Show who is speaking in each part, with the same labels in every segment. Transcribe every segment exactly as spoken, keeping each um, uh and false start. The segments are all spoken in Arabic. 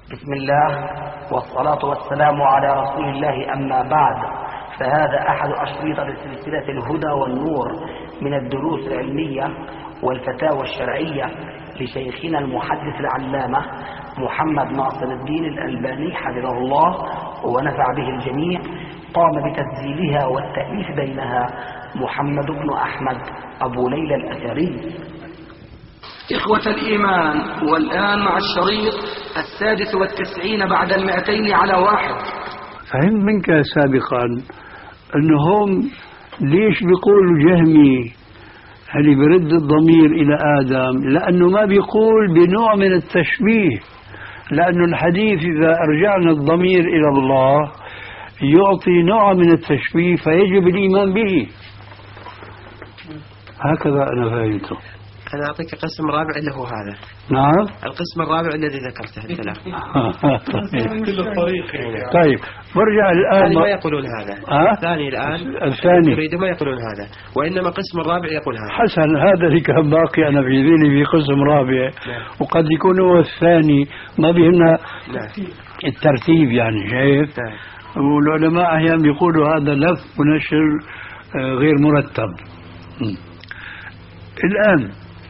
Speaker 1: بسم الله والصلاة والسلام على رسول الله، أما بعد، فهذا أحد أشرطة سلسلة الهدى والنور من الدروس العلمية والفتاوى الشرعية لشيخنا المحدث العلامة محمد ناصر الدين الألباني حفظه الله ونفع به الجميع. قام بتسجيلها والتأليف بينها محمد بن أحمد أبو ليلى الأثري. إخوة الإيمان، والآن مع الشريط السادس والتسعين بعد المئتين على واحد.
Speaker 2: فهم منك سابقا أنهم ليش بيقولوا جهمي هل برد الضمير إلى آدم؟ لأنه ما بيقول بنوع من التشبيه، لأن الحديث إذا أرجعنا الضمير إلى الله يعطي نوع من التشبيه فيجب الإيمان به. هكذا أنا فهمته.
Speaker 3: أنا أعطيك قسم رابع اللي هو هذا.
Speaker 2: نعم،
Speaker 3: القسم الرابع الذي ذكرته أنت له.
Speaker 2: طيب برجع الآن.
Speaker 3: ما يقولون هذا.
Speaker 2: أه؟
Speaker 3: الثاني الآن
Speaker 2: الثاني
Speaker 3: يريد ما يقولون هذا، وإنما قسم الرابع يقول هذا.
Speaker 2: حسن، هذا اللي كان باقي أنا في ذهني في قسم رابع.
Speaker 3: نعم.
Speaker 2: وقد يكون هو الثاني، ما بيهمنا
Speaker 3: نعم.
Speaker 2: الترتيب يعني، شايف؟
Speaker 3: نعم.
Speaker 2: والعلماء أحيانا بيقولوا هذا لف ونشر غير مرتب. م. الآن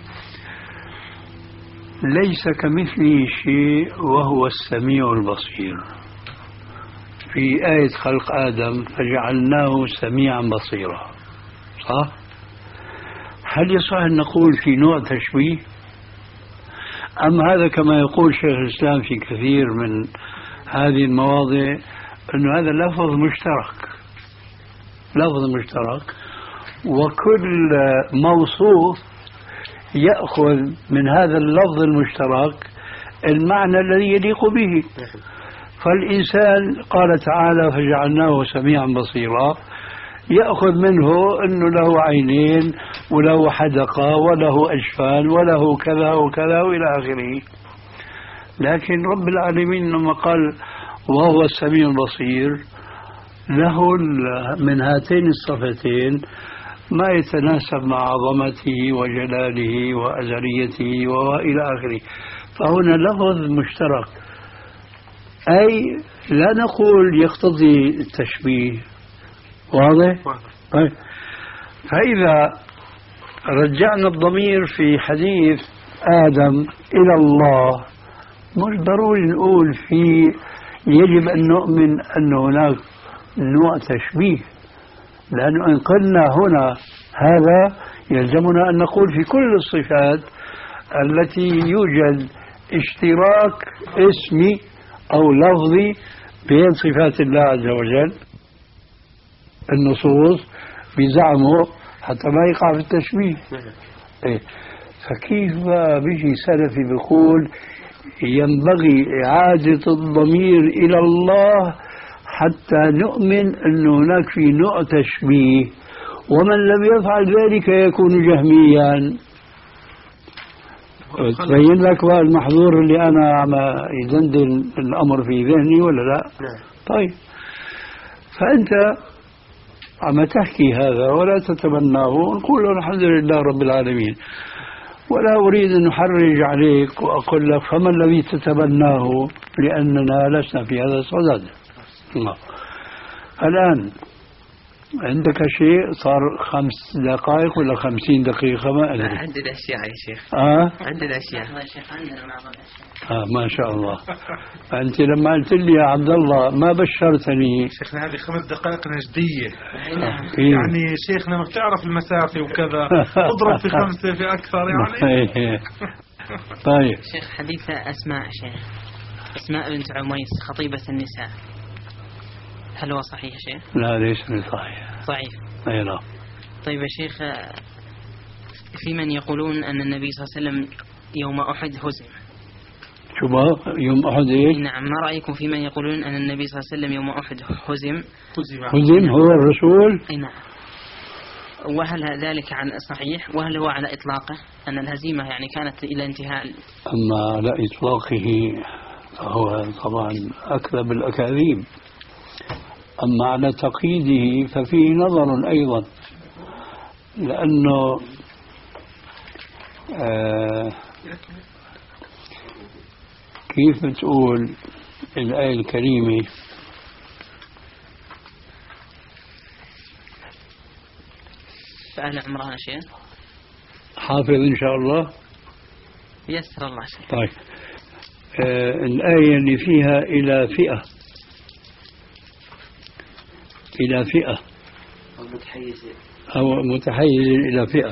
Speaker 2: ليس كمثله شيء وهو السميع البصير. في آية خلق آدم فجعلناه سميعا بصيرا، صح؟ هل يصح أن نقول في نوع تشبيه؟ أم هذا كما يقول شيخ الإسلام في كثير من هذه المواضع أنه هذا لفظ مشترك، لفظ مشترك، وكل موصوف يأخذ من هذا اللفظ المشترك المعنى الذي يليق به. فالإنسان قال تعالى فجعلناه سميعا بصيرا، يأخذ منه أنه له عينين وله حدقة وله أجفان وله كذا وكذا وإلى آخره. لكن رب العالمين لما قال وهو السميع البصير له من هاتين الصفتين ما يتناسب مع عظمته وجلاله وأزليته وإلى آخره. فهنا لفظ مشترك، أي لا نقول يقتضي التشبيه. واضح؟ طيب، فإذا رجعنا الضمير في حديث آدم إلى الله مش ضروري نقول في يجب أن نؤمن أن هناك نوع تشبيه، لأنه إن قلنا هنا هذا يلزمنا أن نقول في كل الصفات التي يوجد اشتراك اسمي أو لفظي بين صفات الله عز وجل. النصوص بزعمه حتى ما يقع في التشبيه. إيه. فكيف بيجي سلفي بيقول ينبغي إعادة الضمير إلى الله حتى نؤمن أن هناك في نوع تشبيه، ومن لم يفعل ذلك يكون جهميا. تبين لك المحظور اللي أنا عم يدندن الأمر في ذهني ولا لا؟ طيب، فأنت عم تحكي هذا ولا تتبناه، ونقول الحمد لله رب العالمين، ولا أريد أن أحرج عليك وأقول لك فما الذي تتبناه، لأننا لسنا في هذا الصدد. الله. الآن عندك شيء صار خمس دقائق ولا خمسين دقيقة ما أدري.
Speaker 3: عندنا أشياء يا شيخ.
Speaker 2: آه؟
Speaker 3: عندنا أشياء.
Speaker 2: آه ما شاء الله. أنت لما قلت لي يا عبد الله ما بشرتني.
Speaker 4: شيخنا هذه خمس دقائق نجدية.
Speaker 2: آه.
Speaker 4: يعني شيخنا ما بتعرف المسافة وكذا، اضرب في خمسة في أكثر يعني.
Speaker 2: طيب.
Speaker 5: شيخ حديث أسماء شيخ أسماء بنت عميس خطيبة النساء، هل هو صحيح شيخ؟
Speaker 2: لا ليس صحيح.
Speaker 5: ضعيف.
Speaker 2: أي نعم.
Speaker 5: طيب يا شيخ، في من يقولون أن النبي صلى الله عليه وسلم يوم أحد هزم.
Speaker 2: شو بقى يوم أحد إيش؟
Speaker 5: نعم، ما رأيكم في من يقولون أن النبي صلى الله عليه وسلم يوم أحد هزم؟
Speaker 2: هزم هو الرسول؟
Speaker 5: أي نعم. وهل ذلك عن صحيح؟ وهل هو على إطلاقه أن الهزيمة يعني كانت إلى انتهاء؟
Speaker 2: أما على إطلاقه فهو طبعا أكذب الأكاذيب، أما على تقييده ففيه نظر أيضا، لأنه آه كيف بتقول الآية الكريمة
Speaker 5: فآل عمران شيخ؟
Speaker 2: حافظ إن شاء الله.
Speaker 5: يسر الله شيخ.
Speaker 2: طيب آه الآية اللي فيها إلى فئة إلى فئة
Speaker 3: أو متحيز
Speaker 2: أو متحيز إلى فئة.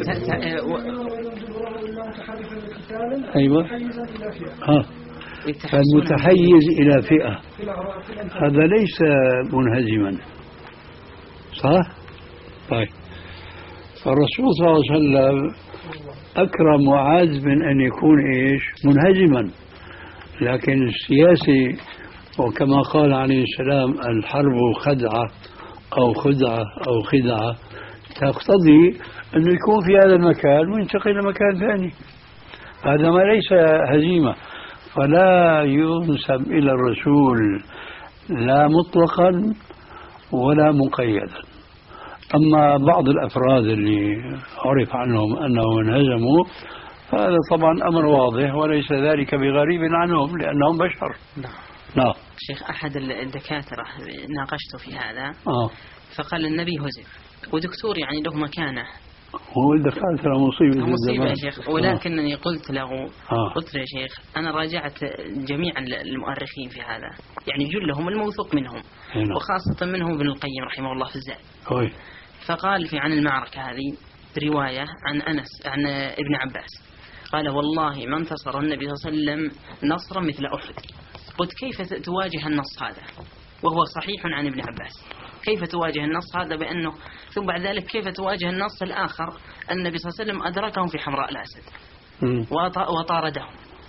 Speaker 2: أيوة ها فالمتحيز إلى فئة هذا ليس منهزما صح؟ طيب فالرسول صلى الله عليه وسلم أكرم وعز من أن يكون إيش منهزما، لكن السياسي وكما قال عليه السلام الحرب خدعة أو خدعة أو خدعة تقتضي أنه يكون في هذا المكان وينتقل إلى مكان ثاني، هذا ما ليس هزيمة. فلا ينسب إلى الرسول لا مطلقا ولا مقيدا. أما بعض الأفراد اللي عرف عنهم أنهم انهزموا فهذا طبعا أمر واضح وليس ذلك بغريب عنهم لأنهم بشر.
Speaker 5: نعم.
Speaker 2: نعم.
Speaker 5: شيخ أحد الدكاترة ناقشته في هذا
Speaker 2: آه.
Speaker 5: فقال النبي هزم ودكتور يعني له مكانة.
Speaker 2: هو الدكاترة مصيبة
Speaker 5: مصيبة يا شيخ، ولكنني قلت له
Speaker 2: آه.
Speaker 5: قلت له يا شيخ أنا راجعت جميع المؤرخين في هذا يعني جلهم الموثوق منهم
Speaker 2: هنا.
Speaker 5: وخاصة منهم ابن القيم رحمه الله في الزاد.
Speaker 2: طيب.
Speaker 5: فقال في عن المعركة هذه رواية عن أنس عن ابن عباس قال والله ما انتصر النبي صلى الله عليه وسلم نصرا مثل أحد. قلت كيف تواجه النص هذا وهو صحيح عن ابن عباس؟ كيف تواجه النص هذا بأنه ثم بعد ذلك كيف تواجه النص الآخر النبي صلى الله عليه وسلم أدركهم في حمراء الأسد وطاردهم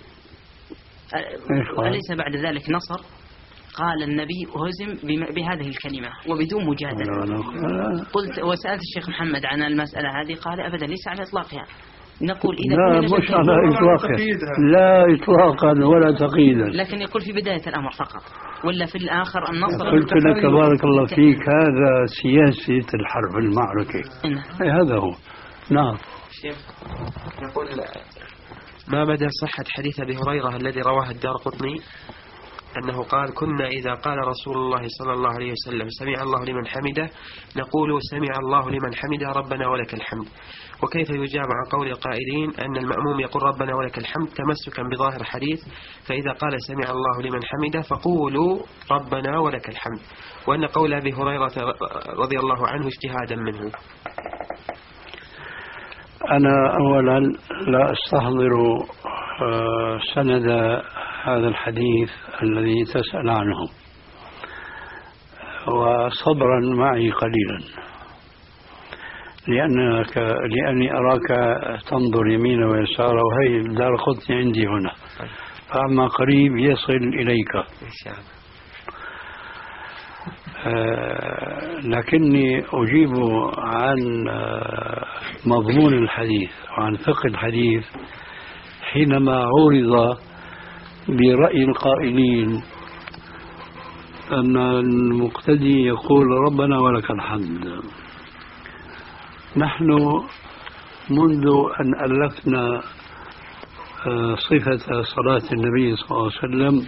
Speaker 5: وليس بعد ذلك نصر؟ قال النبي هزم بهذه الكلمة وبدون مجادلة. قلت وسألت الشيخ محمد عن المسألة هذه قال أبدا ليس على إطلاقها. نقول إذا
Speaker 2: لا مش على إطلاقها لا إطلاقا ولا تقييدا،
Speaker 5: لكن يقول في بداية الأمر فقط ولا في الآخر النصر.
Speaker 2: قلت لك بارك الله فيك هذا سياسة الحرب المعركة. هذا هو. نعم.
Speaker 3: يقول ما مدى صحة حديث أبي هريرة الذي رواه الدارقطني أنه قال كنا إذا قال رسول الله صلى الله عليه وسلم سمع الله لمن حمده نقول سمع الله لمن حمده ربنا ولك الحمد، وكيف يجاب عن قول القائلين أن المأموم يقول ربنا ولك الحمد تمسكا بظاهر الحديث فإذا قال سمع الله لمن حمده فقولوا ربنا ولك الحمد، وأن قول أبي هريرة رضي الله عنه اجتهادا منه.
Speaker 2: أنا أولا لا أستحضر سند هذا الحديث الذي تسأل عنه وصبرا معي قليلا لأنك لأني أراك تنظر يمين ويسار وهي الدارقطني عندي هنا فأما قريب يصل إليك آه لكني أجيب عن آه مضمون الحديث وعن فقه الحديث حينما عورض برأي القائلين أن المقتدي يقول ربنا ولك الحمد. نحن منذ أن ألفنا صفة صلاة النبي صلى الله عليه وسلم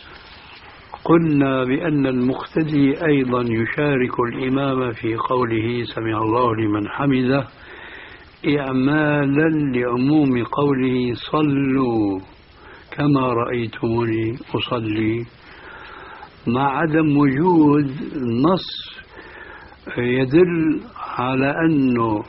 Speaker 2: قلنا بأن المقتدي أيضا يشارك الإمام في قوله سمع الله لمن حمده إعمالا لعموم قوله صلوا كما رأيتموني أصلي، مع عدم وجود نص يدل على أنه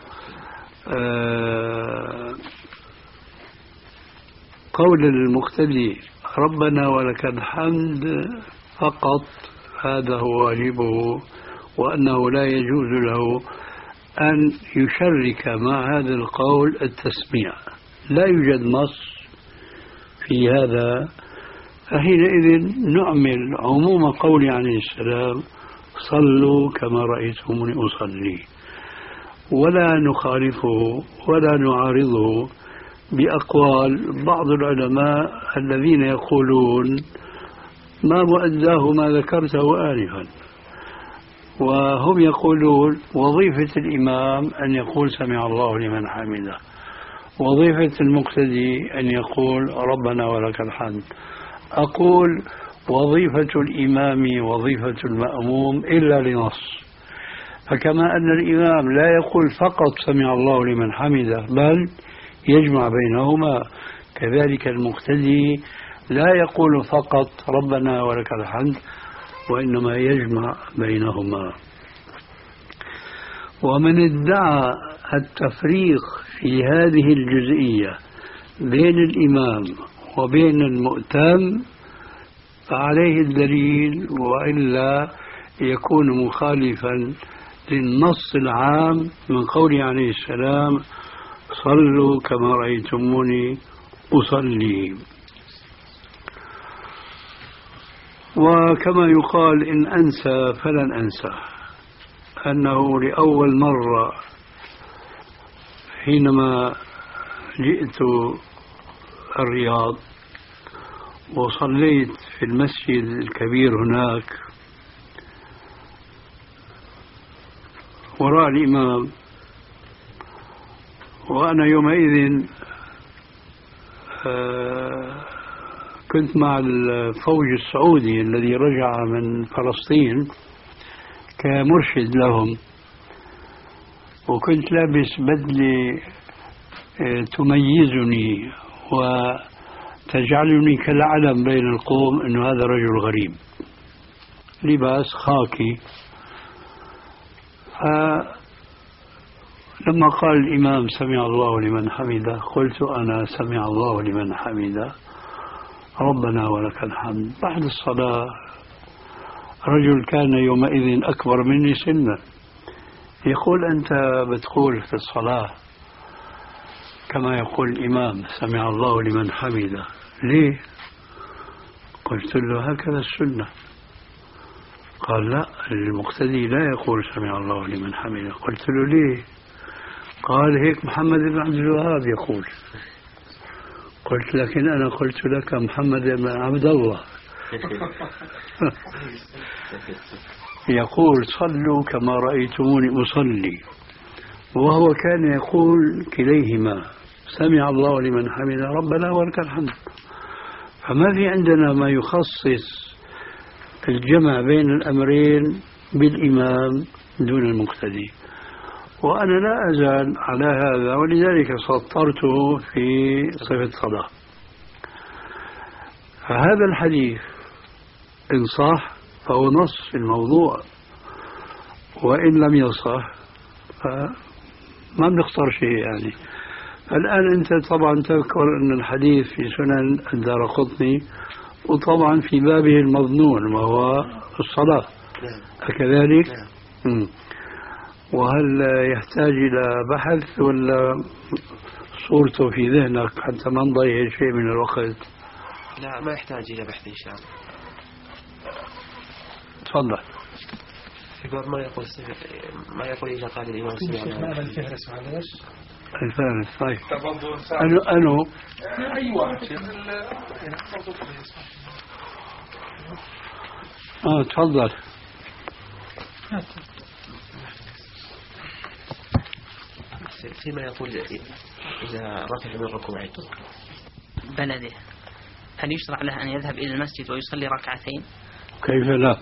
Speaker 2: قول المقتدي ربنا ولك الحمد فقط هذا هو واجبه، وأنه لا يجوز له أن يشرك مع هذا القول التسميع. لا يوجد نص في هذا، فحينئذ نعمل عموم قول عليه السلام صلوا كما رأيتموني أصلي، ولا نخالفه ولا نعارضه بأقوال بعض العلماء الذين يقولون ما مؤداه ما ذكرته آنفا، وهم يقولون وظيفة الإمام أن يقول سمع الله لمن حمده، وظيفة المقتدي أن يقول ربنا ولك الحمد. أقول وظيفة الإمام وظيفة المأموم إلا لنص. فكما أن الإمام لا يقول فقط سمع الله لمن حمده بل يجمع بينهما، كذلك المقتدي لا يقول فقط ربنا ولك الحمد وإنما يجمع بينهما. ومن ادعى التفريق في هذه الجزئية بين الإمام وبين المؤتم فعليه الدليل، وإلا يكون مخالفا للنص العام من قوله عليه السلام صلوا كما رأيتموني أصلي. وكما يقال إن أنسى فلن أنسى أنه لأول مرة حينما جئت الرياض وصليت في المسجد الكبير هناك وراء الإمام، وأنا يومئذ كنت مع الفوج السعودي الذي رجع من فلسطين كمرشد لهم، وكنت لابس بدلة تميزني وتجعلني كالعلم بين القوم أنه هذا رجل غريب، لباس خاكي. فلما قال الإمام سمع الله لمن حمده قلت أنا سمع الله لمن حمده ربنا ولك الحمد. بعد الصلاة رجل كان يومئذ أكبر مني سنا يقول أنت بتقول في الصلاة كما يقول الإمام سمع الله لمن حمده ليه؟ قلت له هكذا السنة. قال لا، المقتدي لا يقول سمع الله لمن حمده. قلت له ليه؟ قال هيك محمد بن عبد الوهاب يقول. قلت لكن أنا قلت لك محمد بن عبد الله يقول صلوا كما رأيتموني أصلي، وهو كان يقول كليهما سمع الله لمن حمده ربنا ولك الحمد. فما في عندنا ما يخصص الجمع بين الأمرين بالإمام دون المقتدي، وأنا لا أزال على هذا، ولذلك سطرته في صفة صلاة. فهذا الحديث إن صح فهو نص في الموضوع، وإن لم يصح فما بنختار شيء يعني. الآن أنت طبعا تذكر أن الحديث في سنن الدارقطني وطبعا في بابه المظنون وهو الصلاة، أكذلك؟ نعم. وهل يحتاج إلى بحث ولا صورته في ذهنك حتى ما نضيع شيء من الوقت؟
Speaker 3: لا، ما يحتاج إلى بحث إن شاء الله.
Speaker 2: تفضل.
Speaker 3: يقول ما يقول ما يقول إذا قال الإمام سمع الله.
Speaker 4: الفهرس معلش.
Speaker 2: الفهرس طيب. أنو أنو.
Speaker 4: أي واحد.
Speaker 2: آه تفضل.
Speaker 3: فيما يقول إذا رفع من ركوعين
Speaker 5: بلده هل يشرع له أن يذهب إلى المسجد ويصلي ركعتين؟
Speaker 2: كيف لا؟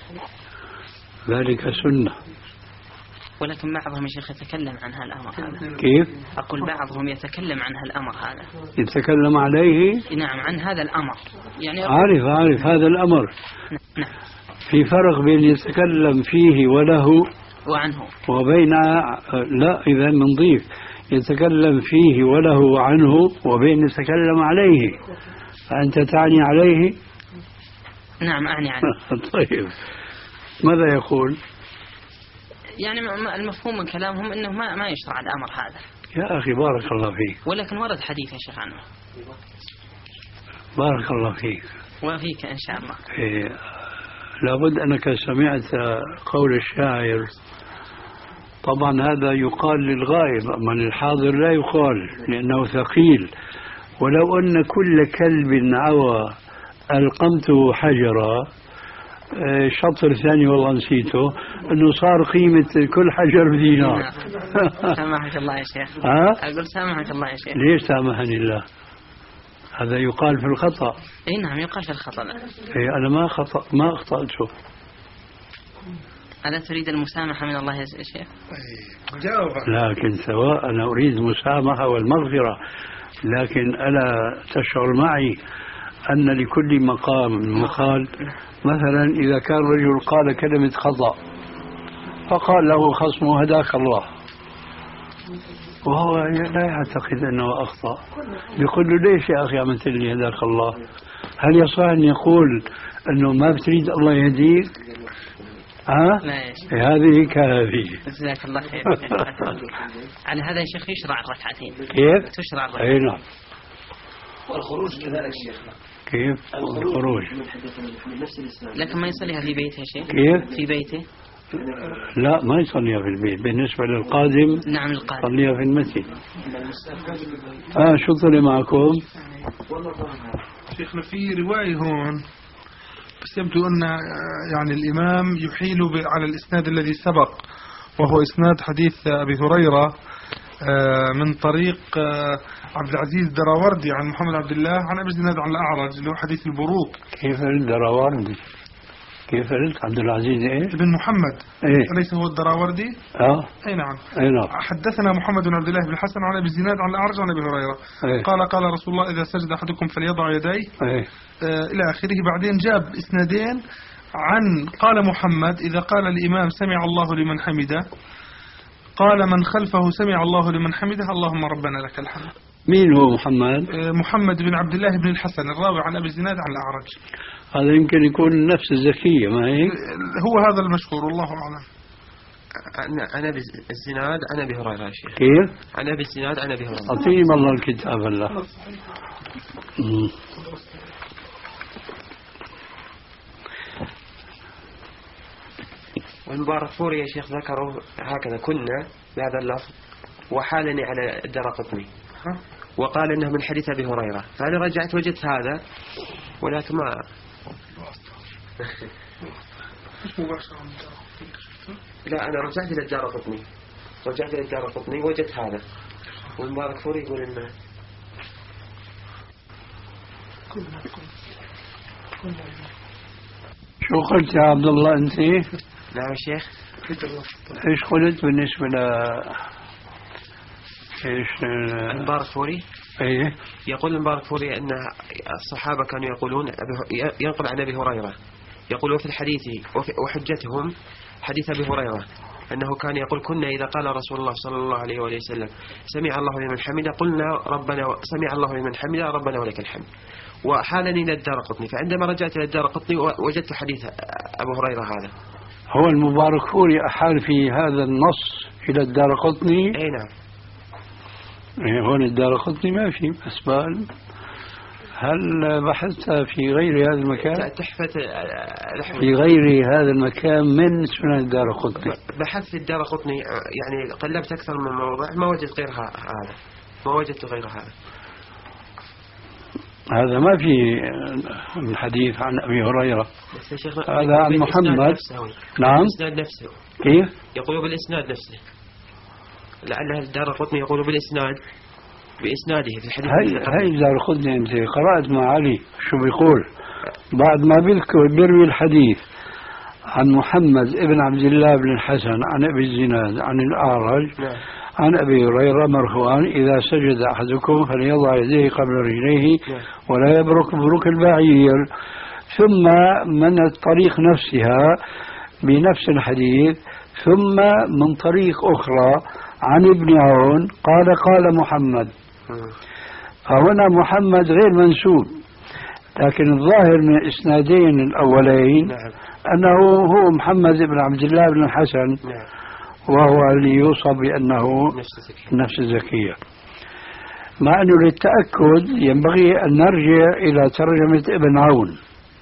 Speaker 2: ذلك سنة.
Speaker 5: ولكن بعضهم يا شيخ يتكلم عن هالأمر هذا.
Speaker 2: كيف؟
Speaker 5: أقول بعضهم يتكلم عن هالأمر هذا.
Speaker 2: يتكلم عليه؟
Speaker 5: نعم عن هذا الأمر يعني.
Speaker 2: عارف عارف هذا الأمر.
Speaker 5: نعم.
Speaker 2: في فرق بين يتكلم فيه وله
Speaker 5: وعنه
Speaker 2: وبين لا إذا نضيف يتكلم فيه وله وعنه وبين يتكلم عليه. فأنت تعني عليه؟
Speaker 5: نعم أعني عليه.
Speaker 2: طيب ماذا يقول؟
Speaker 5: يعني المفهوم من كلامهم أنه ما ما يشرع الأمر هذا.
Speaker 2: يا أخي بارك الله فيك.
Speaker 5: ولكن ورد حديث يا شيخ عنه.
Speaker 2: بارك الله فيك.
Speaker 5: وفيك إن شاء الله.
Speaker 2: إيه لابد أنك سمعت قول الشاعر. طبعا هذا يقال للغائب أما للحاضر لا يقال لأنه ثقيل. ولو أن كل كلب عوى ألقمته حجرا، شطر ثاني والله نسيته، أنه صار قيمة كل حجر بدينار.
Speaker 5: سامحك الله يا شيخ.
Speaker 2: ها؟
Speaker 5: أقول سامحك الله يا شيخ.
Speaker 2: ليش سامحني الله؟ هذا يقال في الخطأ.
Speaker 5: اي نعم يقال في الخطأ.
Speaker 2: إيه أنا ما خطأ ما أخطأته.
Speaker 5: ألا تريد المسامحة من الله يا شيخ؟
Speaker 4: جاوب.
Speaker 2: لكن سواء أنا أريد المسامحة والمغفرة، لكن ألا تشعر معي أن لكل مقام مقال؟ مثلا إذا كان رجل قال كلمة خطأ فقال له خصمه هداك الله، وهو لا يعتقد أنه أخطأ، يقول له ليش يا أخي عملت لي هداك الله؟ هل يصح أن يقول أنه ما بتريد الله يهديك؟ ها؟ هذه كافية.
Speaker 5: جزاك الله خير. على هذا يا شيخ يشرع الركعتين.
Speaker 2: كيف؟
Speaker 5: تشرع الركعتين.
Speaker 2: أي نعم.
Speaker 1: والخروج كذلك شيخنا.
Speaker 2: كيف؟ الخروج.
Speaker 5: لكن ما يصليها في بيته يا شيخ؟
Speaker 2: كيف؟
Speaker 5: في بيته؟
Speaker 2: لا ما يصليها في البيت، بالنسبة للقادم
Speaker 5: نعم القادم
Speaker 2: يصليها في المسجد. آه شو طلع معكم؟
Speaker 4: شيخنا في رواية هون بس يبدو أن يعني الإمام يحيل على الإسناد الذي سبق، وهو إسناد حديث أبي هريرة من طريق عبد العزيز الدراوردي عن محمد عبد الله عن أبي زناد عن الأعرج اللي هو حديث البروق.
Speaker 2: كيف الدراوردي؟ كيف قلت عبد العزيز ايه؟
Speaker 4: ابن محمد.
Speaker 2: ايه؟
Speaker 4: أليس هو الدراوردي؟
Speaker 2: اه
Speaker 4: اي نعم.
Speaker 2: اي نعم.
Speaker 4: حدثنا محمد بن عبد الله بن الحسن عن ابي زناد عن الاعرج عن ابي هريره.
Speaker 2: إيه؟
Speaker 4: قال قال رسول الله اذا سجد احدكم فليضع يديه.
Speaker 2: ايه؟
Speaker 4: آه الى اخره. بعدين جاب اسنادين عن قال محمد اذا قال الامام سمع الله لمن حمده قال من خلفه سمع الله لمن حمده اللهم ربنا لك الحمد.
Speaker 2: مين هو محمد؟
Speaker 4: آه محمد بن عبد الله بن الحسن الراوي عن ابي زناد عن الاعرج.
Speaker 2: هذا يمكن يكون نفس الزكية ما هيك؟
Speaker 4: هو هذا المشهور والله أعلم.
Speaker 3: أنا بالزناد أنا أبي هريرة يا شيخ.
Speaker 2: كيف؟
Speaker 3: أنا بالزناد أنا أبي هريرة.
Speaker 2: أعطيني والله الكتاب الله.
Speaker 3: والمبارك فوري يا شيخ ذكروا هكذا كنا بهذا اللفظ وحالني على الدرقطني وقال إنه من حديث أبي هريرة، فأنا رجعت وجدت هذا ولكن ما لا أنا رجعت إلى الدارقطني رجعت إلى الدارقطني وجدت هذا، والمبارك فوري يقول إنه
Speaker 2: شو قلت يا عبد الله أنت؟
Speaker 3: نعم شيخ.
Speaker 2: إيش قلت بالنسبة ل إيش
Speaker 3: المبارك فوري؟
Speaker 2: إيه
Speaker 3: يقول المبارك فوري أن الصحابة كانوا يقولون ينقل عن أبي هريرة يقولون في الحديث وحجتهم حديث أبي هريرة أنه كان يقول كنا إذا قال رسول الله صلى الله عليه وآله وسلم سمع الله لمن حمده قلنا ربنا سمع الله لمن حمده ربنا ولك الحمد، وحالني إلى الدارقطني فعندما رجعت إلى الدارقطني وجدت حديث أبو هريرة هذا.
Speaker 2: هو المبارك فوري أحال في هذا النص إلى الدارقطني؟
Speaker 3: أي نعم.
Speaker 2: هون الدارقطني ما في أسبال. هل بحثت في غير هذا المكان؟
Speaker 3: تحفة
Speaker 2: في غير هذا المكان من سنن الدارقطني؟
Speaker 3: بحثت في الدارقطني يعني قلبت أكثر من موضع ما وجدت غير هذا ما وجدت غير هذا.
Speaker 2: هذا ما في الحديث عن أبي هريرة، هذا عن محمد. نعم
Speaker 3: بالإسناد نفسه.
Speaker 2: كيف؟
Speaker 3: يقول بالإسناد نفسه، لعل الدارقطني يقول بالإسناد بإسناده في الحديث.
Speaker 2: هاي هاي الدارقطني أنت قرأت مع علي شو بيقول بعد ما بيذكر بيروي الحديث عن محمد ابن عبد الله بن الحسن عن أبي الزناد عن الأعرج
Speaker 3: نعم.
Speaker 2: عن أبي هريرة مرفوعا إذا سجد أحدكم فليضع يديه قبل رجليه ولا يبرك بروك البعير، ثم من الطريق نفسها بنفس الحديث ثم من طريق أخرى عن ابن عون قال قال محمد. فهنا محمد غير منسوب، لكن الظاهر من الإسنادين الأولين
Speaker 3: نعم.
Speaker 2: أنه هو محمد بن عبد الله بن الحسن
Speaker 3: نعم.
Speaker 2: وهو اللي يوصف بأنه نفس الزكية. مع أنه للتأكد ينبغي أن نرجع إلى ترجمة ابن عون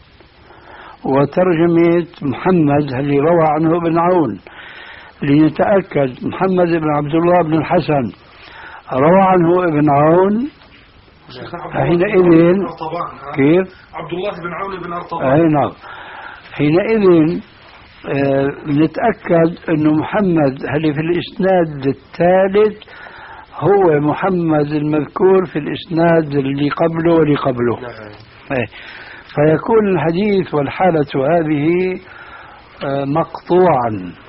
Speaker 2: وترجمة محمد اللي روى عنه ابن عون لنتأكد محمد بن عبد الله بن الحسن روى عنه ابن عون حينئذ كيف؟
Speaker 4: عبد الله بن عون بن أرطبان.
Speaker 2: أي نعم. حينئذ آه نتأكد أنه محمد اللي في الإسناد الثالث هو محمد المذكور في الإسناد اللي قبله واللي قبله. نعم. فيكون الحديث والحالة هذه مقطوعا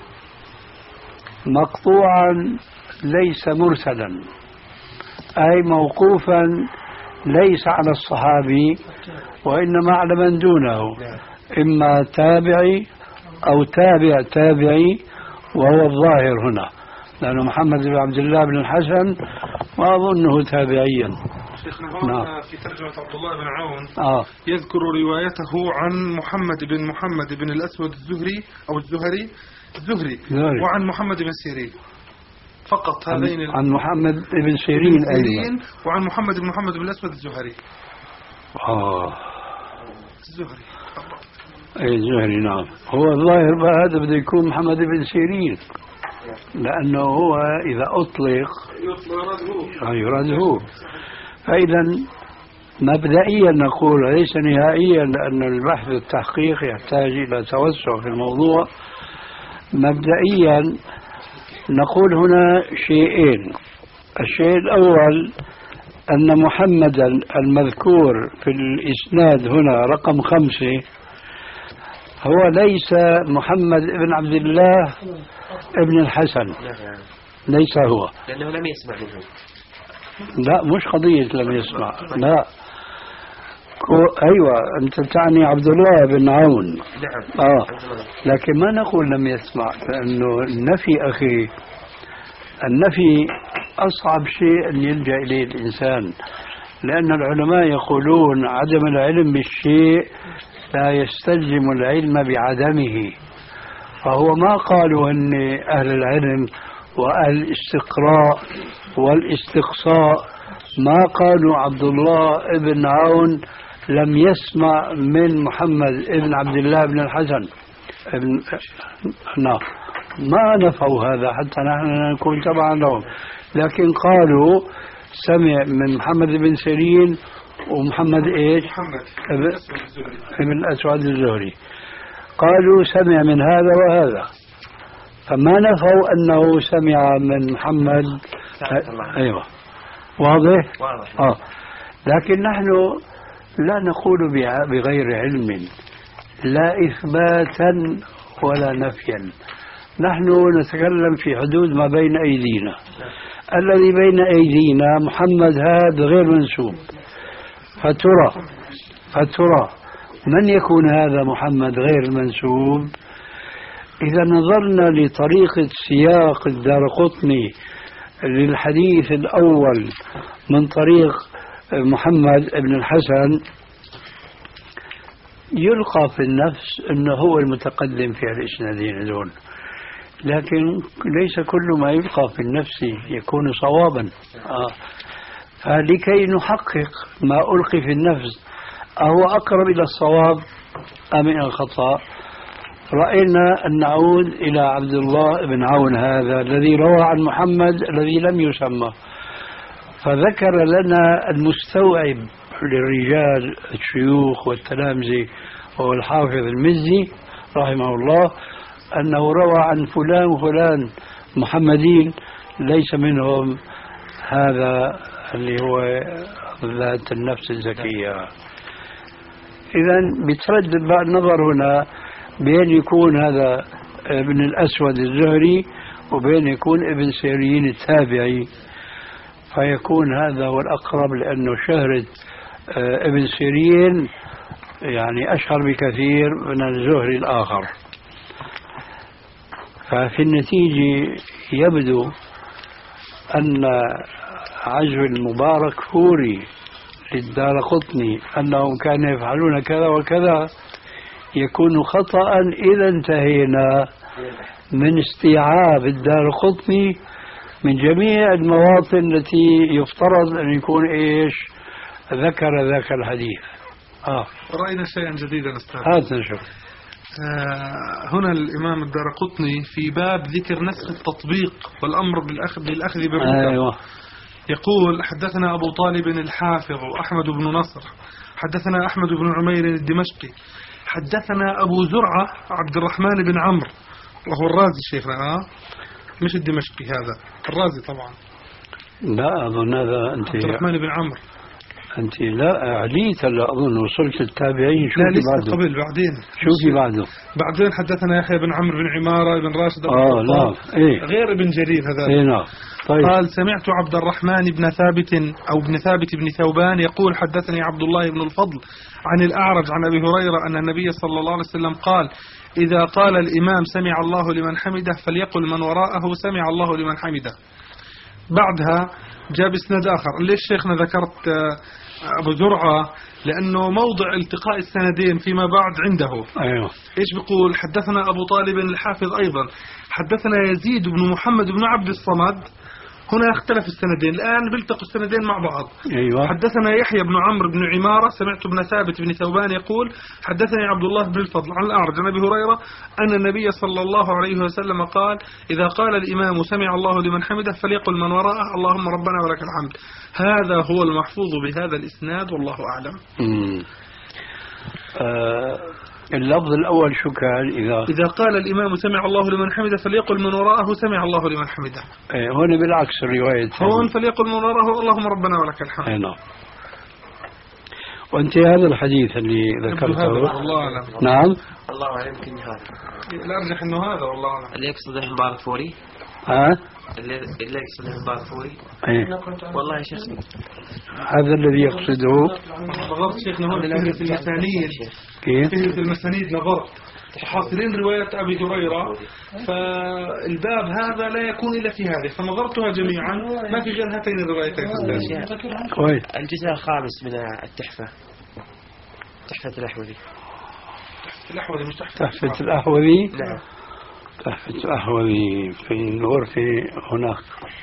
Speaker 2: مقطوعا ليس مرسلا، أي موقوفا ليس على الصحابي وإنما على من دونه، إما تابعي أو تابع تابعي، وهو الظاهر هنا لأن محمد بن عبد الله بن الحسن ما أظنه تابعيا.
Speaker 4: شيخنا نعم. في ترجمة عبد الله بن عون
Speaker 2: آه.
Speaker 4: يذكر روايته عن محمد بن محمد بن الأسود الزهري أو الزهري الزهري زهري. وعن محمد بن سيرين فقط. هذين
Speaker 2: عن, عن محمد بن سيرين
Speaker 4: أيضا وعن محمد بن محمد بن الأسود الزهري.
Speaker 2: آه
Speaker 4: الزهري
Speaker 2: أي الزهري. نعم. هو الظاهر هذا بده يكون محمد بن سيرين لأنه هو إذا أطلق يراد هو. فإذا مبدئيا نقول ليس نهائيا، لأن البحث والتحقيق يحتاج إلى توسع في الموضوع. مبدئيا نقول هنا شيئين. الشيء الأول أن محمدا المذكور في الإسناد هنا رقم خمسة هو ليس محمد بن عبد الله ابن الحسن، ليس هو،
Speaker 3: لأنه لم يسمع منه.
Speaker 2: لا مش قضية لم يسمع، لا أيوة أنت تعني عبد الله بن عون.
Speaker 3: نعم.
Speaker 2: آه. لكن ما نقول لم يسمع، لأنه النفي أخي النفي أصعب شيء أن يلجأ إليه الإنسان، لأن العلماء يقولون عدم العلم بالشيء لا يستلزم العلم بعدمه. فهو ما قالوا أن أهل العلم وأهل الاستقراء والاستقصاء ما قالوا عبد الله بن عون لم يسمع من محمد بن عبد الله بن الحسن ابن نعم، ما نفوا هذا حتى نحن نكون تبعا لهم، لكن قالوا سمع من محمد بن سيرين ومحمد ايش ابن الأسود الزهري، قالوا سمع من هذا وهذا، فما نفوا أنه سمع من محمد. أيوة واضح.
Speaker 3: واضح.
Speaker 2: آه. لكن نحن لا نقول بغير علم، لا إثباتا ولا نفيا، نحن نتكلم في حدود ما بين أيدينا. الذي بين أيدينا محمد هذا غير منسوب، فترى فترى من يكون هذا محمد غير المنسوب؟ إذا نظرنا لطريقة سياق الدارقطني للحديث الأول من طريق محمد بن الحسن يلقى في النفس أنه هو المتقدم في الإسنادين دون، لكن ليس كل ما يلقى في النفس يكون صوابا. آه. فلكي نحقق ما ألقي في النفس أهو أقرب إلى الصواب أم إلى الخطأ، رأينا أن نعود إلى عبد الله بن عون هذا الذي روى عن محمد الذي لم يسمى، فذكر لنا المستوعب للرجال الشيوخ والتلامذة وهو الحافظ المزي رحمه الله أنه روى عن فلان وفلان محمدين ليس منهم هذا اللي هو ذات النفس الزكية. إذن بتردد بقى النظر هنا بين يكون هذا ابن الأسود الزهري وبين يكون ابن سيرين التابعي، فيكون هذا هو الأقرب، لأنه شهرة ابن سيرين يعني أشهر بكثير من الزهري الآخر. ففي النتيجة يبدو أن عجب المبارك فوري للدارقطني أنهم كانوا يفعلون كذا وكذا يكون خطأ إذا انتهينا من استيعاب الدارقطني من جميع المواطن التي يفترض أن يكون إيش ذكر ذاك الحديث. آه.
Speaker 4: رأينا شيئا جديدا أستاذ.
Speaker 2: هذا نشوف.
Speaker 4: آه هنا الإمام الدارقطني في باب ذكر نسخ التطبيق والأمر بالأخذ بالأخذ بالركب.
Speaker 2: أيوة.
Speaker 4: يقول حدثنا أبو طالب الحافظ أحمد بن نصر حدثنا أحمد بن عمير الدمشقي حدثنا أبو زرعة عبد الرحمن بن عمرو وهو الرازي شيخنا. آه مش الدمشقي، هذا الرازي طبعا.
Speaker 2: لا أظن هذا أنت
Speaker 4: عبد الرحمن بن عمرو.
Speaker 2: أنت لا عليت هلا أظن وصلت التابعين. شو
Speaker 4: لا
Speaker 2: في
Speaker 4: لسه
Speaker 2: بعده؟
Speaker 4: قبل بعدين.
Speaker 2: شو في بعده؟
Speaker 4: بعدين حدثنا يحيى بن عمرو بن عمارة بن راشد
Speaker 2: آه لا إيه
Speaker 4: غير ابن جرير هذا.
Speaker 2: إيه نعم. طيب.
Speaker 4: قال سمعت عبد الرحمن بن ثابت أو بن ثابت بن ثوبان يقول حدثني عبد الله بن الفضل عن الأعرج عن أبي هريرة أن النبي صلى الله عليه وسلم قال إذا قال الإمام سمع الله لمن حمده فليقل من وراءه سمع الله لمن حمده. بعدها جاب اسناد آخر. ليش شيخنا ذكرت أبو زرعة؟ لأنه موضع التقاء السندين فيما بعد عنده.
Speaker 2: أيوه.
Speaker 4: إيش بيقول؟ حدثنا أبو طالب الحافظ أيضا حدثنا يزيد بن محمد بن عبد الصمد. هنا اختلف السندين، الآن بيلتقوا السندين مع بعض.
Speaker 2: أيوة.
Speaker 4: حدثنا يحيى بن عمرو بن عمارة سمعت ابن ثابت بن ثوبان يقول حدثني عبد الله بن الفضل عن الأعرج عن أبي هريرة أن النبي صلى الله عليه وسلم قال إذا قال الإمام سمع الله لمن حمده فليقل من وراءه اللهم ربنا ولك الحمد. هذا هو المحفوظ بهذا الإسناد والله أعلم.
Speaker 2: آه اللفظ الأول شو كان؟ إذا
Speaker 4: إذا قال الإمام سمع الله لمن حمده فليقل من وراءه سمع الله لمن حمده.
Speaker 2: إيه هون بالعكس الرواية.
Speaker 4: هون فليقل من وراءه اللهم ربنا ولك الحمد.
Speaker 2: إيه نعم. وأنت هذا الحديث اللي ذكرته
Speaker 4: والله أعلم.
Speaker 2: نعم.
Speaker 3: الله أعلم يمكن هذا.
Speaker 4: لا أرجح إنه هذا والله أعلم.
Speaker 3: اللي يقصده مبارك فوري.
Speaker 2: ها؟
Speaker 3: اللي اللي يقصده مبارك فوري.
Speaker 2: إيه.
Speaker 3: والله يا شيخ.
Speaker 2: هذا الذي يقصده.
Speaker 4: نظرت شيخنا هون في المسانيد.
Speaker 2: كيف؟
Speaker 4: في المسانيد نظرت حاصلين رواية أبي هريرة فالباب هذا لا يكون إلا في هذه فنظرتها جميعا ما في غير هاتين الروايتين.
Speaker 2: كويس.
Speaker 3: الجزء الخامس من التحفة تحفة الأحوذي.
Speaker 4: تحفة الأحوذي مش تحفة
Speaker 2: تحفة الأحوذي.
Speaker 3: نعم.
Speaker 2: تحفة الأحوذي في الغرفة هناك.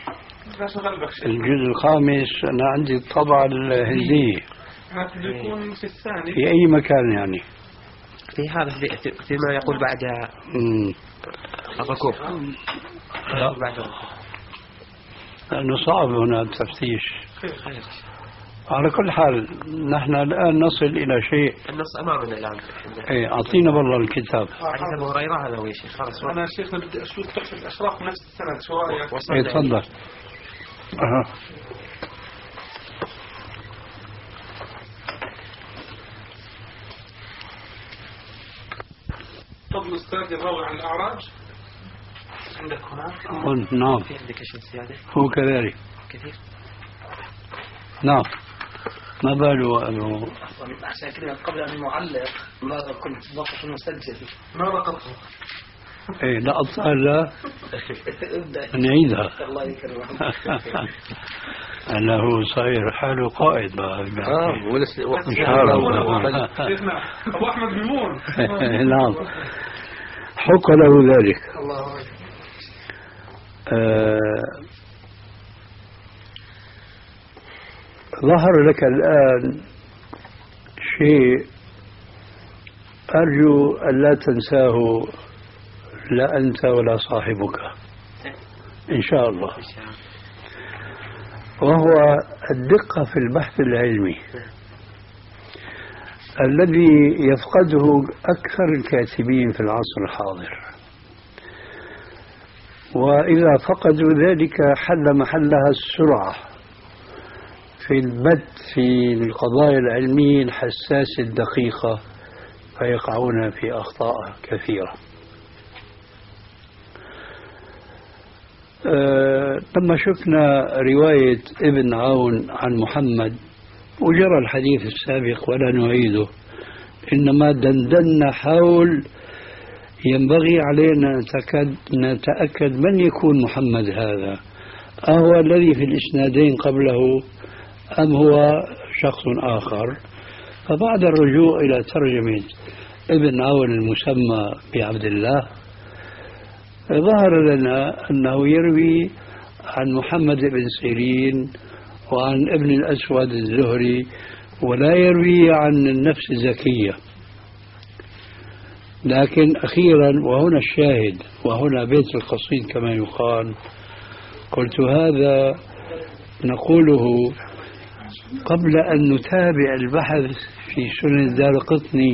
Speaker 2: الجزء الخامس أنا عندي الطبعة الهندية.
Speaker 4: يكون في الثاني.
Speaker 2: في أي مكان يعني؟
Speaker 3: في هذا في فيما يقول بعد الركوب.
Speaker 2: لا.
Speaker 3: بعد الركوب.
Speaker 2: لأنه صعب هنا التفتيش. على كل حال نحن الآن نصل إلى شيء.
Speaker 3: النص أمامنا الآن.
Speaker 2: إيه أعطينا بالله الكتاب.
Speaker 3: حديث أبو هريرة هذا هو يا شيخ. خلاص.
Speaker 4: أنا شيخنا بدي أشوف تحفة الأشراف نفس السند شو رأيك؟
Speaker 2: إيه تفضل. أها.
Speaker 4: فضل السند الراوي عن الأعراج عندك هناك؟
Speaker 2: نعم.
Speaker 3: في عندك شيء زيادة؟
Speaker 2: هو كذلك.
Speaker 3: كثير.
Speaker 2: نعم. ما باله أنه
Speaker 1: عشان كده قبل أن نعلق ماذا كنت ضغط المسجل
Speaker 4: ما رقبته.
Speaker 2: إيه لا أطال لا نعيدها.
Speaker 1: الله يكرمك.
Speaker 2: أنه صاير حاله قائد بقى.
Speaker 3: آه ولس
Speaker 2: مش عارف.
Speaker 4: شيخنا أبو أحمد بيمون.
Speaker 2: نعم. حق له ذلك.
Speaker 4: الله أكبر.
Speaker 2: آه ظهر لك الآن شيء أرجو أن لا تنساه لا أنت ولا صاحبك إن شاء الله، وهو الدقة في البحث العلمي الذي يفقده أكثر الكاتبين في العصر الحاضر، وإذا فقدوا ذلك حل محلها السرعة في البت في القضايا العلمية الحساسة الدقيقة، فيقعون في أخطاء كثيرة. أه لما شفنا رواية ابن عون عن محمد وجرى الحديث السابق ولا نعيده، إنما دندنا حول ينبغي علينا نتأكد من يكون محمد هذا، أهو الذي في الإسنادين قبله أم هو شخص آخر. فبعد الرجوع إلى ترجمة ابن عون المسمى بعبد الله ظهر لنا أنه يروي عن محمد بن سيرين وعن ابن الأسود الزهري، ولا يروي عن النفس الزكية. لكن أخيرا وهنا الشاهد وهنا بيت القصيد كما يقال، قلت هذا نقوله قبل أن نتابع البحث في سنن الدارقطني،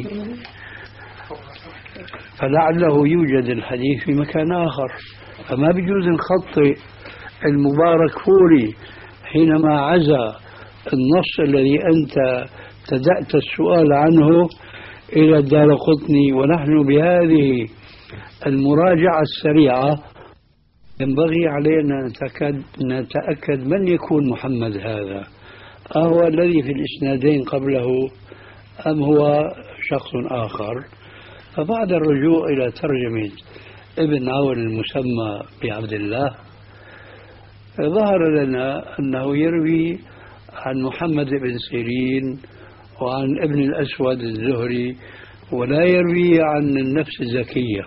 Speaker 2: فلعله يوجد الحديث في مكان آخر، فما بيجوز نخطئ المبارك فوري حينما عزى النص الذي أنت ابتدأت السؤال عنه إلى الدارقطني، ونحن بهذه المراجعة السريعة ينبغي علينا نتأكد, نتأكد من يكون محمد هذا، أهو الذي في الإسنادين قبله أم هو شخص آخر. فبعد الرجوع إلى ترجمة ابن عون المسمى بعبد الله ظهر لنا أنه يروي عن محمد بن سيرين وعن ابن الأسود الزهري، ولا يروي عن النفس الزكية.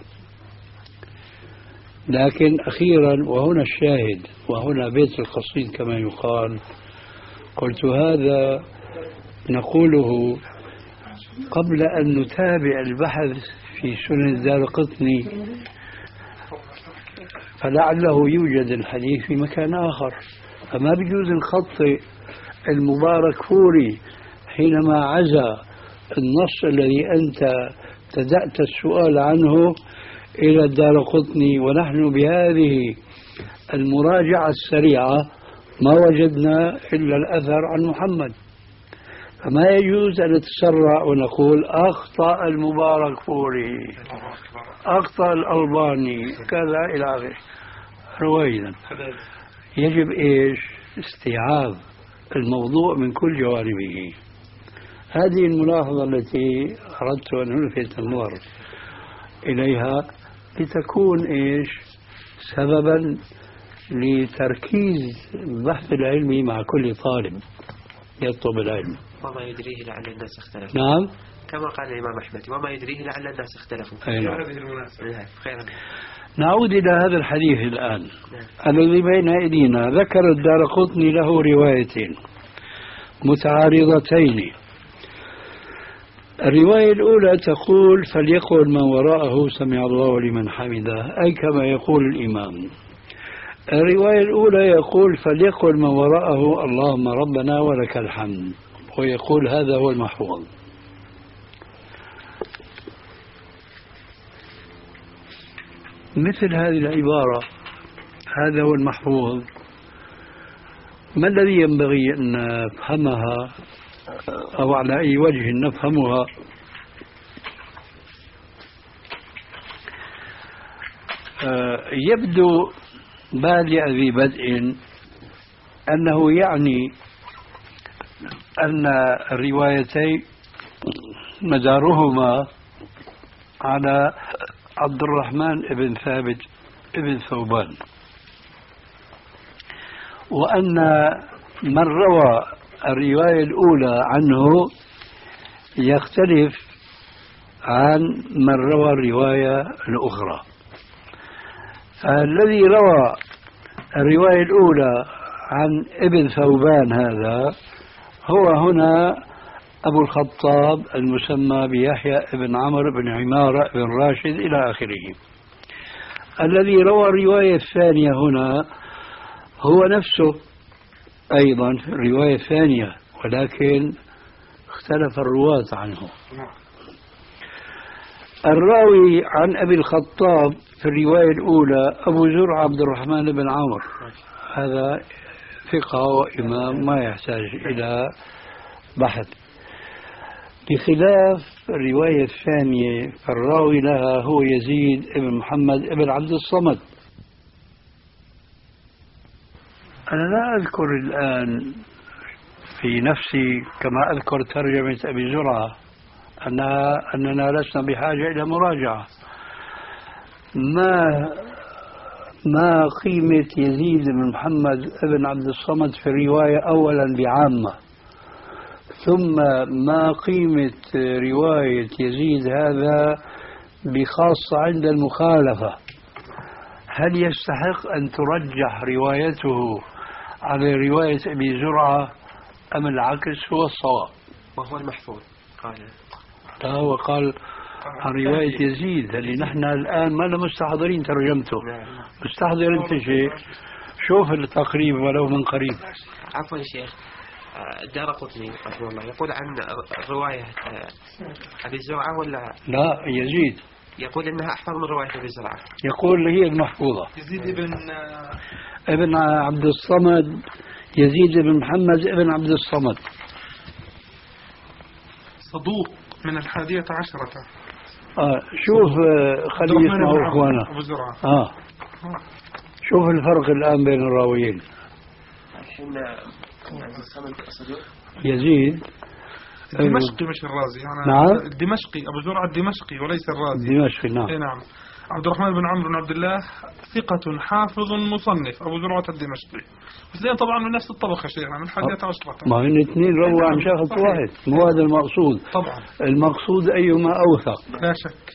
Speaker 2: لكن أخيرا، وهنا الشاهد وهنا بيت القصيد كما يقال، قلت هذا نقوله قبل أن نتابع البحث في سنن الدارقطني، فلعله يوجد الحديث في مكان آخر. فما بيجوز نخطئ المبارك فوري حينما عزى النص الذي أنت ابتدأت السؤال عنه إلى الدارقطني، ونحن بهذه المراجعة السريعة ما وجدنا إلا الأثر عن محمد. فما يجوز أن نتسرع ونقول أخطأ المبارك فوري، أخطأ الألباني، كذا إلى آخره. رويدا يجب إيش؟ استيعاب الموضوع من كل جوانبه. هذه الملاحظة التي أردت أن ألفت النظر إليها لتكون إيش؟ سببا لتركيز البحث العلمي مع كل طالب يطلب العلم.
Speaker 3: وما يدريه لعل الناس اختلفوا.
Speaker 2: نعم،
Speaker 3: كما قال الإمام أحمد، وما يدريه لعل الناس اختلفوا.
Speaker 2: أي نعم.
Speaker 3: هذه المناسبة. خيرا.
Speaker 2: نعود إلى هذا الحديث الآن الذي بين أيدينا. ذكر الدارقطني له روايتين متعارضتين. الرواية الأولى تقول فليقل من وراءه سمع الله لمن حمده، أي كما يقول الإمام. الرواية الأولى يقول فليقل من وراءه اللهم ربنا ولك الحمد، ويقول هذا هو المحفوظ. مثل هذه العبارة هذا هو المحفوظ، ما الذي ينبغي أن نفهمها أو على أي وجه نفهمها؟ يبدو بادئ ذي بدء أنه يعني أن الروايتين مدارهما على عبد الرحمن بن ثابت بن ثوبان، وأن من روى الرواية الأولى عنه يختلف عن من روى الرواية الأخرى. الذي روى الرواية الأولى عن ابن ثوبان هذا هو هنا أبو الخطاب المسمى بيحيى بن عمرو بن عمارة بن راشد إلى آخره. الذي روى الرواية الثانية هنا هو نفسه أيضا الرواية الثانية، ولكن اختلف الرواة عنه. الراوي عن أبي الخطاب في الرواية الأولى أبو زرع عبد الرحمن بن عمرو، هذا ثقة وإمام ما يحتاج إلى بحث، بخلاف الرواية الثانية فالراوي لها هو يزيد بن محمد بن عبد الصمد. أنا لا أذكر الآن في نفسي كما أذكر ترجمة أبي زرعة أنها أننا لسنا بحاجة إلى مراجعة. ما ما قيمة يزيد بن محمد بن عبد الصمد في الرواية أولا بعامة، ثم ما قيمة رواية يزيد هذا بخاصة عند المخالفة؟ هل يستحق أن ترجح روايته على رواية أبي زرعة أم العكس هو الصواب؟
Speaker 3: وهو المحفوظ قال
Speaker 2: لا، هو قال عن رواية يزيد اللي نحن الآن ما مستحضرين ترجمته. مستحضر أنت شيء، شوف التقريب ولو من قريب.
Speaker 3: عفوا شيخ، الدارقطني رحمه الله يقول عن رواية أبي زرعة ولا
Speaker 2: لا يزيد؟
Speaker 3: يقول إنها أحفظ من رواية أبي زرعة.
Speaker 2: يقول هي المحفوظة.
Speaker 4: يزيد بن
Speaker 2: ابن عبد الصمد يزيد بن محمد بن عبد الصمد
Speaker 4: صدوق من الحادية عشرة.
Speaker 2: آه شوف خلي يسمعوا إخوانا.
Speaker 4: أبو زرعة.
Speaker 2: آه شوف الفرق الآن بين الراويين.
Speaker 3: الحين
Speaker 2: يزيد
Speaker 4: الدمشقي مش الرازي.
Speaker 2: نعم.
Speaker 4: الدمشقي أبو زرعة الدمشقي وليس الرازي.
Speaker 2: الدمشقي نعم.
Speaker 4: إيه نعم. عبد الرحمن بن عمرو بن عبد الله ثقة حافظ مصنف أبو زرعة الدمشقي. اثنين طبعا من نفس الطبقة شيخنا من الحادية عشرة.
Speaker 2: ما هن اثنين رووا عن شخص واحد، مو هذا المقصود.
Speaker 4: طبعا
Speaker 2: المقصود أيما أوثق.
Speaker 4: لا شك.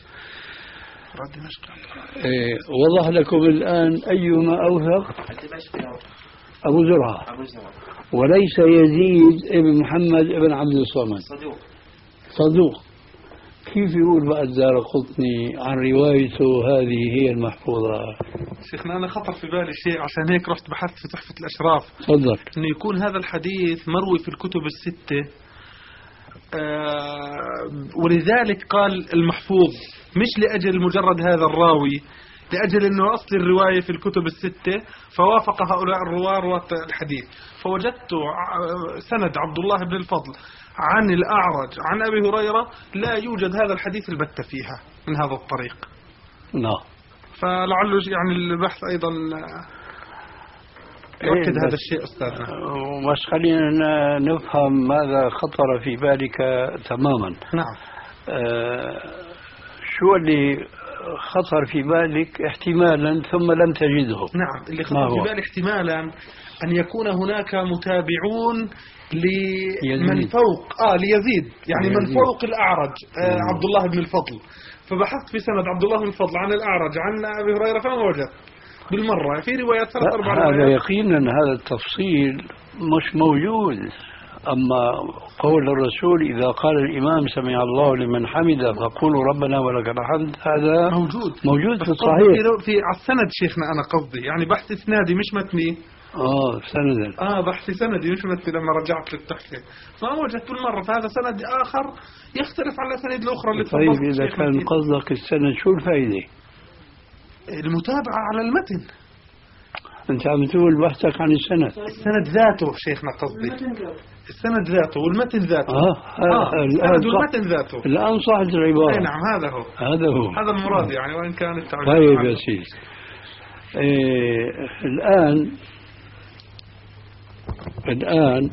Speaker 2: إيه وضح لكم الآن أيما أوثق أبو زرعة وليس يزيد ابن محمد ابن عبد الصمد.
Speaker 3: صدوق.
Speaker 2: صدوق. كيف يقول بقى الدارقطني عن روايته هذه هي المحفوظة؟
Speaker 4: شيخنا أنا خطر في بالي شيء عشان هيك رحت بحثت في تحفة الأشراف.
Speaker 2: تفضل.
Speaker 4: إنه يكون هذا الحديث مروي في الكتب الستة. آه ولذلك قال المحفوظ مش لأجل مجرد هذا الراوي، لأجل أنه أصل الرواية في الكتب الستة فوافق هؤلاء الرواة رواة الحديث. فوجدت سند عبد الله بن الفضل عن الأعرج عن أبي هريرة لا يوجد هذا الحديث البتة فيها من هذا الطريق.
Speaker 2: نعم.
Speaker 4: فلعله يعني البحث أيضا يؤكد
Speaker 2: إيه
Speaker 4: هذا الشيء أستاذنا.
Speaker 2: بس خلينا نفهم ماذا خطر في بالك تماما.
Speaker 4: نعم.
Speaker 2: آه شو اللي خطر في بالك احتمالا ثم لم تجده؟
Speaker 4: نعم اللي خطر في بالي احتمالا أن يكون هناك متابعون لمن فوق آه ليزيد يعني يزيد. من فوق الأعرج آه عبد الله بن الفضل. فبحثت في سند عبد الله بن الفضل عن الأعرج عن أبي هريرة فما وجدت بالمرة في روايات ثلاث أربع روايات.
Speaker 2: هذا يقينا هذا التفصيل مش موجود. أما قول الرسول إذا قال الإمام سمع الله لمن حمده فقولوا ربنا ولك الحمد هذا
Speaker 4: موجود
Speaker 2: موجود في الصحيح
Speaker 4: في على السند شيخنا. أنا قصدي يعني بحث إسنادي مش متني.
Speaker 2: آه سند
Speaker 4: آه بحث سندي مش متني. لما رجعت للتحقيق ما وجدت بالمرة. فهذا سند آخر يختلف عن الأسانيد الأخرى اللي
Speaker 2: طيب إذا كان قصدك السند شو الفائدة؟
Speaker 4: المتابعة على المتن.
Speaker 2: أنت عم تقول بحثك عن السند.
Speaker 4: السند ذاته شيخنا قصدي. السند ذاته والمتن ذاته.
Speaker 2: آه,
Speaker 4: آه السند والمتن ذاته.
Speaker 2: الآن صحت العبارة.
Speaker 4: أي نعم هذا هو.
Speaker 2: هذا هو.
Speaker 4: هذا المراد يعني وإن كان التعبير.
Speaker 2: طيب يا سيدي. إيه الآن الآن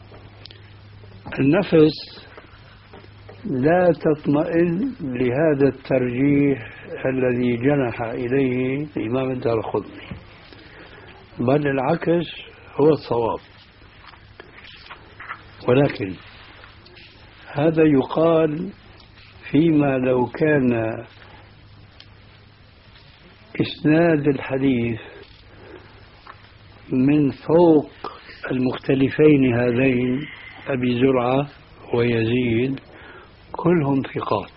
Speaker 2: النفس لا تطمئن لهذا الترجيح الذي جنح إليه الإمام الدارقطني، بل العكس هو الصواب. ولكن هذا يقال فيما لو كان إسناد الحديث من فوق المختلفين هذين أبي زرعة ويزيد كلهم ثقات،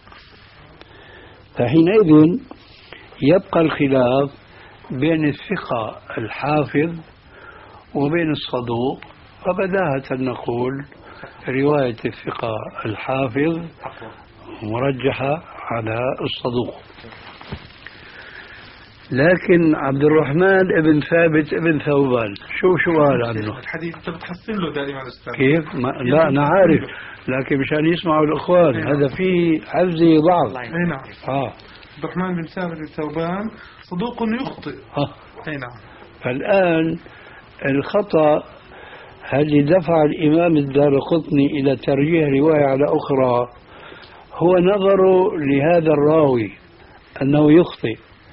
Speaker 2: فحينئذ يبقى الخلاف بين الثقة الحافظ وبين الصدوق. فبداهة نقول رواية الثقة الحافظ مرجحة على الصدوق. لكن عبد الرحمن ابن ثابت ابن ثوبان شو شو قال عنه؟
Speaker 4: الحديث انت بتحسن له دائما استاذ.
Speaker 2: كيف؟ ما لا انا عارف، لكن مشان يسمعوا الاخوان هذا في حفظه ضعف.
Speaker 4: اي نعم.
Speaker 2: اه
Speaker 4: عبد الرحمن بن ثابت الثوبان صدوق يخطئ.
Speaker 2: اه
Speaker 4: اي نعم.
Speaker 2: فالان الخطأ الذي دفع الامام الدارقطني الى ترجيح روايه على اخرى هو نظره لهذا الراوي انه يخطئ.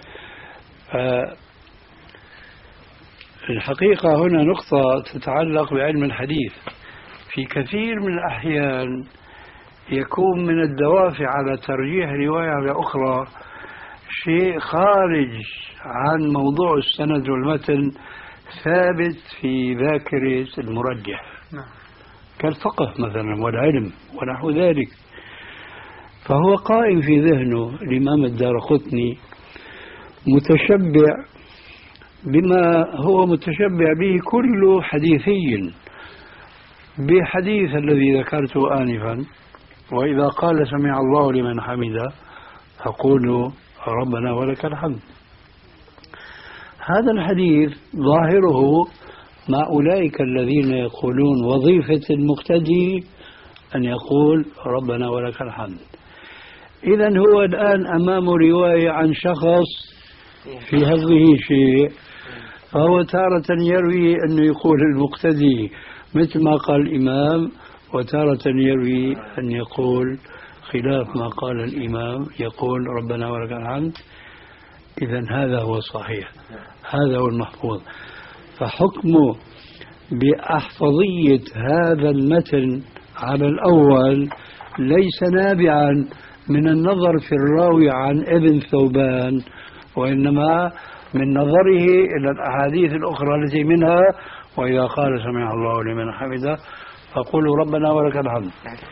Speaker 2: الحقيقة هنا نقطة تتعلق بعلم الحديث. في كثير من الأحيان يكون من الدوافع على ترجيح رواية على أخرى شيء خارج عن موضوع السند والمتن ثابت في ذاكرة المرجح كالفقه مثلا والعلم ونحو ذلك. فهو قائم في ذهنه الإمام الدارقطني متشبع بما هو متشبع به كل حديثي بحديث الذي ذكرته آنفا، وإذا قال سمع الله لمن حمده فقولوا ربنا ولك الحمد. هذا الحديث ظاهره مع أولئك الذين يقولون وظيفة المقتدي أن يقول ربنا ولك الحمد. إذن هو الآن أمام رواية عن شخص في هذه شيء، فهو تارة يروي أنه يقول المقتدي مثل ما قال الإمام، وتارة يروي أن يقول خلاف ما قال الإمام، يقول ربنا ولك الحمد. إذن هذا هو الصحيح، هذا هو المحفوظ. فحكمه بأحفظية هذا المتن على الأول ليس نابعا من النظر في الراوي عن ابن ثوبان، وإنما من نظره إلى الأحاديث الأخرى التي منها وإذا قال سمع الله لمن حمده فقولوا ربنا ولك الحمد.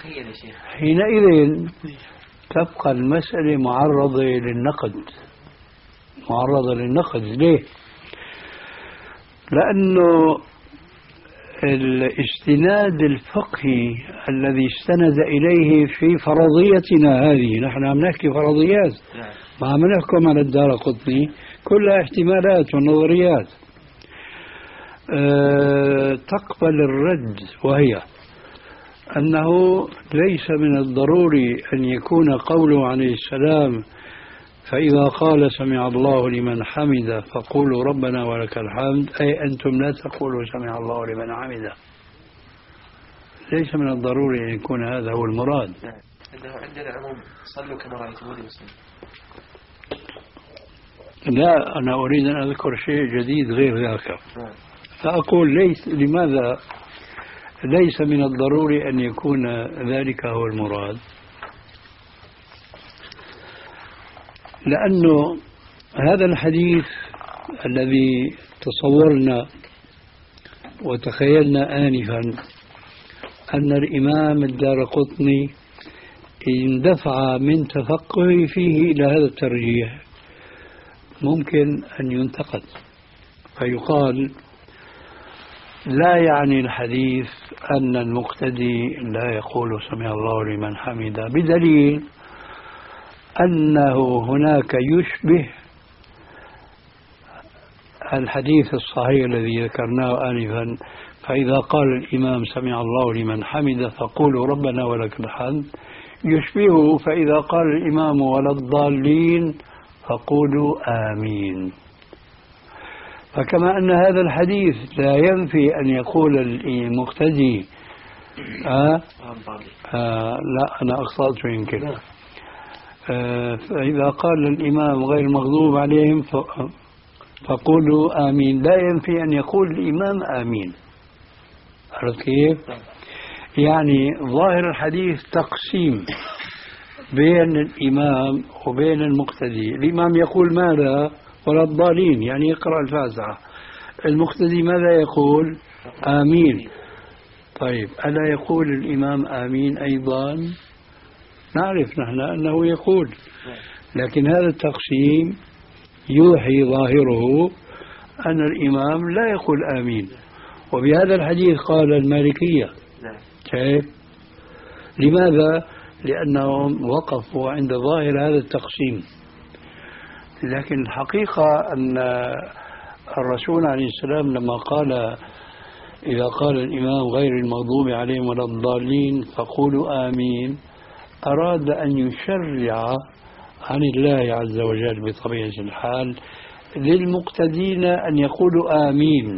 Speaker 2: حينئذ تبقى المسألة معرضة للنقد، معرضة للنقد. ليه؟ لأنه الاستناد الفقهي الذي استند إليه في فرضيتنا هذه، نحن عم نحكي فرضيات، ما عم نحكم على الدارقطني، كلها احتمالات ونظريات أه تقبل الرد، وهي أنه ليس من الضروري أن يكون قوله عليه السلام فإذا قال سمع الله لمن حمده فقولوا ربنا ولك الحمد، أي أنتم لا تقولوا سمع الله لمن حمده. ليس من الضروري أن يكون هذا هو المراد.
Speaker 3: أنه عندنا عموم صلوا كما رأيتموني يصلي.
Speaker 2: لا، أنا أريد أن أذكر شيء جديد غير ذاك، فأقول ليس لماذا ليس من الضروري أن يكون ذلك هو المراد. لأنه هذا الحديث الذي تصورنا وتخيلنا آنفا أن الإمام الدارقطني اندفع من تفقه فيه إلى هذا الترجيح، ممكن أن ينتقد فيقال لا يعني الحديث أن المقتدي لا يقول سمع الله لمن حمده، بدليل أنه هناك يشبه الحديث الصحيح الذي ذكرناه آنفا فإذا قال الإمام سمع الله لمن حمده فقولوا ربنا ولك الحمد، يشبهه فإذا قال الإمام ولا الضالين فقولوا آمين. فكما أن هذا الحديث لا ينفي أن يقول المقتدي آه آه لا أنا أخطأت يمكن آه فإذا قال الإمام غير المغضوب عليهم فقولوا آمين، لا ينفي أن يقول الإمام آمين. عرفت كيف؟ يعني ظاهر الحديث تقسيم بين الإمام وبين المقتدي. الإمام يقول ماذا؟ ولا الضالين، يعني يقرأ الفاتحة. المقتدي ماذا يقول؟ آمين. طيب ألا يقول الإمام آمين أيضا؟ نعرف نحن أنه يقول، لكن هذا التقسيم يوحي ظاهره أن الإمام لا يقول آمين. وبهذا الحديث قال المالكية. كيف؟ لماذا؟ لأنهم وقفوا عند ظاهر هذا التقسيم. لكن الحقيقة أن الرسول عليه السلام لما قال إذا قال الإمام غير المغضوب عليهم ولا الضالين فقولوا آمين، أراد أن يشرع عن الله عز وجل بطبيعة الحال للمقتدين أن يقولوا آمين،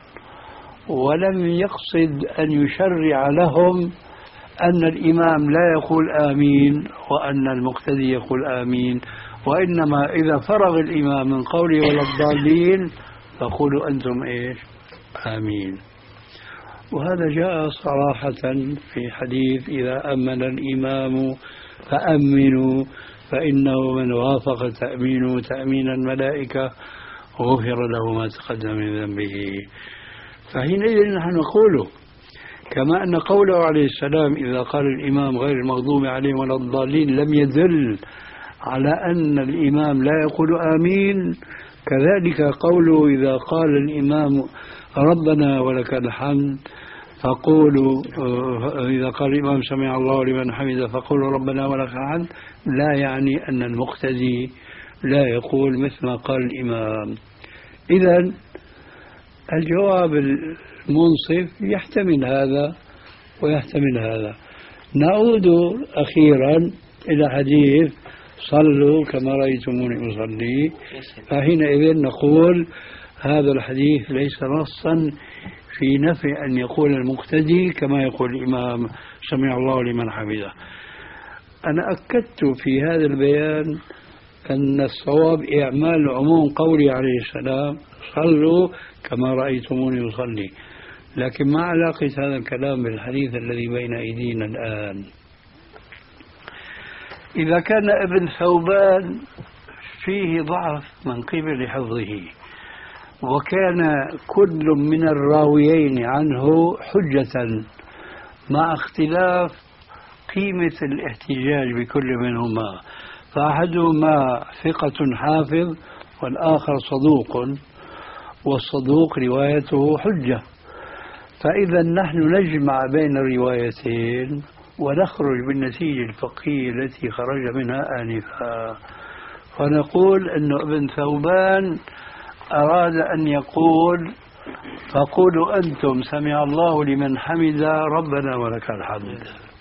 Speaker 2: ولم يقصد أن يشرع لهم أن الإمام لا يقول آمين وأن المقتدي يقول آمين، وإنما إذا فرغ الإمام من قوله ولا الضالين فقولوا أنتم إيش؟ آمين. وهذا جاء صراحة في حديث إذا أمن الإمام فأمنوا فإنه من وافق تأمينه تأمين الملائكة غفر له ما تقدم من ذنبه. فحينئذ نحن نقول كما أن قوله عليه السلام إذا قال الإمام غير المغضوب عليهم ولا الضالين لم يدل على أن الإمام لا يقول آمين، كذلك قوله إذا قال الإمام ربنا ولك الحمد فقولوا إذا قال الإمام سمع الله لمن حمده فقولوا ربنا ولك الحمد لا يعني أن المقتدي لا يقول مثل ما قال الإمام. إذن الجواب المنصف يحتمل هذا ويحتمل هذا. نعود أخيرا إلى حديث صلوا كما رأيتموني أصلي، فحينئذ نقول هذا الحديث ليس نصا في نفي أن يقول المقتدي كما يقول الإمام سمع الله لمن حمده. أنا أكدت في هذا البيان أن الصواب إعمال عموم قولي عليه السلام صلوا كما رأيتموني أصلي، لكن ما علاقة هذا الكلام بالحديث الذي بين أيدينا الآن؟ إذا كان ابن ثوبان فيه ضعف من قبل حفظه، وكان كل من الراويين عنه حجة مع اختلاف قيمة الاحتجاج بكل منهما، فأحدهما ثقة حافظ والآخر صدوق، والصدوق روايته حجة، فإذا نحن نجمع بين الروايتين ونخرج بالنتيجة الفقهية التي خرج منها آنفا، فنقول أن ابن ثوبان أراد أن يقول فقولوا أنتم سمع الله لمن حمد ربنا ولك الحمد.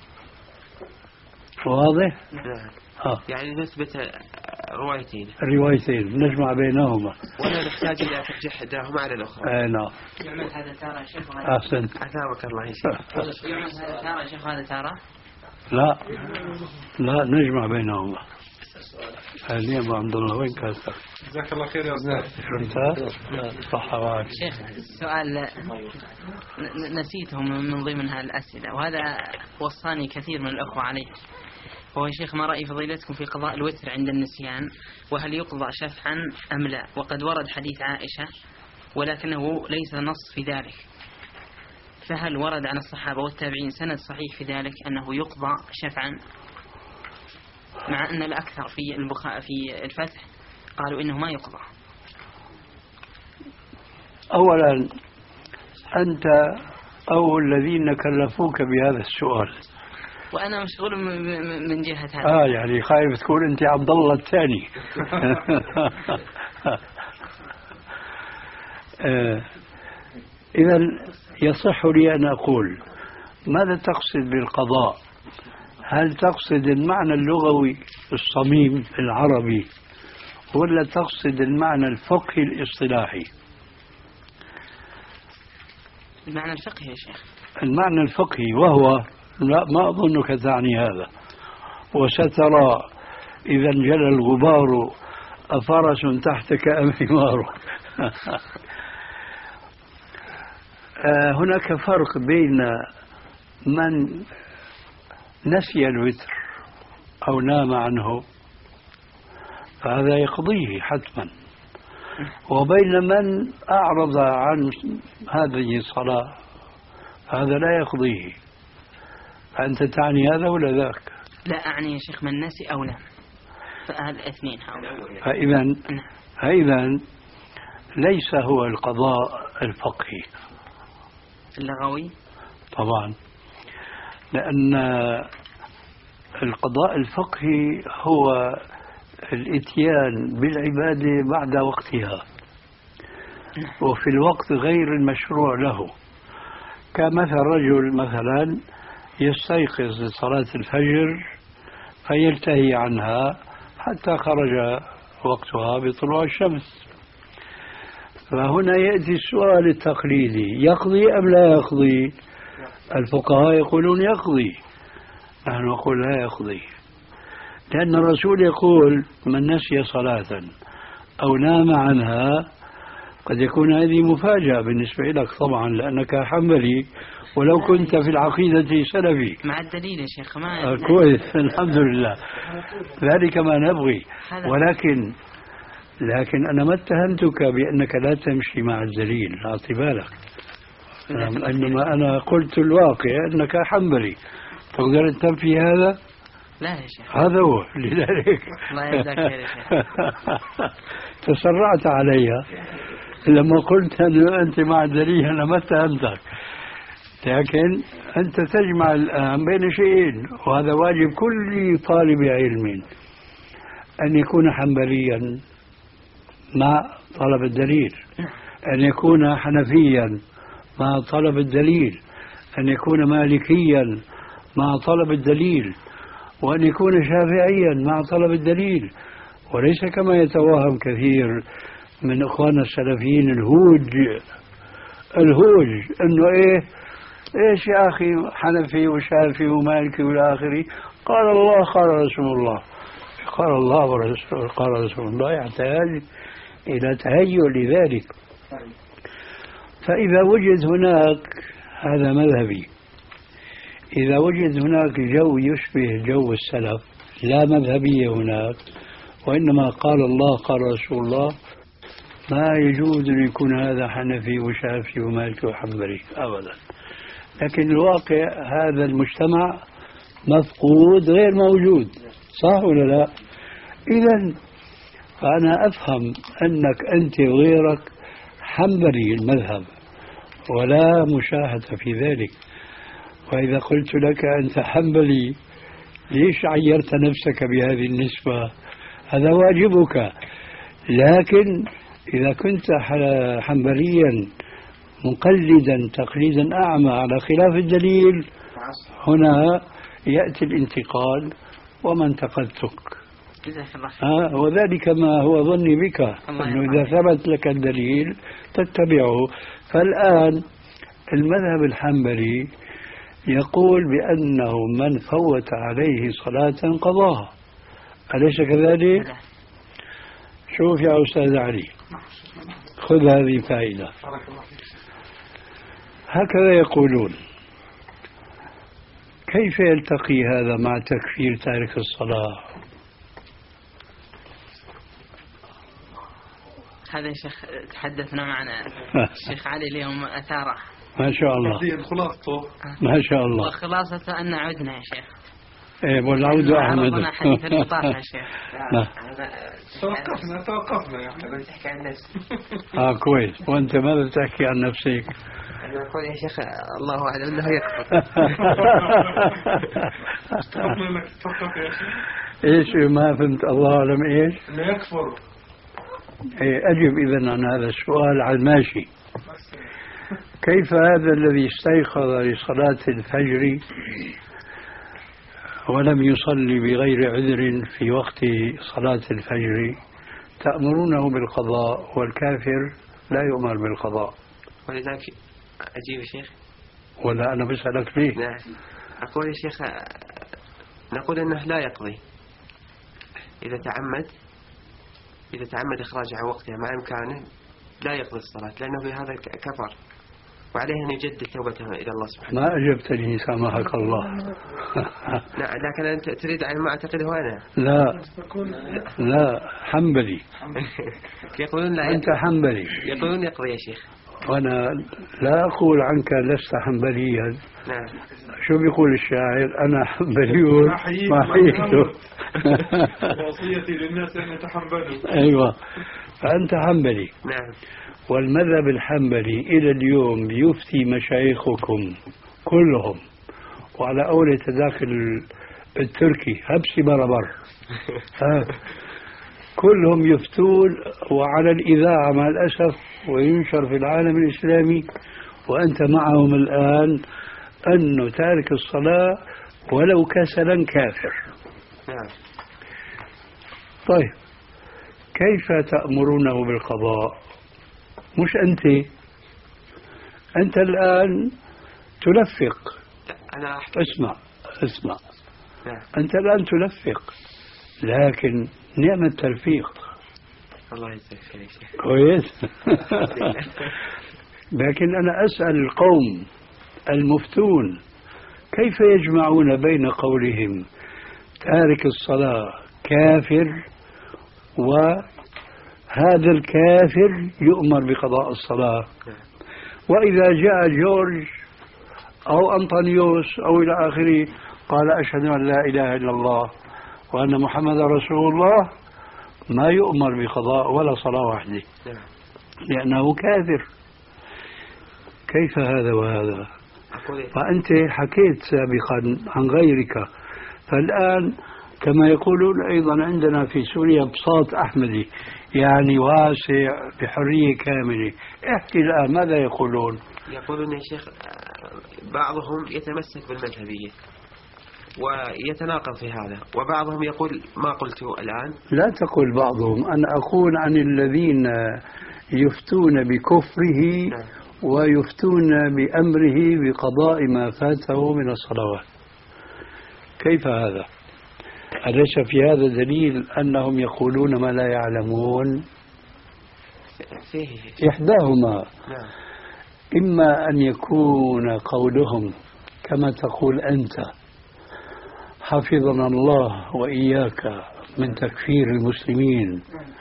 Speaker 2: واضح؟
Speaker 3: آه. يعني نثبت روايتين
Speaker 2: الروايتين نجمع بينهما
Speaker 3: ولا نحتاج إلى ترجيح إحداهما على الأخرى.
Speaker 2: آه نعم.
Speaker 5: يعمل هذا تارة يا شيخ.
Speaker 2: أحسنت.
Speaker 3: أثابك الله يا شيخ.
Speaker 5: يعمل هذا تارة يا شيخ، هذا تارة؟
Speaker 2: لا لا نجمع بينهما. أهلين أبو عبد الله، وين كاسر؟
Speaker 4: جزاك الله خير يا أستاذ.
Speaker 2: شفتها؟ صح معك.
Speaker 5: شيخ السؤال نسيته من ضمن هالأسئلة، وهذا وصاني كثير من الأخوة عليه، وهو شيخ ما رأي فضيلتكم في قضاء الوتر عند النسيان، وهل يقضى شفعا أم لا؟ وقد ورد حديث عائشة ولكنه ليس نص في ذلك، فهل ورد عن الصحابة والتابعين سند صحيح في ذلك أنه يقضى شفعا، مع أن الأكثر في البخاء في الفتح قالوا إنه ما يقضى؟
Speaker 2: أولا أنت أو الذين كلفوك بهذا السؤال،
Speaker 5: وأنا مشغول من جهة هذا.
Speaker 2: آه يعني خايف تكون أنت عبد الله الثاني. آه إذا يصح لي أن أقول ماذا تقصد بالقضاء؟ هل تقصد المعنى اللغوي الصميم العربي، ولا تقصد المعنى الفقهي الاصطلاحي؟
Speaker 5: المعنى الفقهي يا شيخ. المعنى
Speaker 2: الفقهي، وهو لا ما أظنك تعني هذا، وسترى إذا انجلى الغبار أفرس تحتك أم حمار. هناك فرق بين من نسي الوتر أو نام عنه فهذا يقضيه حتما، وبين من أعرض عن هذه الصلاة هذا لا يقضيه. أنت تعني هذا ولا ذاك؟
Speaker 5: لا أعني يا شيخ من نسي أو نام، فهذا اثنين هؤلاء.
Speaker 2: فإذا فإذا ليس هو القضاء الفقهي
Speaker 5: اللغوي
Speaker 2: طبعا، لأن القضاء الفقهي هو الاتيان بالعبادة بعد وقتها وفي الوقت غير المشروع له، كمثل رجل مثلا يستيقظ لصلاة الفجر فيلتهي عنها حتى خرج وقتها بطلوع الشمس، فهنا يأتي السؤال التقليدي يقضي أم لا يقضي؟ الفقهاء يقولون يقضي، نحن نقول لا يقضي، لأن الرسول يقول من نسي صلاة أو نام عنها قد يكون هذه مفاجأة بالنسبة لك طبعا لأنك حنبلي ولو كنت في العقيدة سلفي.
Speaker 5: مع الدليل يا شيخ ما
Speaker 2: كويس الحمد لله، ذلك ما نبغي، ولكن لكن أنا ما اتهمتك بأنك لا تمشي مع الدليل، أعطي بالك، إنما أنا قلت الواقع أنك حنبلي، تقدر تنفي هذا؟
Speaker 5: لا يا شيخ
Speaker 2: هذا هو، لذلك
Speaker 5: الله يجزاك خير يا شيخ.
Speaker 2: تسرعت عليها لما قلت أن أنت مع الدليل، أنا ما اتهمتك، لكن أنت تجمع الآن بين شيئين، وهذا واجب كل طالب علم أن يكون حنبليا مع طلب الدليل، أن يكون حنفيا مع طلب الدليل، أن يكون مالكيا مع طلب الدليل، وأن يكون شافعيا مع طلب الدليل، وليس كما يتوهم كثير من إخواننا السلفيين الهوج الهوج إنه إيه إيش يا أخي حنفي وشافعي ومالكي والى آخره، قال الله قال رسول الله، قال الله ورسول قال رسول الله يحتاج إلى تهيؤ لذلك. فإذا وجد هناك هذا مذهبي، إذا وجد هناك جو يشبه جو السلف، لا مذهبية هناك وإنما قال الله قال رسول الله، ما يجوز أن يكون هذا حنفي وشافعي ومالكي وحنبلي أبدا. لكن الواقع هذا المجتمع مفقود غير موجود، صح ولا لا؟ إذن فأنا أفهم أنك أنت وغيرك حنبلي المذهب ولا مشاهدة في ذلك. وإذا قلت لك أنت حنبلي ليش عيرت نفسك بهذه النسبة؟ هذا واجبك. لكن إذا كنت حنبليا مقلدا تقليدا أعمى على خلاف الدليل، هنا يأتي الانتقال وما انتقدتك. آه وذلك ما هو ظني بك، أنه إذا ثبت لك الدليل تتبعه. فالآن المذهب الحنبلي يقول بأنه من فوت عليه صلاة قضاها، أليس كذلك؟ شوف يا أستاذ علي، خذ هذه فائدة. هكذا يقولون. كيف يلتقي هذا مع تكفير تارك الصلاة؟
Speaker 5: هذا يا شيخ تحدثنا معنا الشيخ علي اليوم أثاره
Speaker 2: ما شاء الله،
Speaker 4: خلاصته
Speaker 2: ما شاء الله،
Speaker 5: وخلاصة أن عدنا يا شيخ.
Speaker 2: ايه والعود أحمد.
Speaker 5: عرضنا حديث البطاقة يا شيخ.
Speaker 4: توقفنا توقفنا يا
Speaker 3: أنا بتحكي عن نفسي.
Speaker 2: اه كويس. وأنت ماذا تحكي عن نفسك؟
Speaker 3: أنا أقول يا شيخ الله أعلم أنه يكفر.
Speaker 2: ايش ما فهمت؟ الله أعلم ايش؟
Speaker 4: انه يكفر.
Speaker 2: ايه أجب إذن عن هذا السؤال على الماشي. كيف هذا الذي استيقظ لصلاة الفجر ولم يصلي بغير عذر في وقت صلاة الفجر تأمرونه بالقضاء، والكافر لا يؤمر بالقضاء؟
Speaker 3: ولذلك أجيب يا شيخ.
Speaker 2: ولا أنا بسألك ليه؟
Speaker 3: نعم أقول يا شيخ نقول أنه لا يقضي إذا تعمد إذا تعمد إخراج عن وقتها مع إمكانه، لا يقضي الصلاة لأنه بهذا كفر، وعليه أن يجدد توبته إلى الله سبحانه.
Speaker 2: ما أجبتني سامحك الله.
Speaker 3: لا لكن أنت تريد عن ما أعتقده أنا.
Speaker 2: لا لا حنبلي.
Speaker 3: يقولون لا
Speaker 2: أنت حنبلي.
Speaker 3: يقولون يقضي يا شيخ.
Speaker 2: وأنا لا أقول عنك لست حنبليا.
Speaker 3: نعم.
Speaker 2: شو بيقول الشاعر؟ أنا حنبلي ما حييته.
Speaker 4: وصيتي للناس أن يتحنبلوا.
Speaker 2: أيوة فأنت حنبلي.
Speaker 3: نعم.
Speaker 2: والمذهب الحنبلي إلى اليوم يفتي مشايخكم كلهم، وعلى أول تداخل التركي هبسي بربر كلهم يفتون، وعلى الإذاعة مع الأسف وينشر في العالم الإسلامي وأنت معهم الآن، أنه تارك الصلاة ولو كسلا كافر.
Speaker 3: نعم.
Speaker 2: طيب كيف تأمرونه بالقضاء؟ مش أنت أنت الآن تلفق.
Speaker 3: أنا أحكي.
Speaker 2: اسمع اسمع
Speaker 3: نعم.
Speaker 2: أنت الآن تلفق، لكن نعم التلفيق.
Speaker 3: الله يجزاك خير يا شيخ.
Speaker 2: كويس. لكن أنا أسأل القوم المفتون كيف يجمعون بين قولهم تارك الصلاة كافر وهذا الكافر يؤمر بقضاء الصلاة؟ وإذا جاء جورج أو أنطونيوس أو إلى آخره قال أشهد أن لا إله إلا الله وأن محمد رسول الله، ما يؤمر بقضاء ولا صلاة واحدة لأنه كافر. كيف هذا وهذا؟ فأنت حكيت سابقا عن غيرك، فالآن كما يقولون أيضا عندنا في سوريا بساط أحمدي، يعني واسع بحرية كاملة. احكي الآن ماذا يقولون؟
Speaker 3: يقولون يا شيخ بعضهم يتمسك بالمذهبية ويتناقض في هذا، وبعضهم يقول ما قلته الآن.
Speaker 2: لا تقول بعضهم، أنا أقول عن الذين يفتون بكفره
Speaker 3: نعم.
Speaker 2: ويفتون بأمره بقضاء ما فاته من الصلوات. كيف هذا؟ أليس في هذا دليل أنهم يقولون ما لا يعلمون؟
Speaker 3: فيه
Speaker 2: إحداهما
Speaker 3: نعم.
Speaker 2: إما أن يكون قولهم كما تقول أنت حفظنا الله وإياك من تكفير المسلمين،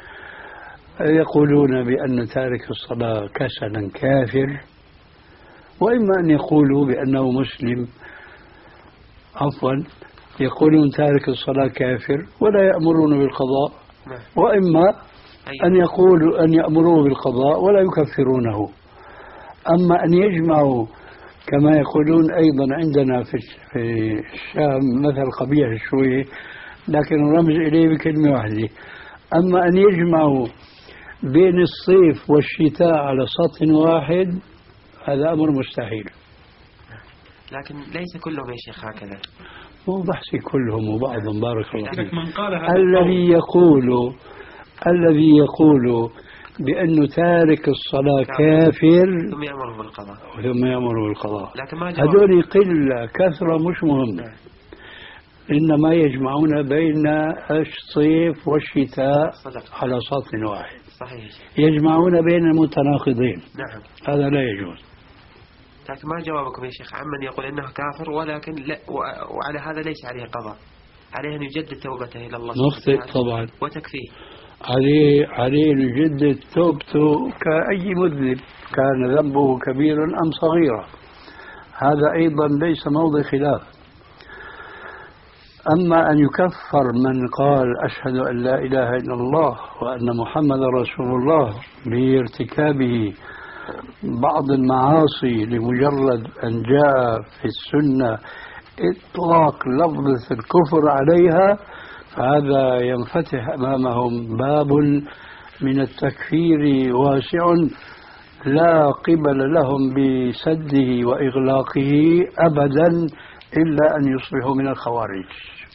Speaker 2: يقولون بأن تارك الصلاة كسلا كافر، وإما أن يقولوا بأنه مسلم، عفوا يقولون تارك الصلاة كافر ولا يأمرون بالقضاء، وإما أن يقولوا أن يأمروا بالقضاء ولا يكفرونه. أما أن يجمعوا كما يقولون أيضا عندنا في الشام مثل قبيح شوي لكن الرمز إليه بكلمة واحدة، أما أن يجمعوا بين الصيف والشتاء على سطح واحد هذا أمر مستحيل.
Speaker 3: لكن ليس كلهم يا شيخ هكذا.
Speaker 2: مو بحثي كلهم وبعضهم بارك الله فيك.
Speaker 4: من قال
Speaker 2: الذي يقول الذي يقول بأنه تارك الصلاة كافر
Speaker 3: ثم يأمره بالقضاء
Speaker 2: ثم يأمره بالقضاء،
Speaker 3: لكن ما
Speaker 2: هذول قلة كثرة مش مهم. إنما يجمعون بين الصيف والشتاء
Speaker 3: صدق.
Speaker 2: على سطح واحد.
Speaker 3: صحيح.
Speaker 2: يجمعون بين المتناقضين.
Speaker 3: نعم.
Speaker 2: هذا لا يجوز.
Speaker 3: لكن ما جوابكم يا شيخ عمن يقول إنه كافر ولكن لا، وعلى هذا ليس عليه قضاء، عليه أن يجدد توبته إلى الله
Speaker 2: نخطئ طبعا
Speaker 3: وتكفيه.
Speaker 2: عليه عليه أن يجدد توبته كأي مذنب كان ذنبه كبيرا أم صغيرا، هذا أيضا ليس موضع خلاف. أما أن يكفر من قال أشهد أن لا إله إلا الله وأن محمد رسول الله بارتكابه بعض المعاصي لمجرد أن جاء في السنة إطلاق لفظ الكفر عليها، فهذا ينفتح أمامهم باب من التكفير واسع لا قبل لهم بسده وإغلاقه أبدا إلا أن يصبحوا من الخوارج.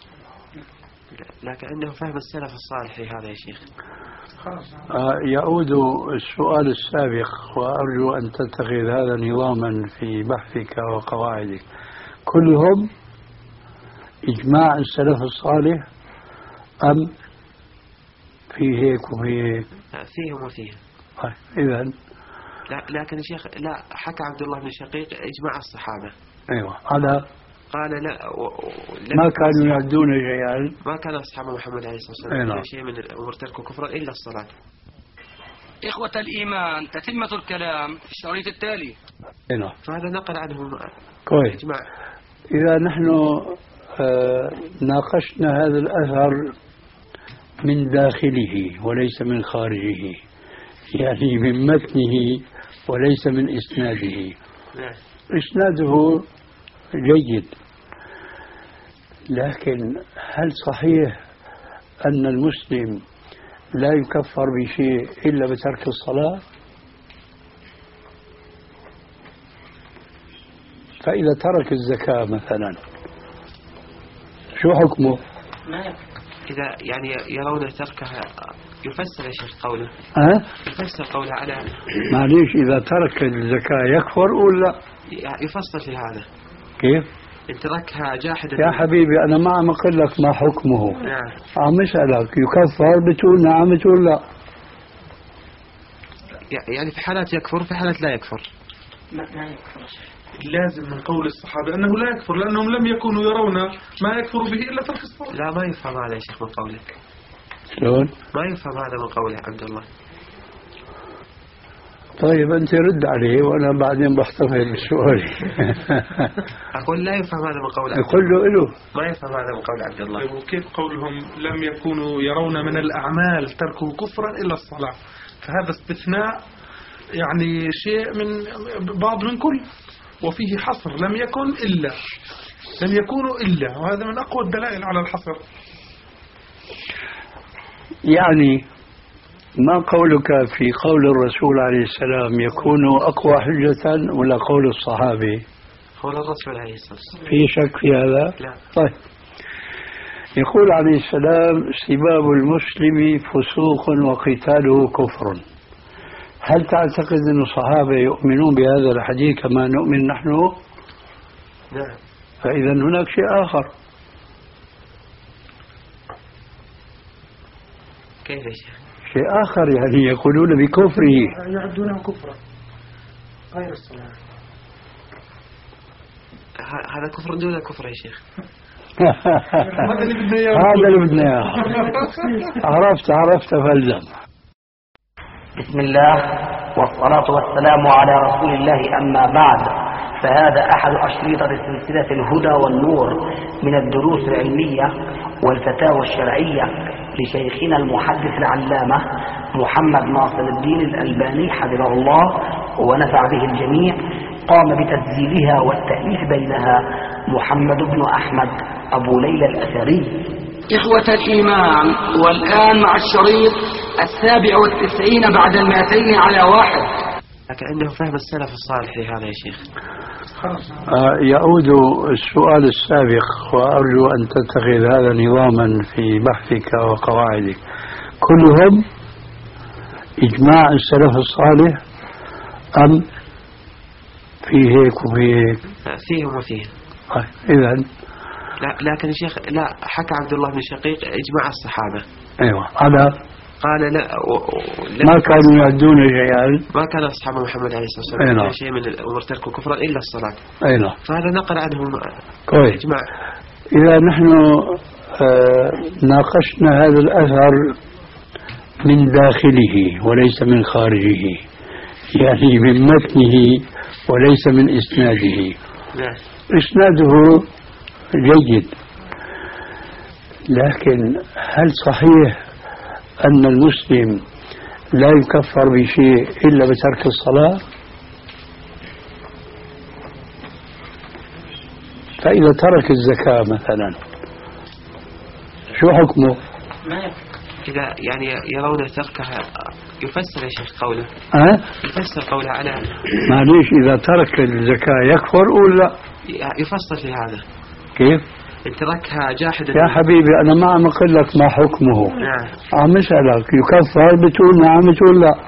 Speaker 3: لكن عنده فهم السلف الصالح في هذا يا شيخ.
Speaker 2: يعود السؤال السابق وأرجو أن تتخذ هذا نظاما في بحثك وقواعدك. كلهم إجماع السلف الصالح أم في هيك وفي هيك؟
Speaker 3: فيهم وفيهم.
Speaker 2: إذن
Speaker 3: لا لكن يا شيخ لا، حكى عبد الله بن شقيق إجماع الصحابة.
Speaker 2: أيوة على
Speaker 3: قال لا و...
Speaker 2: ما كانوا يعدون شيئا،
Speaker 3: ما كان أصحاب محمد عليه الصلاة والسلام أيوة. شيء من الأمور تركوا كفرا إلا الصلاة.
Speaker 6: إخوة الإيمان، تتمة الكلام في الشريط التالي.
Speaker 2: أيوة.
Speaker 3: فهذا نقل عنهم
Speaker 2: كويس.
Speaker 3: إجماع.
Speaker 2: إذا نحن آه ناقشنا هذا الأثر من داخله وليس من خارجه، يعني من متنه وليس من إسناده. إسناده جيد، لكن هل صحيح أن المسلم لا يكفر بشيء إلا بترك الصلاة؟ فإذا ترك الزكاة مثلا شو حكمه؟
Speaker 3: إذا يعني يرون تركها يفسر يا شيخ قوله.
Speaker 2: أه؟
Speaker 3: يفسر قوله على
Speaker 2: معليش إذا ترك الزكاة يكفر ولا
Speaker 3: يفصل في هذا
Speaker 2: كيف؟
Speaker 3: إن تركها جاحدا.
Speaker 2: يا حبيبي أنا ما عم أقول لك ما حكمه.
Speaker 3: نعم.
Speaker 2: عم أسألك يكفر بتقول نعم بتقول لا.
Speaker 3: يعني في حالات يكفر في حالات لا يكفر.
Speaker 5: ما يكفر.
Speaker 4: لازم من قول الصحابة أنه لا يكفر لأنهم لم يكونوا يرون ما يكفر به إلا ترك الصلاة.
Speaker 3: لا ما يفهم هذا يا شيخ من قولك.
Speaker 2: شلون؟
Speaker 3: ما يفهم هذا من قوله عبد الله.
Speaker 2: طيب أنت رد عليه وأنا بعدين بحتفل بسؤالي.
Speaker 3: أقول لا يفهم هذا من قول عبد الله.
Speaker 2: أقول له إله
Speaker 3: ما يفهم هذا من قول عبد الله.
Speaker 4: وكيف قولهم لم يكونوا يرون من الأعمال تركوا كفرا إلا الصلاة، فهذا استثناء يعني شيء من بعض من كل، وفيه حصر لم يكن إلا، لم يكونوا إلا، وهذا من أقوى الدلائل على الحصر.
Speaker 2: يعني ما قولك في قول الرسول عليه السلام يكون أقوى حجة ولا قول الصحابي؟
Speaker 3: قول الرسول عليه الصلاة والسلام.
Speaker 2: في شك في هذا؟
Speaker 3: لا.
Speaker 2: طيب، يقول عليه السلام سباب المسلم فسوق وقتاله كفر. هل تعتقد أن الصحابة يؤمنون بهذا الحديث كما نؤمن نحن؟
Speaker 3: نعم.
Speaker 2: فإذا هناك شيء آخر.
Speaker 3: كيف يا شيخ؟
Speaker 2: شيء آخر، يعني يقولون بكفره،
Speaker 7: يعدونه كفرا غير الصلاة.
Speaker 3: هذا كفر دون كفر يا شيخ.
Speaker 2: هذا اللي بدنا اياه. عرفت عرفت فالزم.
Speaker 1: بسم الله والصلاة والسلام على رسول الله، أما بعد، فهذا أحد أشريطة سلسلة الهدى والنور من الدروس العلمية والفتاوى الشرعية لشيخنا المحدث العلامة محمد ناصر الدين الألباني حفظه الله ونفع به الجميع. قام بتسجيلها والتأليف بينها محمد بن أحمد أبو ليلى الأثري.
Speaker 6: إخوة الإيمان، والآن مع الشريط السابع والتسعين بعد المائتين على واحد.
Speaker 3: كأنه فهم السلف الصالح لهذا يا شيخ.
Speaker 2: آه يعود السؤال السابق، وأرجو أن تتخذ هذا نظاما في بحثك وقواعدك. كلهم إجماع السلف الصالح أم في هيك وفي هيك؟
Speaker 3: فيهم وفيهم.
Speaker 2: آه إذن
Speaker 3: لا، لكن يا شيخ لا، حكى عبد الله بن شقيق إجماع الصحابة.
Speaker 2: أيوة. على
Speaker 3: قال لا, و...
Speaker 2: ما كانوا يعدون شيئا،
Speaker 3: ما كان أصحاب محمد عليه الصلاة والسلام
Speaker 2: أيوة.
Speaker 3: شيء من الأمور تركوا كفرا إلا الصلاة.
Speaker 2: أيوة.
Speaker 3: فهذا نقل عنهم
Speaker 2: كويس.
Speaker 3: إجماع.
Speaker 2: إذا نحن آه ناقشنا هذا الأثر من داخله وليس من خارجه، يعني من متنه وليس من إسناده.
Speaker 3: نعم.
Speaker 2: إسناده جيد، لكن هل صحيح أن المسلم لا يكفر بشيء إلا بترك الصلاة؟ فإذا ترك الزكاة مثلا شو حكمه؟
Speaker 3: إذا يعني يرون تركها يفسر يا شيخ قوله.
Speaker 2: أه؟
Speaker 3: يفسر قوله على
Speaker 2: معليش، إذا ترك الزكاة يكفر ولا
Speaker 3: يفسر في هذا؟
Speaker 2: كيف؟
Speaker 3: إن تركها جاحدا.
Speaker 2: يا حبيبي أنا ما عم أقول لك ما حكمه.
Speaker 3: نعم.
Speaker 2: عم أسألك يكفر، بتقول نعم بتقول لا.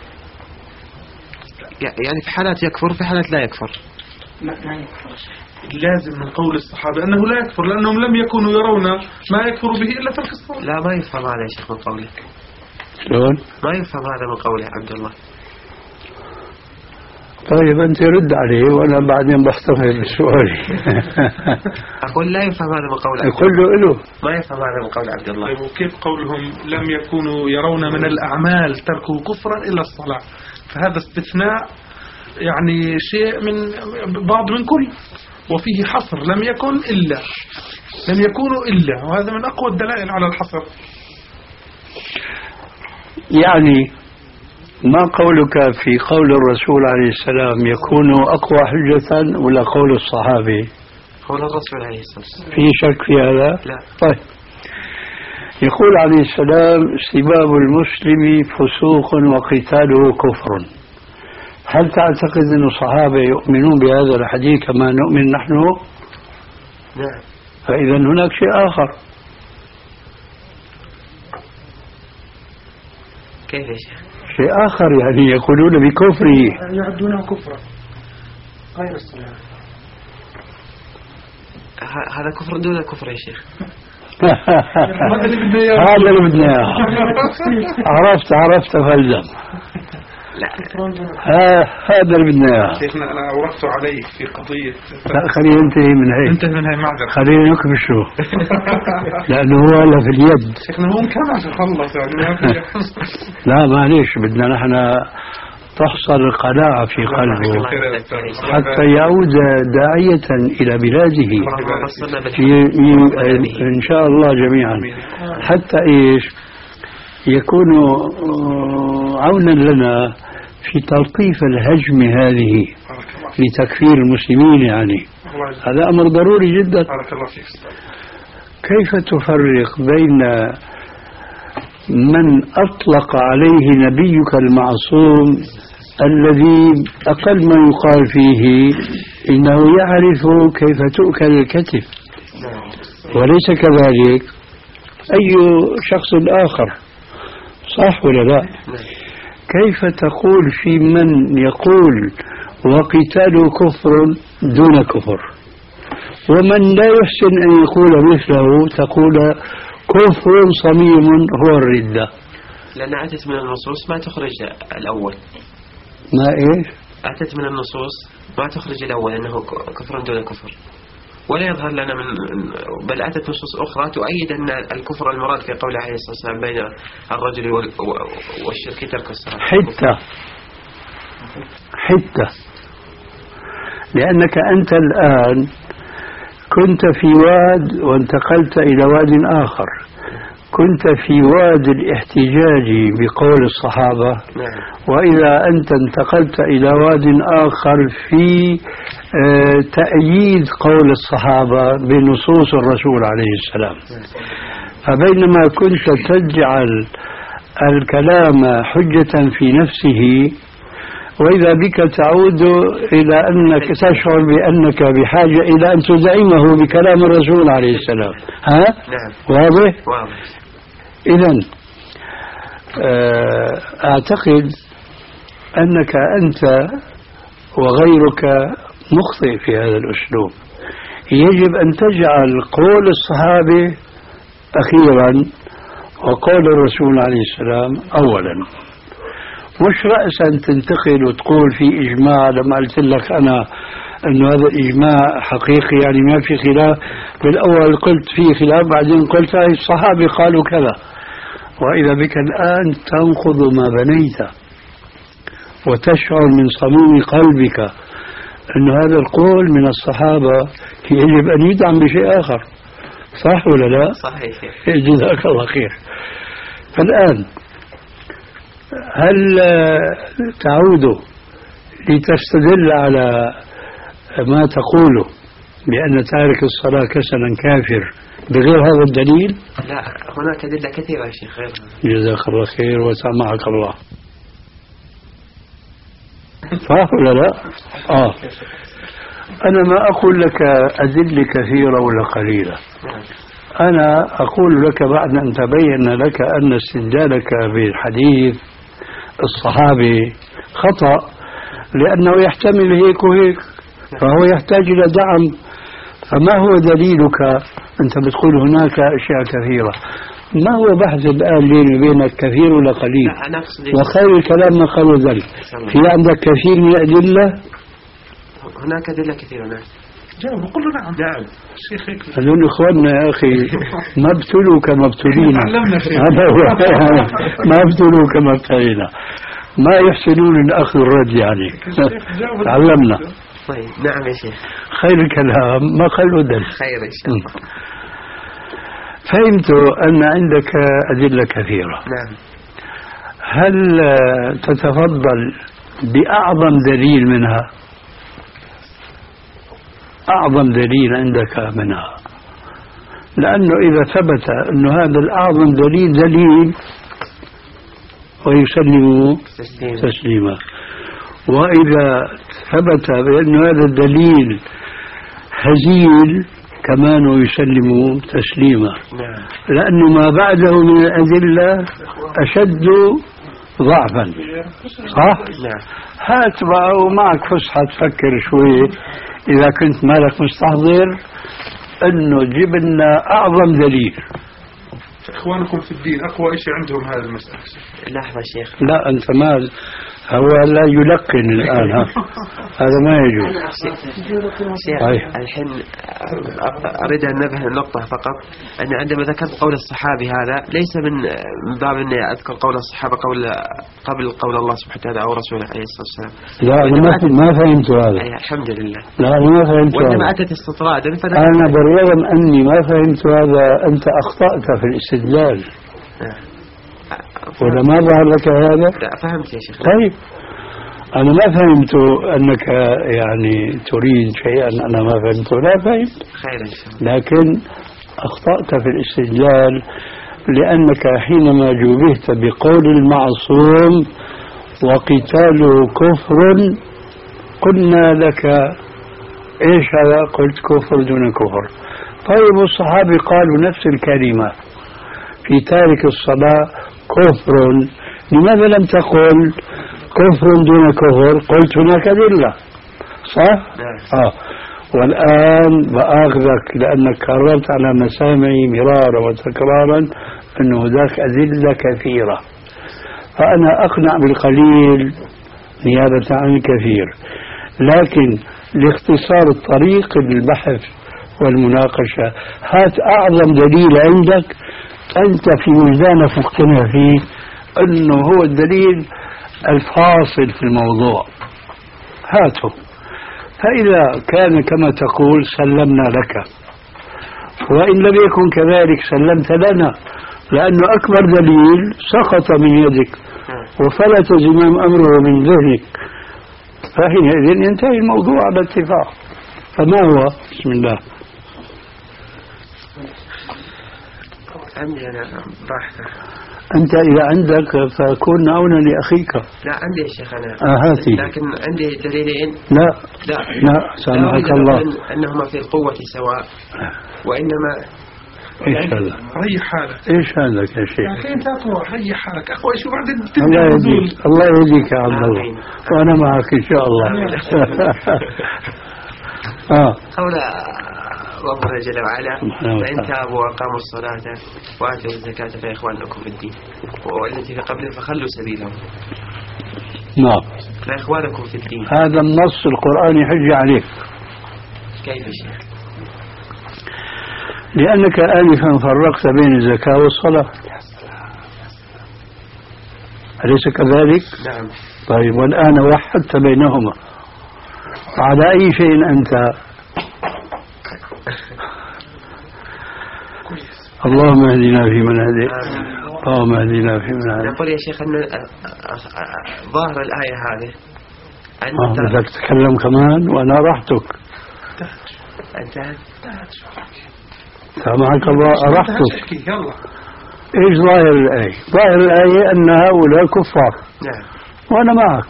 Speaker 3: يعني في حالات يكفر، في حالات لا يكفر.
Speaker 5: ما يكفر.
Speaker 4: لازم من قول الصحابة أنه لا يكفر، لأنهم لم يكونوا يرون ما يكفر به إلا ترك الصلاة.
Speaker 3: لا، ما يفهم هذا يا شيخ من قولك.
Speaker 2: شلون؟
Speaker 3: ما يفهم هذا من قوله عبد الله.
Speaker 2: طيب أنت رد عليه وأنا بعدين بحتفظ بسؤالي.
Speaker 3: أقول لا يفهم هذا من قول عبد الله.
Speaker 2: يقول له إله
Speaker 3: ما يفهم هذا من قول عبد الله.
Speaker 4: طيب وكيف قولهم لم يكونوا يرون من الأعمال تركوا كفرا إلا الصلاة؟ فهذا استثناء، يعني شيء من بعض من كل، وفيه حصر، لم يكن إلا، لم يكونوا إلا، وهذا من أقوى الدلائل على الحصر.
Speaker 2: يعني ما قولك في قول الرسول عليه السلام يكون أقوى حجة ولا قول الصحابي؟
Speaker 3: قول الرسول عليه الصلاة والسلام.
Speaker 2: في شك في هذا؟
Speaker 3: لا.
Speaker 2: طيب، يقول عليه السلام سباب المسلم فسوق وقتاله كفر. هل تعتقد أن الصحابة يؤمنون بهذا الحديث كما نؤمن نحن؟
Speaker 3: نعم.
Speaker 2: فإذا هناك شيء آخر.
Speaker 3: كيف يا شيخ؟
Speaker 2: شيء آخر، يعني يقولون بكفره.
Speaker 7: يعدونه كفرا غير الصلاة.
Speaker 3: هذا كفر دون كفر يا شيخ.
Speaker 2: هذا اللي بدنا اياه. عرفت عرفت فالزم.
Speaker 3: لا.
Speaker 2: هذا اللي بدنا اياه.
Speaker 4: شيخنا أنا أوردت عليك في قضية.
Speaker 2: لا خلينا ننتهي من هيك.
Speaker 4: انتهي من هاي معذرة.
Speaker 2: خلينا نكبشه. لأنه هو هلا في اليد.
Speaker 4: شيخنا هو كمان خلص يعني ما في.
Speaker 2: لا معليش، بدنا نحن تحصل القناعة في قلبه حتى يعود داعية إلى بلاده إن شاء الله جميعا، حتى إيش يكون عونا لنا في تلطيف الهجم هذه لتكفير المسلمين. يعني هذا أمر ضروري جدا. كيف تفرق بين من أطلق عليه نبيك المعصوم الذي أقل ما يقال فيه إنه يعرف كيف تؤكل الكتف، وليس كذلك أي شخص آخر، صح ولا لا؟ كيف تقول في من يقول وقتال كفر دون كفر، ومن لا يحسن أن يقول مثله تقول كفر صميم هو الردة؟
Speaker 3: لأن أتت من النصوص ما تخرج الأول.
Speaker 2: ما إيش؟
Speaker 3: أتت من النصوص ما تخرج الأول أنه كفر دون كفر، ولا يظهر لنا من، بل أتت نصوص أخرى تؤيد أن الكفر المراد في قول عليه الصلاة والسلام بين الرجل والشرك ترك الصلاة.
Speaker 2: حتى حتى لأنك أنت الآن كنت في واد وانتقلت إلى واد آخر، كنت في واد الاحتجاج بقول الصحابة، وإذا أنت انتقلت إلى واد آخر في تأييد قول الصحابة بنصوص الرسول عليه السلام. فبينما كنت تجعل الكلام حجة في نفسه، وإذا بك تعود إلى أنك تشعر بأنك بحاجة إلى أن تدعمه بكلام الرسول عليه السلام. ها؟ واضح؟ إذن أعتقد أنك أنت وغيرك مخطئ في هذا الأسلوب. يجب أن تجعل قول الصحابة أخيرا وقول الرسول عليه السلام أولا، مش رأسا تنتقل وتقول في إجماع. لما قلت لك أنا أنه هذا إجماع حقيقي يعني ما في خلاف، بالأول قلت في خلاف، بعدين قلت هاي الصحابة قالوا كذا، وإذا بك الآن تنقض ما بنيت وتشعر من صميم قلبك أن هذا القول من الصحابة يجب أن يدعم بشيء آخر، صح ولا لا؟
Speaker 3: صحيح.
Speaker 2: جزاك الله خير. فالآن هل تعود لتستدل على ما تقوله بأن تارك الصلاة كسلا كافر بغير هذا الدليل؟
Speaker 3: لا، هناك أدلة كثيرة يا شيخ غير.
Speaker 2: جزاك الله خير وسامحك الله. صح ولا لا؟ آه. أنا ما أقول لك أدلة كثيرة ولا قليلة، أنا أقول لك بعد أن تبين لك أن استدلالك بالحديث الصحابي خطأ، لأنه يحتمل هيك وهيك، فهو يحتاج إلى دعم. فما هو دليلك؟ أنت بتقول هناك أشياء كثيرة، ما هو بحث الآن بيني وبينك كثير ولا قليل؟ وخير الكلام ما قالوا ذلك. في عندك كثير من الأدلة؟
Speaker 3: هناك أدلة كثيرة. نعم.
Speaker 4: جاوب قل له نعم.
Speaker 3: نعم.
Speaker 4: شيخ
Speaker 2: هذول إخواننا يا أخي ما ابتلوا كما ابتلينا. هذا هو ما ابتلوا كما ابتلينا، ما يحسنون الأخذ الرد يعني. تعلمنا.
Speaker 3: طيب نعم يا شيخ.
Speaker 2: خير الكلام ما قالوا دل.
Speaker 3: خير إن شاء الله.
Speaker 2: فهمت أن عندك أدلة كثيرة.
Speaker 3: نعم.
Speaker 2: هل تتفضل بأعظم دليل منها؟ أعظم دليل عندك منها، لأنه إذا ثبت أن هذا الأعظم دليل دليل ويسلم تسليما، وإذا ثبت بأن هذا الدليل هزيل كمان يسلم تسليما، لأنه ما بعده من الأدلة أشد ضعفا. صح؟ هات بقى ومعك فسحة تفكر شوي إذا كنت مالك مستحضر أنه جيب لنا أعظم دليل.
Speaker 4: إخوانكم في الدين أقوى شيء عندهم هذا المسألة.
Speaker 3: لحظة شيخ.
Speaker 2: لا أنت مال هو لا يلقن الآن. ها هذا ما يجوز.
Speaker 3: شيخ الحين أريد أن نبه النقطة فقط، أن عندما ذكرت قول الصحابي هذا ليس من باب أني أذكر قول الصحابة قول قبل قول الله سبحانه وتعالى أو رسوله عليه الصلاة والسلام.
Speaker 2: لا أنا ما فهمت هذا.
Speaker 3: الحمد لله.
Speaker 2: لا أنا ما فهمت هذا.
Speaker 3: وإنما أتت استطرادا.
Speaker 2: أنا بالرغم أني ما فهمت هذا أنت أخطأت في الاستدلال. ولا ما ظهر لك هذا؟
Speaker 3: لا فهمت يا شيخ.
Speaker 2: طيب أنا ما فهمت أنك يعني تريد شيئا أنا ما فهمته. لا فهمت.
Speaker 3: خير إن شاء الله.
Speaker 2: لكن أخطأت في الاستدلال لأنك حينما جوبهت بقول المعصوم وقتاله كفر قلنا لك إيش هذا؟ قلت كفر دون كفر. طيب الصحابة قالوا نفس الكلمة في تارك الصلاة كفر، لماذا لم تقل كفر دون كفر؟ قلت هناك أدلة، صح؟ آه. والآن بآخذك لأنك كررت على مسامعي مرارا وتكرارا أن هناك أدلة كثيرة، فأنا أقنع بالقليل نيابة عن الكثير، لكن لاختصار الطريق البحث والمناقشة هات أعظم دليل عندك أنت في وجدانك مقتنع فيه أنه هو الدليل الفاصل في الموضوع، هاته. فإذا كان كما تقول سلمنا لك، وإن لم يكن كذلك سلمت لنا، لأنه أكبر دليل سقط من يدك وفلت زمام أمره من ذهنك، فحينئذ ينتهي الموضوع على اتفاق. فما هو؟ بسم الله.
Speaker 3: عندي أنا راحته.
Speaker 2: أنت إذا عندك فكون عونا لأخيك.
Speaker 3: لا عندي يا شيخ أنا.
Speaker 2: آه هاتي.
Speaker 3: لكن عندي دليلين.
Speaker 2: لا
Speaker 3: لا
Speaker 2: لا سامحك الله.
Speaker 3: أنهما في القوة سواء، وإنما
Speaker 2: إيش هذا؟
Speaker 4: ريح حالك.
Speaker 2: إيش هذا يا شيخ؟
Speaker 4: يا أخي أنت تروح ريح حالك أخوي، شو بعدين
Speaker 2: الله يهديك، الله يهديك يا عبد الله، وأنا معك إن شاء الله. آه.
Speaker 3: قول ربنا جل وعلا فإن تابوا وأقاموا الصلاة وآتوا الزكاة فإخوانكم في الدين، والتي في قبله فخلوا سبيلهم.
Speaker 2: نعم.
Speaker 3: فإخوانكم في الدين.
Speaker 2: هذا النص القرآني حجة عليك.
Speaker 3: كيف شيخ؟
Speaker 2: لأنك آنفا فرقت بين الزكاة والصلاة، أليس كذلك؟
Speaker 3: نعم.
Speaker 2: طيب والآن وحدت بينهما، على أي شيء أنت؟ اللهم اهدنا فيمن هديت، اللهم اهدنا فيمن هديت.
Speaker 3: نقول يا شيخ أن ظاهر الآية هذه
Speaker 2: أنت بدك تتكلم كمان وأنا راحتك.
Speaker 3: انتهت.
Speaker 2: سامحك الله راحتك.
Speaker 4: يلا.
Speaker 2: إيش ظاهر الآية؟ ظاهر الآية أن هؤلاء كفار.
Speaker 3: نعم.
Speaker 2: وأنا معك،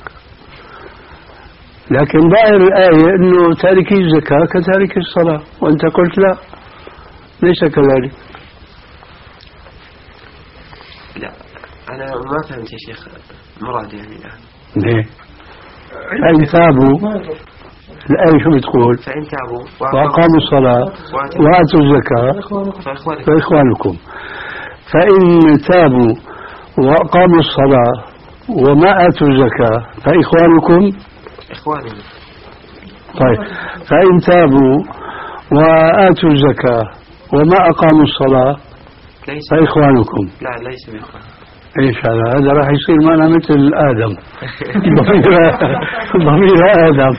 Speaker 2: لكن ظاهر الآية أنه تاركي الزكاة كتارك الصلاة، وأنت قلت لا ليس كذلك.
Speaker 3: لا أنا ما فهمت يا شيخ مرادي يعني الآن.
Speaker 2: ليه؟ فإن تابوا، الآية شو بتقول؟
Speaker 3: فإن تابوا
Speaker 2: وأقاموا الصلاة وآتوا الزكاة فإخوانكم. فإن تابوا وأقاموا الصلاة وما آتوا الزكاة فإخوانكم
Speaker 3: إخوانهم.
Speaker 2: طيب فإن تابوا وآتوا الزكاة وما أقاموا الصلاة فإخوانكم.
Speaker 3: لا ليس بإخوان.
Speaker 2: إيش هذا؟ هذا راح يصير معنا مثل آدم. ضمير ضمير آدم.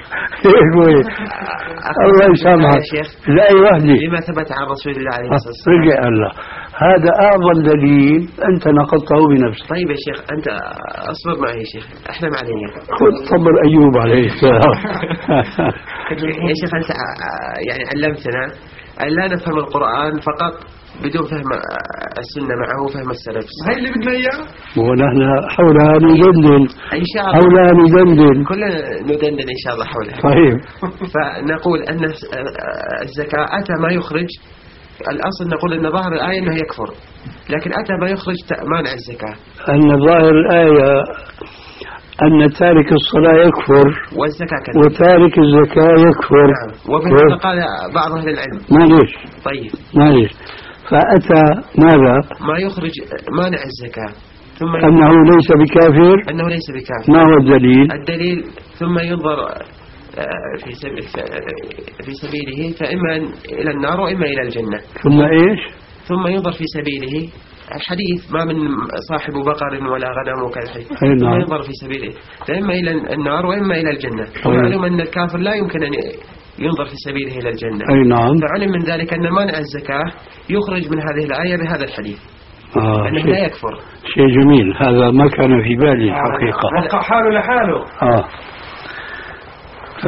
Speaker 2: الله يسامحك. لا وحدي.
Speaker 3: لما ثبت عن رسول الله عليه الصلاة والسلام.
Speaker 2: رجع الله. هذا أعظم دليل أنت نقضته بنفسك.
Speaker 3: طيب يا شيخ أنت أصبر معي يا شيخ، إحنا معنا.
Speaker 2: خذ صبر أيوب عليه السلام.
Speaker 3: يا شيخ أنت يعني علمتنا أن لا نفهم القرآن فقط بدون فهم السنة معه وفهم السلف.
Speaker 4: هاي اللي بدنا إياه.
Speaker 2: ونحن حولها ندندن.
Speaker 3: إن شاء الله.
Speaker 2: حولها ندندن.
Speaker 3: كلنا ندندن إن شاء الله حولها.
Speaker 2: طيب.
Speaker 3: فنقول أن الزكاة أتى ما يخرج، الأصل نقول أن ظاهر الآية أنه يكفر، لكن أتى ما يخرج مانع الزكاة.
Speaker 2: أن ظاهر الآية أن تارك الصلاة يكفر
Speaker 3: والزكاة كذلك
Speaker 2: وتارك الزكاة يكفر.
Speaker 3: نعم. وبهذا قال بعض أهل العلم.
Speaker 2: معليش.
Speaker 3: طيب.
Speaker 2: معليش. فأتى ماذا؟
Speaker 3: ما يخرج مانع الزكاة ثم
Speaker 2: أنه ليس بكافر.
Speaker 3: أنه ليس بكافر.
Speaker 2: ما هو الدليل؟
Speaker 3: الدليل ثم ينظر في سبيل في سبيله فإما إلى النار وإما إلى الجنة.
Speaker 2: ثم إيش؟
Speaker 3: ثم ينظر في سبيله. الحديث ما من صاحب بقر ولا غنم وكالحديث. ثم ينظر في سبيله فإما إلى النار وإما إلى الجنة. ومعلوم أن الكافر لا يمكن أن ينظر في سبيله إلى الجنة.
Speaker 2: أي نعم.
Speaker 3: فعلم من ذلك أن مانع الزكاة يخرج من هذه الآية بهذا الحديث.
Speaker 2: آه
Speaker 3: أنه لا يكفر.
Speaker 2: شيء جميل، هذا ما كان في بالي الحقيقة.
Speaker 4: وقع حاله لحاله.
Speaker 2: آه. ف...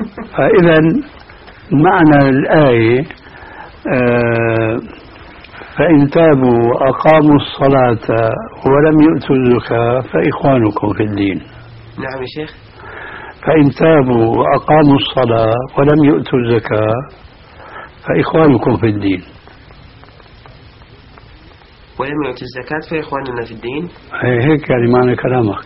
Speaker 2: فإذا معنى الآية آه فإن تابوا وأقاموا الصلاة ولم يؤتوا الزكاة فإخوانكم في الدين.
Speaker 3: نعم يا شيخ.
Speaker 2: فإن تابوا وأقاموا الصلاة ولم يؤتوا الزكاة فإخوانكم في الدين.
Speaker 3: ولم يؤتوا الزكاة فإخواننا في الدين.
Speaker 2: هيك يعني معنى كلامك،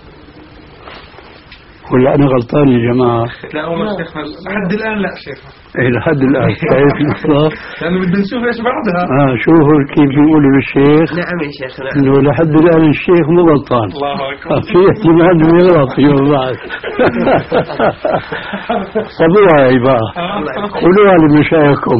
Speaker 2: ولا أنا غلطان يا جماعة؟
Speaker 4: لا هو شيخنا لحد الآن لا شيخنا.
Speaker 2: إيه لحد الآن شايف الإصلاح؟
Speaker 4: لأنه بدنا نشوف إيش بعدها.
Speaker 2: آه شوفوا كيف بيقولوا للشيخ.
Speaker 3: نعم يا شيخ. نعم.
Speaker 2: إنه لحد الآن الشيخ مو غلطان.
Speaker 4: الله أكبر.
Speaker 2: في احتمال إنه يغلط يوم بعد. طبيعي بقى. قولوها لمشايخكم.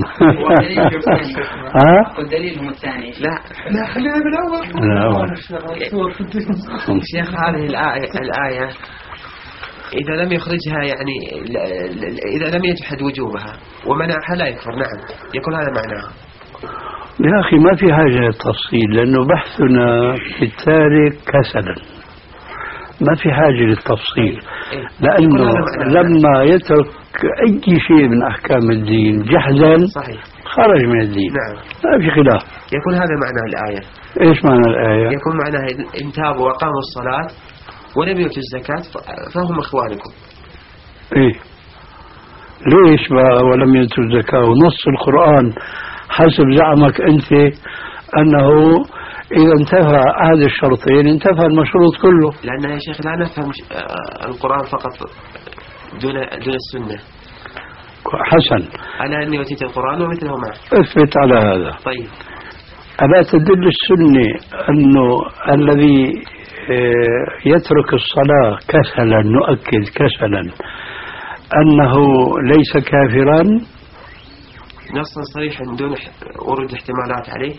Speaker 2: ها؟
Speaker 5: والدليل الثاني.
Speaker 3: لا
Speaker 4: لا خلينا بالأول.
Speaker 2: لا.
Speaker 3: شيخ هذه الآية الآية إذا لم يخرجها يعني إذا لم يجحد وجوبها ومنعها لا يكفر. نعم يكون هذا معناها.
Speaker 2: يا أخي ما في حاجة للتفصيل، لأنه بحثنا في التارك كسلا، ما في حاجة للتفصيل، لأنه لما يترك أي شيء من أحكام الدين جحدا
Speaker 3: صحيح
Speaker 2: خرج من الدين.
Speaker 3: نعم
Speaker 2: ما في خلاف.
Speaker 3: يكون هذا معنى الآية.
Speaker 2: إيش معنى الآية؟
Speaker 3: يكون معناها إن تابوا وقاموا الصلاة ولم يؤتوا الزكاة فهم إخوانكم.
Speaker 2: إيه ليش بقى ولم يؤتوا الزكاة؟ ونص القرآن حسب زعمك أنت أنه إذا انتفى أحد الشرطين انتفى المشروط كله.
Speaker 3: لأن يا شيخ لا نفهم القرآن فقط دون دون السنة.
Speaker 2: حسن
Speaker 3: أنا أني أتيت القرآن ومثله معه.
Speaker 2: اثبت على هذا.
Speaker 3: طيب
Speaker 2: ألا تدل السنة أنه الذي يترك الصلاة كسلا، نؤكد كسلا، أنه ليس كافرا؟
Speaker 3: نصا صريحا دون ورود احتمالات عليه.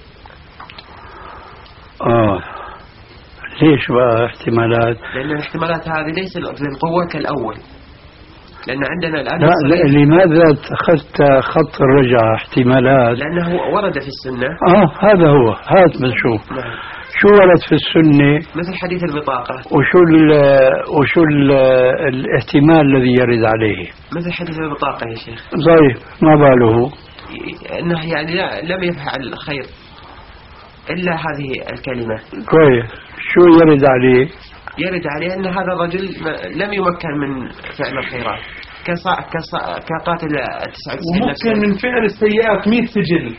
Speaker 2: آه ليش بقى احتمالات؟
Speaker 3: لأن الاحتمالات هذه ليس للقوة كالأول، لأن عندنا الآن
Speaker 2: لا, لا لماذا أخذت خط الرجعة احتمالات؟
Speaker 3: لأنه ورد في السنة.
Speaker 2: آه هذا هو، هات بنشوف. نعم. شو ورد في السنة؟
Speaker 3: مثل حديث البطاقة.
Speaker 2: وشو ال وشو ال الاحتمال الذي يرد عليه؟
Speaker 3: مثل حديث البطاقة يا شيخ.
Speaker 2: طيب ما باله؟
Speaker 3: أنه يعني لا لم يفعل الخير إلا هذه الكلمة.
Speaker 2: كويس. شو يرد عليه؟
Speaker 3: يرد عليه أن هذا الرجل لم يمكن من فعل الخيرات كصا كصا كقاتل تسعة وتسعين
Speaker 4: وممكن من فعل السيئات مئة سجل.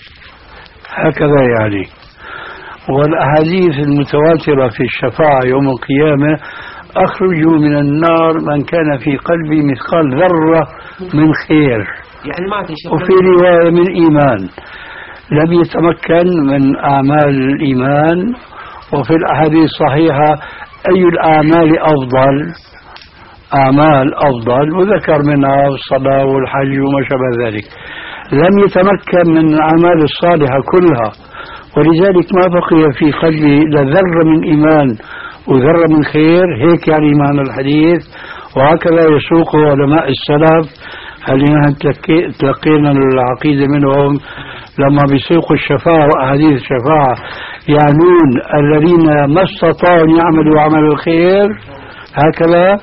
Speaker 2: هكذا يعني. والأحاديث المتواترة في الشفاعة يوم القيامة أخرجوا من النار من كان في قلبي مثقال ذرة من خير،
Speaker 3: يعني ما
Speaker 2: وفي رواية من إيمان، لم يتمكن من أعمال الإيمان. وفي الأحاديث الصحيحة أي الأعمال أفضل؟ أعمال أفضل، وذكر منها الصلاة والحج وما شابه ذلك. لم يتمكن من الأعمال الصالحة كلها، ولذلك ما بقي في قلبه إلا ذرة من إيمان وذرة من خير. هيك يعني معنى الحديث، وهكذا يسوق علماء السلف. هل تلقينا العقيدة منهم لما بيسوقوا الشفاعة وأحاديث الشفاعة يعنون الذين ما استطاعوا أن يعملوا عمل الخير هكذا.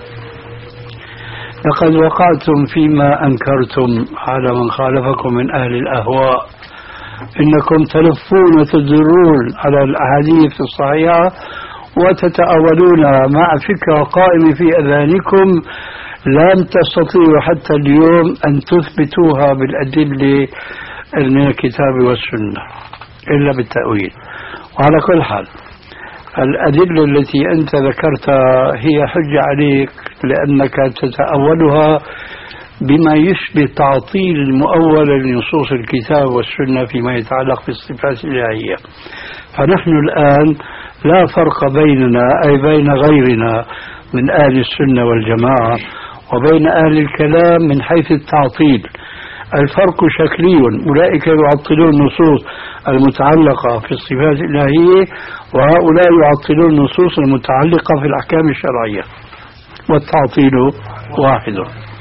Speaker 2: لقد وقعتم فيما أنكرتم على من خالفكم من أهل الأهواء، إنكم تلفون وتدرون على الأحاديث الصحيحة وتتأولون مع فكرة قائمة في أذهانكم لم تستطيعوا حتى اليوم أن تثبتوها بالأدلة من الكتاب والسنة إلا بالتأويل. وعلى كل حال الأدلة التي أنت ذكرتها هي حجة عليك، لأنك تتأولها بما يشبه تعطيل المؤول لنصوص الكتاب والسنة فيما يتعلق بالصفات الإلهية. فنحن الآن لا فرق بيننا أي بين غيرنا من أهل السنة والجماعة وبين أهل الكلام من حيث التعطيل. الفرق شكلي، أولئك يعطلون النصوص المتعلقة في الصفات الإلهية، وهؤلاء يعطلون النصوص المتعلقة في الأحكام الشرعية، والتعطيل واحد.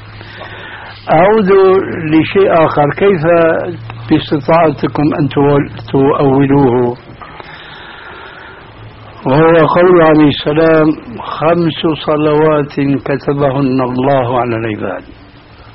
Speaker 2: أعود لشيء آخر، كيف باستطاعتكم أن تؤولوه؟ وهو قول عليه السلام: خمس صلوات كتبهن الله على العباد،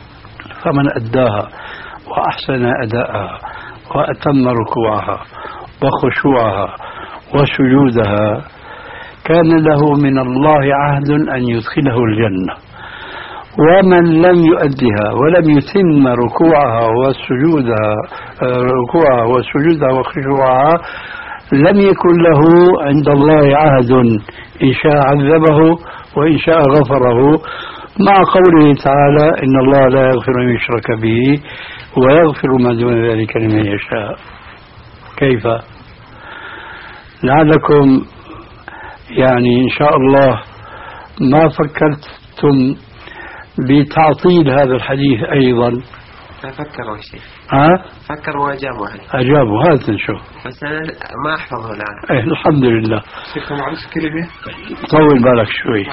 Speaker 2: فمن أداها وأحسن أداءها وأتم ركوعها وخشوعها وسجودها كان له من الله عهد أن يدخله الجنة. ومن لم يؤدها ولم يتم ركوعها وسجودها ركوعها وسجودها وخشوعها لم يكن له عند الله عهد إن شاء عذبه وإن شاء غفره، مع قوله تعالى إن الله لا يغفر أن يشرك به ويغفر ما دون ذلك لمن يشاء. كيف؟ لعلكم يعني إن شاء الله ما فكرتم بتعطيل هذا الحديث أيضا.
Speaker 3: فكروا شيء.
Speaker 2: ها؟
Speaker 3: فكروا وأجابوا عليه.
Speaker 2: أجابوا، هات نشوف.
Speaker 3: بس أنا ما أحفظه الآن.
Speaker 2: إيه الحمد لله.
Speaker 4: شيخ معلش كلمة.
Speaker 2: طول بالك شوي.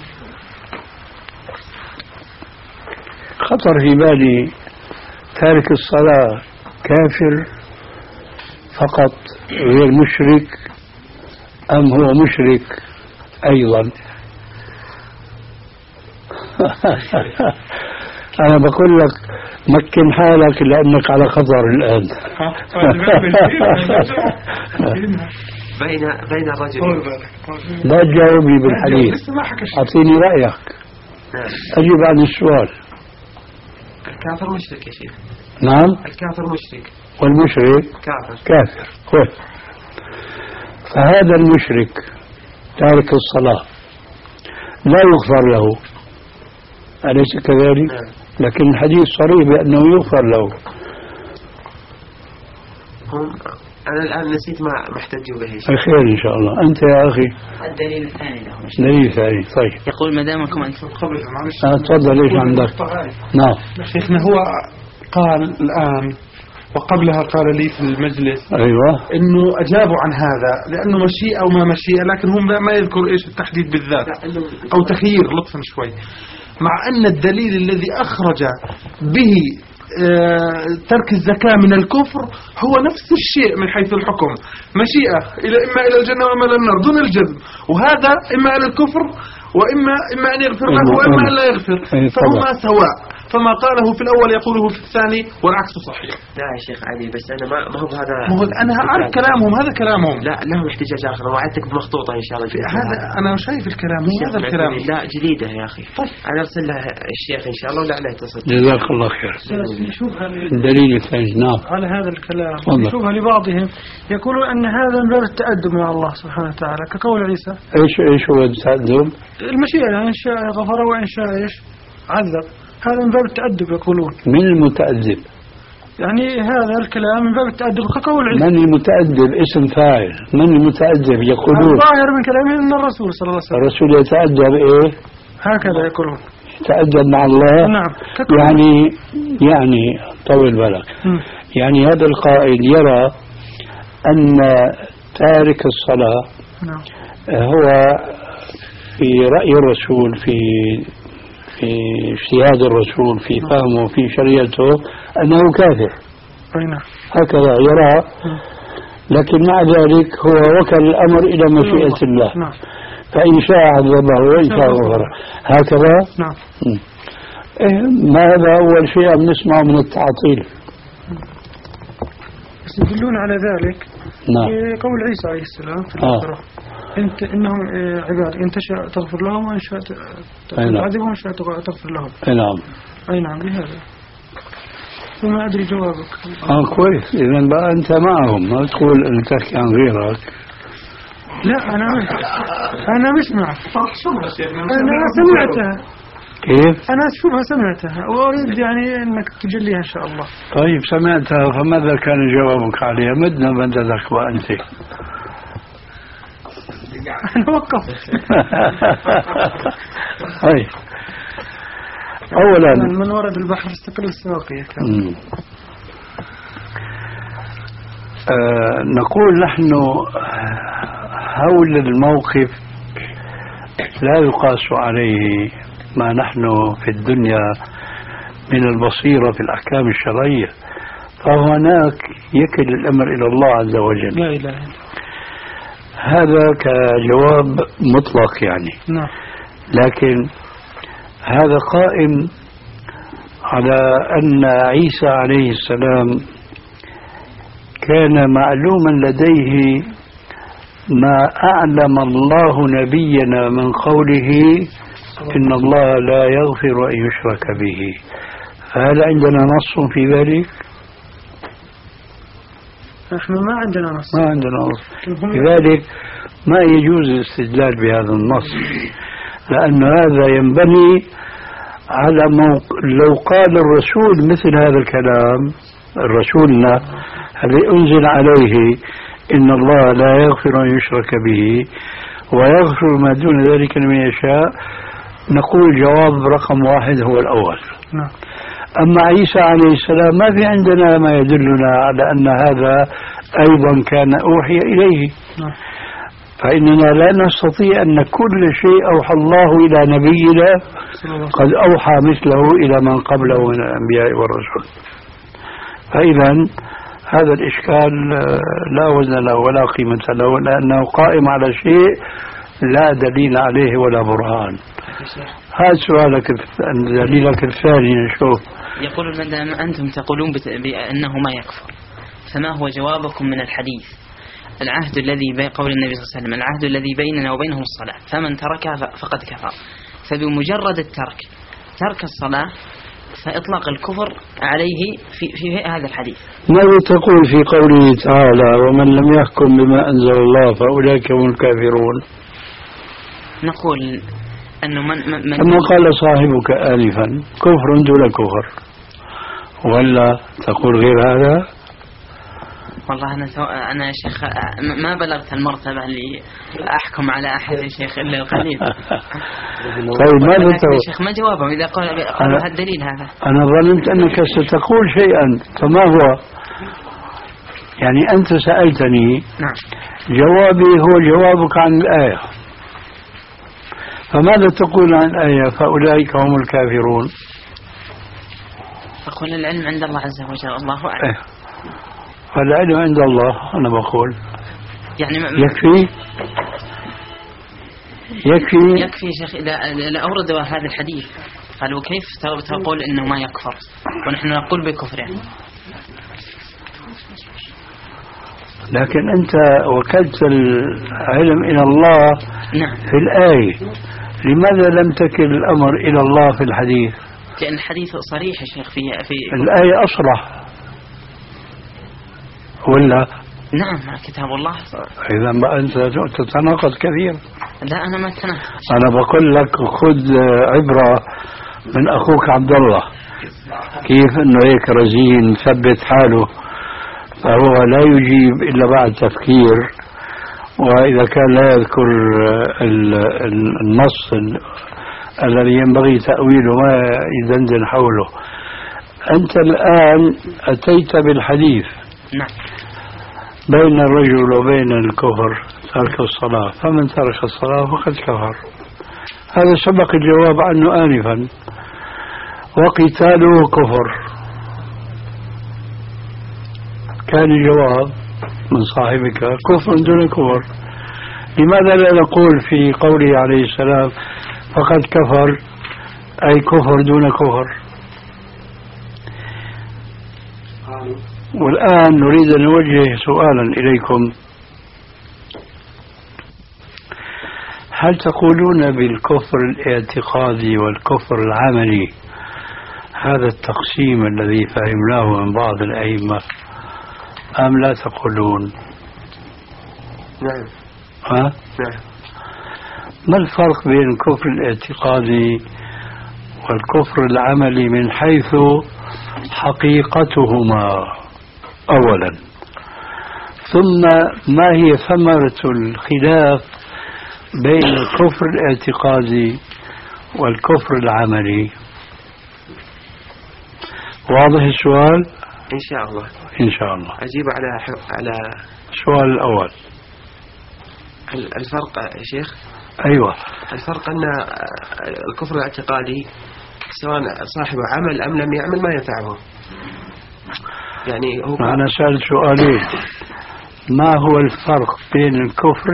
Speaker 2: خطر في بالي تارك الصلاة كافر فقط غير مشرك أم هو مشرك أيضا؟ أنا بقول لك مكن حالك لأنك على خطر الآن.
Speaker 3: بين بين الرجل.
Speaker 2: لا تجاوبني بالحديث، أعطيني رأيك. أجيب عن السؤال.
Speaker 3: الكافر مشرك يا شيخ.
Speaker 2: نعم.
Speaker 3: الكافر مشرك.
Speaker 2: والمشرك
Speaker 3: كافر.
Speaker 2: كافر. كويس. فهذا المشرك تارك الصلاة لا يغفر له، أليس كذلك؟ لكن الحديث صريح بأنه يغفر له.
Speaker 3: هم أنا الآن نسيت ما محتاج به.
Speaker 2: الخير إن شاء الله. أنت يا أخي
Speaker 5: الدليل الثاني له.
Speaker 2: دليل ثاني. طيب.
Speaker 5: يقول ما دامكم أنتم
Speaker 4: قبل معلش.
Speaker 2: أه تفضل إيش عندك؟ نعم.
Speaker 4: شيخنا هو قال الآن وقبلها قال لي في المجلس
Speaker 2: أيوة
Speaker 4: إنه أجابوا عن هذا لأنه مشيئة وما مشيئة، لكن هم ما يذكر إيش التحديد بالذات أو تخيير لطفا شوي، مع أن الدليل الذي أخرج به آه ترك الزكاة من الكفر هو نفس الشيء من حيث الحكم، مشيئة إلى إما إلى الجنة وإما إلى النار دون الجزم، وهذا إما إلى الكفر وإما إما أن يغفر له وإما أن لا يغفر، فهما سواء، فما قاله في الأول يقوله في الثاني والعكس صحيح.
Speaker 3: لا يا شيخ علي بس أنا ما ما هو هذا.
Speaker 4: ما هو أنا أعرف كلامهم، هذا كلامهم.
Speaker 3: لا لهم احتجاج آخر، وعدتك بمخطوطة إن شاء الله.
Speaker 4: هذا أنا شايف الكلام، هو هذا الكلام.
Speaker 3: لا جديدة يا أخي. طيب أنا أرسل له الشيخ إن شاء الله ولا عليه تصل.
Speaker 2: جزاك الله خير.
Speaker 7: نشوفها
Speaker 2: الدليل الثاني. نعم.
Speaker 7: على هذا الكلام نشوفها لبعضهم يقولون أن هذا من باب التأدب مع الله سبحانه وتعالى كقول عيسى.
Speaker 2: إيش إيش هو التأدب؟
Speaker 7: المشيئة يعني إن شاء غفر وإن شاء إيش عذب، هذا من باب التأدب يقولون.
Speaker 2: من المتأدب؟
Speaker 7: يعني هذا الكلام من باب التأدب كقول عيسى.
Speaker 2: من المتأدب اسم فاعل، من المتأدب يقولون.
Speaker 7: الظاهر من كلامهم أن الرسول صلى الله عليه وسلم.
Speaker 2: الرسول يتأدب إيه؟
Speaker 7: هكذا يقولون.
Speaker 2: يتأدب مع الله.
Speaker 7: نعم.
Speaker 2: يعني يعني طول بالك.
Speaker 7: م.
Speaker 2: يعني هذا القائل يرى أن تارك الصلاة
Speaker 7: نعم.
Speaker 2: هو في رأي الرسول في في اجتهاد الرسول في فهمه في شريعته أنه كافر.
Speaker 7: نعم.
Speaker 2: هكذا يرى، لكن مع ذلك هو وكل الأمر إلى مشيئة الله.
Speaker 7: نعم.
Speaker 2: فإن شاء عذبه وإن شاء غفره. هكذا.
Speaker 7: نعم.
Speaker 2: إيه ما هذا أول شيء بنسمعه من التعطيل.
Speaker 7: بس يدلون على ذلك.
Speaker 2: نعم.
Speaker 7: قول عيسى عليه السلام في
Speaker 2: آه.
Speaker 7: الآخرة انت انهم عباد ان تشاء تغفر لهم وان شاء تعذبهم وان شاء تغفر لهم.
Speaker 2: اي نعم.
Speaker 7: اي نعم بهذا. وما ادري جوابك.
Speaker 2: اه كويس، اذا بقى انت معهم، ما تقول ان تحكي عن غيرك.
Speaker 7: لا انا انا مش معك. انا سمعتها.
Speaker 2: كيف؟
Speaker 7: انا شوفها سمعتها واريد يعني انك تجليها ان شاء الله.
Speaker 2: طيب سمعتها، فماذا كان جوابك عليها؟ مدنا مددك وانت.
Speaker 7: أنا وقفت.
Speaker 2: طيب أولا
Speaker 7: من ورد البحر استقل السواقية.
Speaker 2: آه نقول نحن هول الموقف لا يقاس عليه ما نحن في الدنيا من البصيرة في الأحكام الشرعية، فهناك يكل الأمر إلى الله عز وجل.
Speaker 7: لا إله إلا
Speaker 2: هذا كجواب مطلق يعني.
Speaker 7: نعم.
Speaker 2: لكن هذا قائم على أن عيسى عليه السلام كان معلوما لديه ما أعلم الله نبينا من قوله إن الله لا يغفر أن يشرك به، فهل عندنا نص في ذلك؟
Speaker 7: نحن ما عندنا نص.
Speaker 2: ما عندنا نص، لذلك ما يجوز الاستدلال بهذا النص، لأن هذا ينبني على موق... لو قال الرسول مثل هذا الكلام، رسولنا الذي أنزل عليه إن الله لا يغفر أن يشرك به ويغفر ما دون ذلك لمن يشاء، نقول جواب رقم واحد هو الأول.
Speaker 7: نعم.
Speaker 2: أما عيسى عليه السلام ما في عندنا ما يدلنا على أن هذا أيضا كان أوحي إليه.
Speaker 7: نعم.
Speaker 2: فإننا لا نستطيع أن كل شيء أوحى الله إلى نبينا قد أوحى مثله إلى من قبله من الأنبياء والرسل. فإذا هذا الإشكال لا وزن له ولا قيمة له، لأنه قائم على شيء لا دليل عليه ولا برهان. هذا سؤالك دليلك الثاني. نشوف.
Speaker 5: يقول ما دام أنتم تقولون بأنه ما يكفر، فما هو جوابكم من الحديث العهد الذي بين قول النبي صلى الله عليه وسلم العهد الذي بيننا وبينهم الصلاة، فمن تركها فقد كفر. فبمجرد الترك ترك الصلاة فإطلاق الكفر عليه في, في هذا الحديث.
Speaker 2: ماذا تقول في قوله تعالى ومن لم يحكم بما أنزل الله فأولئك هم الكافرون؟
Speaker 5: نقول أنه من, من
Speaker 2: كما قال صاحبك آنفا كفر دون كفر، ولا تقول غير هذا؟
Speaker 5: والله أنا سو... أنا يا شيخ ما بلغت المرتبة اللي أحكم على أحد يا شيخ إلا القليل.
Speaker 2: طيب ماذا تقول؟
Speaker 5: يا شيخ ما جوابهم إذا قالوا هالدليل هذا؟
Speaker 2: أنا ظننت أنك ستقول شيئا، فما هو؟ يعني أنت سألتني.
Speaker 5: نعم.
Speaker 2: جوابي هو جوابك عن الآية، فماذا تقول عن الآية فأولئك هم الكافرون؟
Speaker 5: أقول العلم عند الله عز وجل، الله أعلم.
Speaker 2: فالعلم عند الله أنا بقول
Speaker 5: يعني
Speaker 2: يكفي يكفي
Speaker 5: يكفي شيخ إذا أوردوا هذا الحديث قالوا كيف تقول إنه ما يكفر ونحن نقول بكفره؟
Speaker 2: لكن أنت وكلت العلم إلى الله.
Speaker 5: نعم.
Speaker 2: في الآية، لماذا لم تكل الأمر إلى الله في الحديث؟
Speaker 5: لأن الحديث صريح يا شيخ في في
Speaker 2: الآية أصرح ولا؟
Speaker 5: نعم كتاب الله.
Speaker 2: إذا بقى أنت تتناقض كثير.
Speaker 5: لا أنا ما أتناقض،
Speaker 2: أنا بقول لك خذ عبرة من أخوك عبد الله كيف إنه هيك رزين ثبت حاله، فهو لا يجيب إلا بعد تفكير، وإذا كان لا يذكر النص الذي ينبغي تأويله ما يدندن حوله. أنت الآن أتيت بالحديث.
Speaker 5: نعم.
Speaker 2: بين الرجل وبين الكفر ترك الصلاة، فمن ترك الصلاة فقد كفر. هذا سبق الجواب عنه آنفا. وقتاله كفر. كان الجواب من صاحبك كفر دون كفر. لماذا لا نقول في قوله عليه السلام فقد كفر أي كفر دون كفر؟ والآن نريد أن نوجه سؤالا إليكم. هل تقولون بالكفر الاعتقادي والكفر العملي هذا التقسيم الذي فهمناه من بعض الأئمة أم لا تقولون؟
Speaker 3: نعم.
Speaker 2: ها؟
Speaker 3: نعم.
Speaker 2: ما الفرق بين الكفر الاعتقادي والكفر العملي من حيث حقيقتهما أولا، ثم ما هي ثمرة الخلاف بين الكفر الاعتقادي والكفر العملي؟ واضح السؤال؟
Speaker 3: إن شاء الله.
Speaker 2: إن شاء الله.
Speaker 3: أجيب على على
Speaker 2: السؤال الأول.
Speaker 3: الفرق يا شيخ؟
Speaker 2: أيوة.
Speaker 3: الفرق أن الكفر الاعتقادي سواء صاحبه عمل أم لم يعمل ما ينفعه. يعني هو
Speaker 2: أنا سألت سؤالين. ما هو الفرق بين الكفر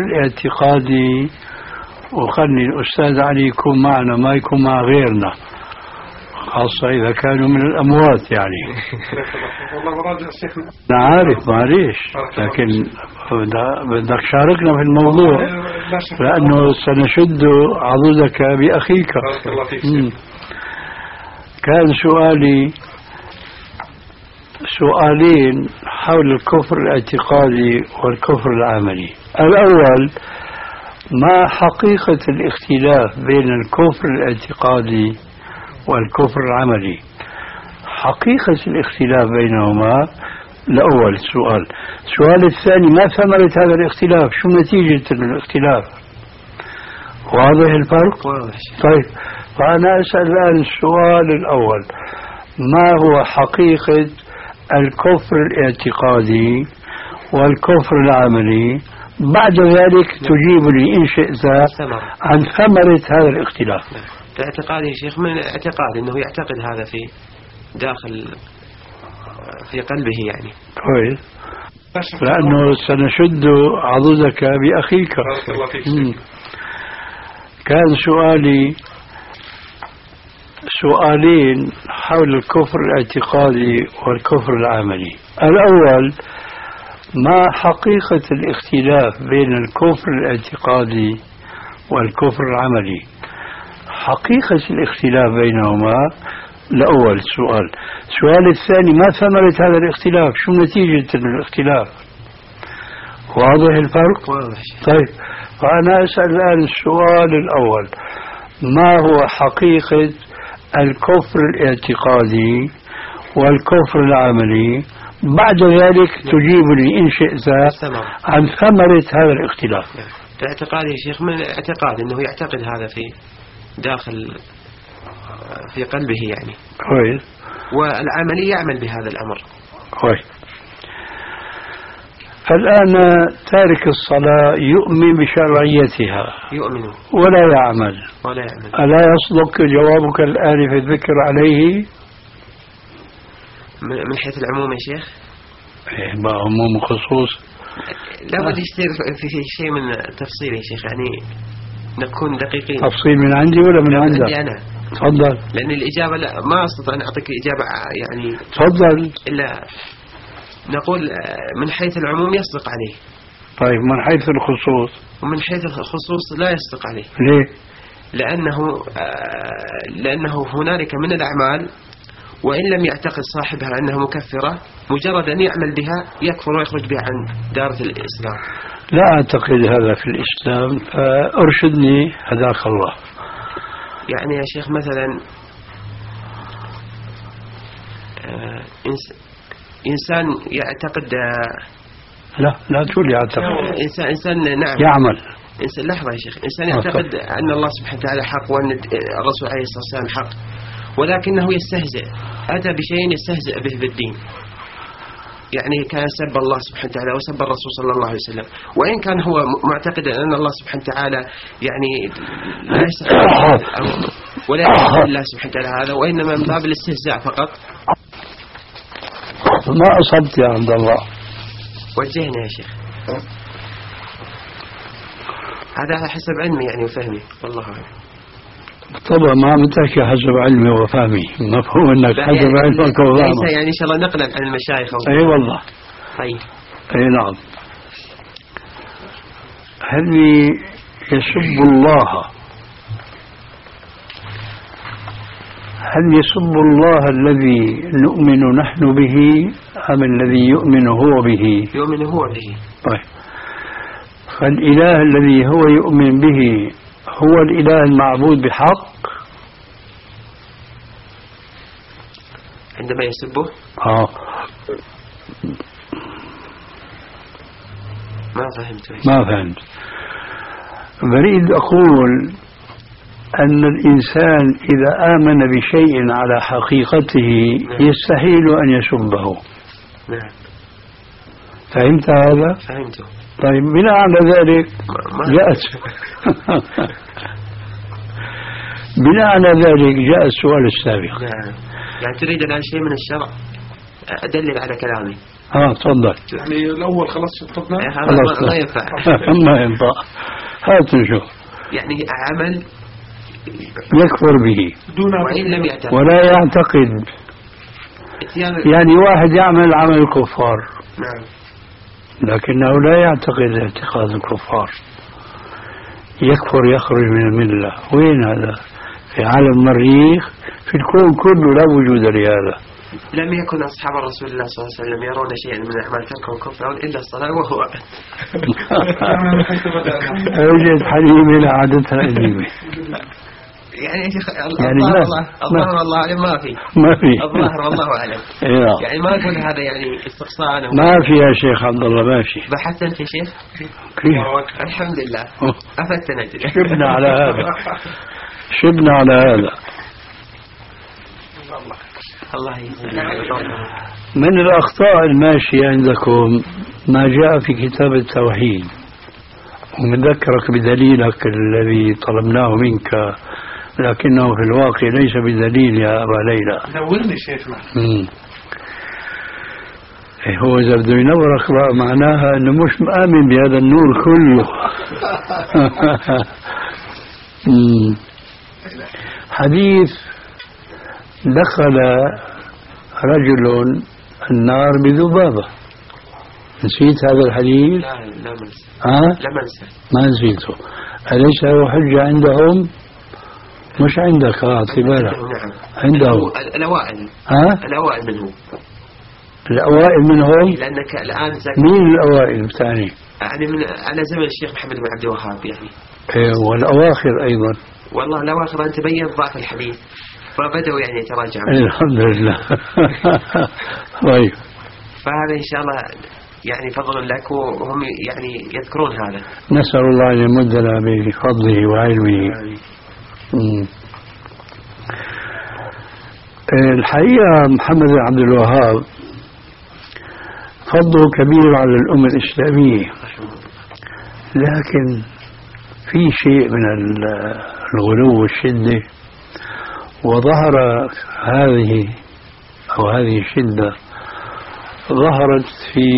Speaker 2: الاعتقادي، وخلني الأستاذ علي يكون معنا ما يكون مع غيرنا، خاصة إذا كانوا من الأموات يعني.
Speaker 4: والله راجع شيخنا.
Speaker 2: أنا عارف معليش، لكن بدك شاركنا في الموضوع لأنه سنشد عضدك بأخيك. كان سؤالي سؤالين حول الكفر الاعتقادي والكفر العملي. الأول، ما حقيقة الاختلاف بين الكفر الاعتقادي والكفر العملي؟ حقيقة الاختلاف بينهما الأول السؤال. السؤال الثاني، ما ثمرة هذا الاختلاف؟ شو نتيجة الاختلاف؟ واضح الفرق؟
Speaker 3: واضح.
Speaker 2: طيب، فأنا أسأل الآن السؤال الأول، ما هو حقيقة الكفر الاعتقادي والكفر العملي؟ بعد ذلك تجيبني إن شئت عن ثمرة هذا الاختلاف.
Speaker 3: الاعتقاد يا شيخ من الاعتقاد أنه يعتقد هذا في داخل في قلبه يعني.
Speaker 2: كويس، لأنه سنشد عضدك بأخيك. كان سؤالي سؤالين حول الكفر الاعتقادي والكفر العملي. الأول، ما حقيقة الاختلاف بين الكفر الاعتقادي والكفر العملي؟ حقيقة الاختلاف بينهما الأول السؤال. السؤال الثاني، ما ثمرة هذا الاختلاف؟ شو نتيجة الاختلاف؟ واضح الفرق؟
Speaker 3: واضح.
Speaker 2: طيب، فأنا أسأل الآن السؤال الأول، ما هو حقيقة الكفر الاعتقادي والكفر العملي؟ بعد ذلك تجيبني إن شئت عن ثمرة هذا الاختلاف.
Speaker 3: الاعتقاد يا شيخ من الاعتقاد أنه يعتقد هذا في داخل في قلبه يعني.
Speaker 2: كويس.
Speaker 3: والعملي يعمل بهذا الأمر.
Speaker 2: كويس. الآن تارك الصلاة يؤمن بشرعيتها،
Speaker 3: يؤمن
Speaker 2: ولا يعمل
Speaker 3: ولا يعمل
Speaker 2: ألا يصدق جوابك الآن في الذكر عليه؟
Speaker 3: من حيث العموم يا شيخ؟
Speaker 2: إيه، ما عموم خصوص.
Speaker 3: لا بد يصير في شيء من تفصيل يا شيخ، يعني نكون دقيقين.
Speaker 2: تفصيل من عندي ولا من عندك؟
Speaker 3: عندي أنا.
Speaker 2: تفضل.
Speaker 3: لأن الإجابة لا ما أستطيع أن أعطيك إجابة يعني.
Speaker 2: تفضل.
Speaker 3: إلا نقول من حيث العموم يصدق عليه.
Speaker 2: طيب، من حيث الخصوص؟
Speaker 3: ومن حيث الخصوص لا يصدق عليه.
Speaker 2: ليه؟
Speaker 3: لأنه لأنه هنالك من الأعمال وإن لم يعتقد صاحبها أنها مكفرة، مجرد أن يعمل بها يكفر ويخرج بها عن دائرة الإسلام.
Speaker 2: لا أعتقد هذا في الإسلام، فأرشدني هداك الله.
Speaker 3: يعني يا شيخ مثلا إنسان يعتقد،
Speaker 2: لا لا تقول يعتقد،
Speaker 3: إنسان إنسان نعم
Speaker 2: يعمل.
Speaker 3: إنسان لحظة يا شيخ، إنسان يعتقد أن الله سبحانه وتعالى حق وأن الرسول عليه الصلاة والسلام حق، ولكنه يستهزئ، أتى بشيء يستهزئ به بالدين. يعني كان سب الله سبحانه وتعالى وسب الرسول صلى الله عليه وسلم، وإن كان هو معتقد أن الله سبحانه وتعالى يعني لا يستحق ولا يحب الله سبحانه وتعالى هذا، وإنما من باب الاستهزاء فقط.
Speaker 2: ما أصبت يا عبد الله.
Speaker 3: وجهنا يا شيخ، هذا على حسب علمي يعني وفهمي، والله أعلم.
Speaker 2: طبعا ما عم تحكي حسب علمي وفهمي، مفهوم انك حسب
Speaker 3: يعني
Speaker 2: علمك وفهمك.
Speaker 3: ليس يعني ان شاء الله نقلا عن المشايخ.
Speaker 2: اي والله.
Speaker 3: طيب.
Speaker 2: اي نعم. هل يسب الله هل يسب الله الذي نؤمن نحن به أم الذي يؤمن هو به؟
Speaker 3: يؤمن هو به.
Speaker 2: طيب، فالإله الذي هو يؤمن به هو الإله المعبود بحق
Speaker 3: عندما يسبه؟
Speaker 2: آه
Speaker 3: ما فهمت.
Speaker 2: ما فهمت. بريد أقول أن الإنسان إذا آمن بشيء على حقيقته يستحيل أن يسبه.
Speaker 3: نعم.
Speaker 2: فهمت هذا؟
Speaker 3: فهمته.
Speaker 2: طيب، بناء على ذلك جاءت بناء على ذلك جاء السؤال السابق.
Speaker 3: نعم. يعني تريد الآن شيء من الشرع أدلل على كلامي.
Speaker 2: اه تفضل.
Speaker 4: يعني الأول خلاص شطبنا.
Speaker 3: خلاص ما ينفع.
Speaker 2: ما ينفع. هات نشوف.
Speaker 3: يعني عمل
Speaker 2: يكفر به
Speaker 3: وإن لم يعتقد
Speaker 2: ولا يعتقد. يعني واحد يعمل عمل الكفار
Speaker 3: نعم
Speaker 2: لكنه لا يعتقد اعتقاد الكفار، يكفر يخرج من الملة. وين هذا؟ في عالم المريخ، في الكون كله لا وجود لهذا.
Speaker 3: لم يكن أصحاب رسول الله صلى الله عليه وسلم يرون شيئا من أعمال تركهم كفرا إلا الصلاة وهو
Speaker 2: أوجد حليمة عادتها قديمة.
Speaker 3: يعني
Speaker 2: يعني
Speaker 3: الظاهر
Speaker 2: ما
Speaker 3: والله والله ما في
Speaker 2: ما في
Speaker 3: الظاهر والله أعلم. يعني ما أقول هذا يعني استقصاء
Speaker 2: ما في يا شيخ عبد الله، ما في.
Speaker 3: بحثت أنت يا شيخ؟
Speaker 2: كيف؟
Speaker 3: الحمد لله أفتنا.
Speaker 2: شبنا على هذا شبنا على هذا.
Speaker 3: الله
Speaker 2: من الأخطاء الماشية عندكم ما جاء في كتاب التوحيد، ومذكرك بدليلك الذي طلبناه منك لكنه في الواقع ليس بدليل يا أبا ليلى.
Speaker 4: نورني شيخنا.
Speaker 2: هو إذا بده ينورك بقى معناها أنه مش مآمن بهذا النور كله. حديث دخل رجل النار بذبابة، نسيت هذا الحديث؟
Speaker 3: لا لا منسى.
Speaker 2: ها؟
Speaker 3: لا منسى.
Speaker 2: ما نسيته. أليس له حجة عندهم؟ مش عندك اه بالك.
Speaker 3: نعم.
Speaker 2: عندهم
Speaker 3: الأوائل.
Speaker 2: ها؟
Speaker 3: الأوائل منهم.
Speaker 2: الأوائل منهم؟
Speaker 3: لأنك الآن زك...
Speaker 2: مين الأوائل الثاني؟
Speaker 3: يعني من على زمن الشيخ محمد بن عبد الوهاب يعني.
Speaker 2: إيه والأواخر أيضا.
Speaker 3: والله الأواخر أن تبين ضعف الحديث فبدأوا يعني يتراجعون.
Speaker 2: الحمد لله. طيب.
Speaker 3: فهذا إن شاء الله يعني فضل لك، وهم يعني يذكرون هذا.
Speaker 2: نسأل الله أن يمدنا بفضله وعلمه. الحقيقة محمد بن عبد الوهاب فضله كبير على الأمة الإسلامية، لكن في شيء من الغلو والشدة، وظهر هذه أو هذه الشدة ظهرت في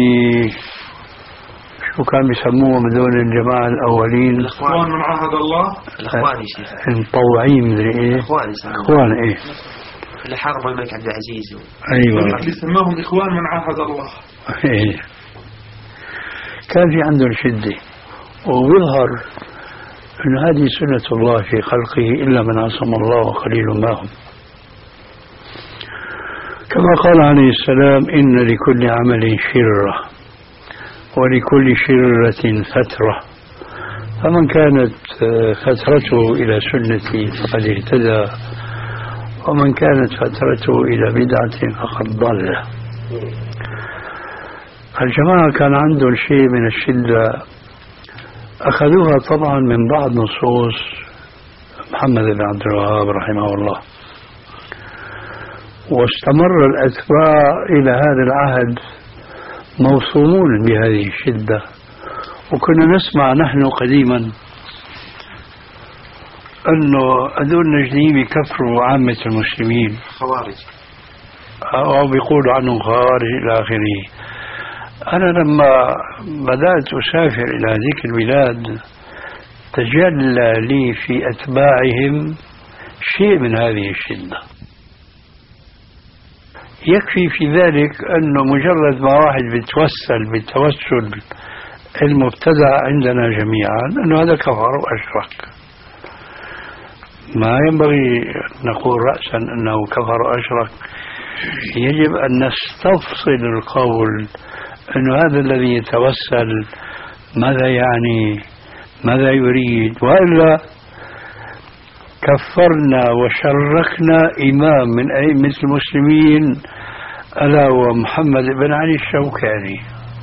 Speaker 2: شو كان بيسموه بدون الجماعة الأولين،
Speaker 4: الإخوان من عهد الله،
Speaker 3: الإخوان شيخ
Speaker 2: المطوعين مدري إيه،
Speaker 3: الإخوان
Speaker 2: إخوان إيه
Speaker 3: اللي حاربوا الملك عبد العزيز و...
Speaker 2: أيوة
Speaker 4: اللي سماهم إخوان من عهد الله.
Speaker 2: إيه. كان في عندهم شدة، وبيظهر أن هذه سنة الله في خلقه إلا من عصم الله وقليل ما هم، كما قال عليه السلام إن لكل عمل شرة ولكل شرة فترة، فمن كانت فترته إلى سنتي فقد اهتدى، ومن كانت فترته إلى بدعة فقد ضل. الجماعة كان عندهم شيء من الشدة أخذوها طبعا من بعض نصوص محمد بن عبد الوهاب رحمه الله، واستمر الأتباع إلى هذا العهد موصومون بهذه الشدة. وكنا نسمع نحن قديما أنه هذول النجديين بيكفروا عامة المسلمين،
Speaker 3: خوارج،
Speaker 2: أو بيقولوا عنهم خوارج إلى آخره. أنا لما بدأت أسافر إلى ذيك البلاد تجلى لي في أتباعهم شيء من هذه الشدة. يكفي في ذلك أنه مجرد ما واحد بيتوسل بالتوسل المبتدع عندنا جميعا أنه هذا كفر وأشرك. ما ينبغي نقول رأسا أنه كفر وأشرك، يجب أن نستفصل القول أنه هذا الذي يتوسل ماذا يعني، ماذا يريد، وإلا كفرنا وشركنا إمام من أئمة المسلمين ألا ومحمد بن علي الشوكاني،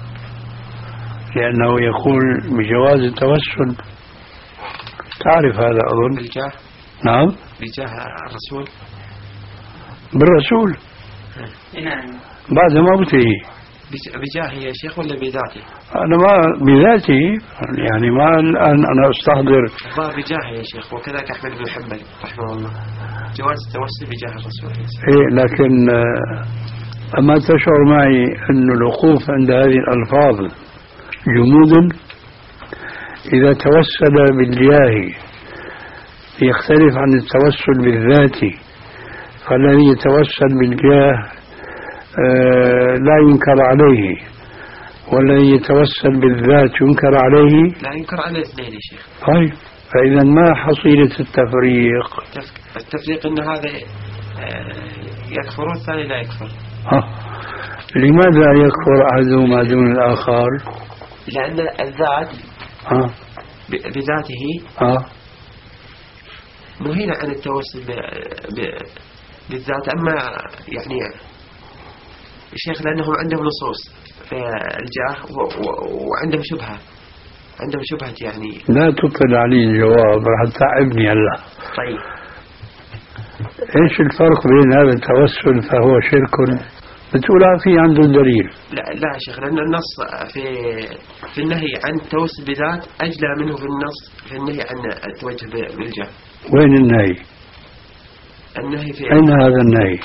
Speaker 2: لأنه يقول بجواز التوسل. تعرف هذا أظن؟
Speaker 3: بالجاه.
Speaker 2: نعم
Speaker 3: بجاه الرسول،
Speaker 2: بالرسول.
Speaker 5: نعم.
Speaker 2: بعد موته.
Speaker 3: بجاهه يا شيخ ولا بذاته؟
Speaker 2: أنا ما بذاتي، يعني ما الآن أنا أستحضر.
Speaker 3: الظاهر بجاهه يا شيخ، وكذلك أحمد بن حنبل رحمه الله جواز التوسل بجاه الرسول.
Speaker 2: إيه، لكن أما تشعر معي أن الوقوف عند هذه الألفاظ جمود؟ إذا توسل بالجاه يختلف عن التوسل بالذات. فالذي يتوسل بالجاه لا ينكر عليه، والذي يتوسل بالذات ينكر عليه.
Speaker 3: لا ينكر على الاثنين يا شيخ.
Speaker 2: طيب، فإذا ما حصيلة التفريق؟
Speaker 3: التفريق أن هذا يكفر والثاني لا يكفر.
Speaker 2: آه. لماذا يكفر أحدهما دون الآخر؟
Speaker 3: لأن الذات
Speaker 2: آه.
Speaker 3: بذاته
Speaker 2: آه.
Speaker 3: نهينا عن التوسل ب... ب... بالذات. أما يعني الشيخ لأنهم عندهم نصوص في الجاه و... و... وعندهم شبهة عندهم شبهة يعني.
Speaker 2: لا تطل علي الجواب راح تعبني هلا.
Speaker 3: طيب
Speaker 2: ايش الفرق بين هذا التوسل فهو شرك بتقول في عنده دليل؟
Speaker 3: لا لا يا شيخ، لأن النص في في النهي عن التوسل بذات أجلى منه في النص في النهي عن التوجه بالجاه.
Speaker 2: وين النهي؟
Speaker 3: النهي في
Speaker 2: أين هذا النهي؟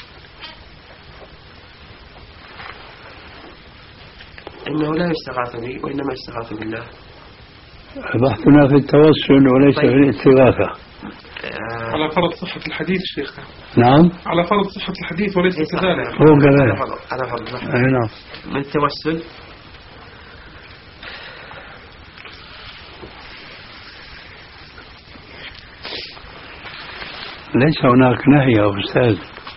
Speaker 3: إنه لا يستغاث بي وإنما يستغاث بالله.
Speaker 2: بحثنا في التوسل وليس
Speaker 3: طيب.
Speaker 2: في الاستغاثة.
Speaker 3: آه
Speaker 4: على فرض صحة الحديث شيخ.
Speaker 2: نعم،
Speaker 4: على فرض صحة الحديث وليس كذلك.
Speaker 2: هو كذلك.
Speaker 3: على فرض
Speaker 2: أي نعم.
Speaker 3: من التوسل
Speaker 2: ليس هناك نهي يا أستاذ،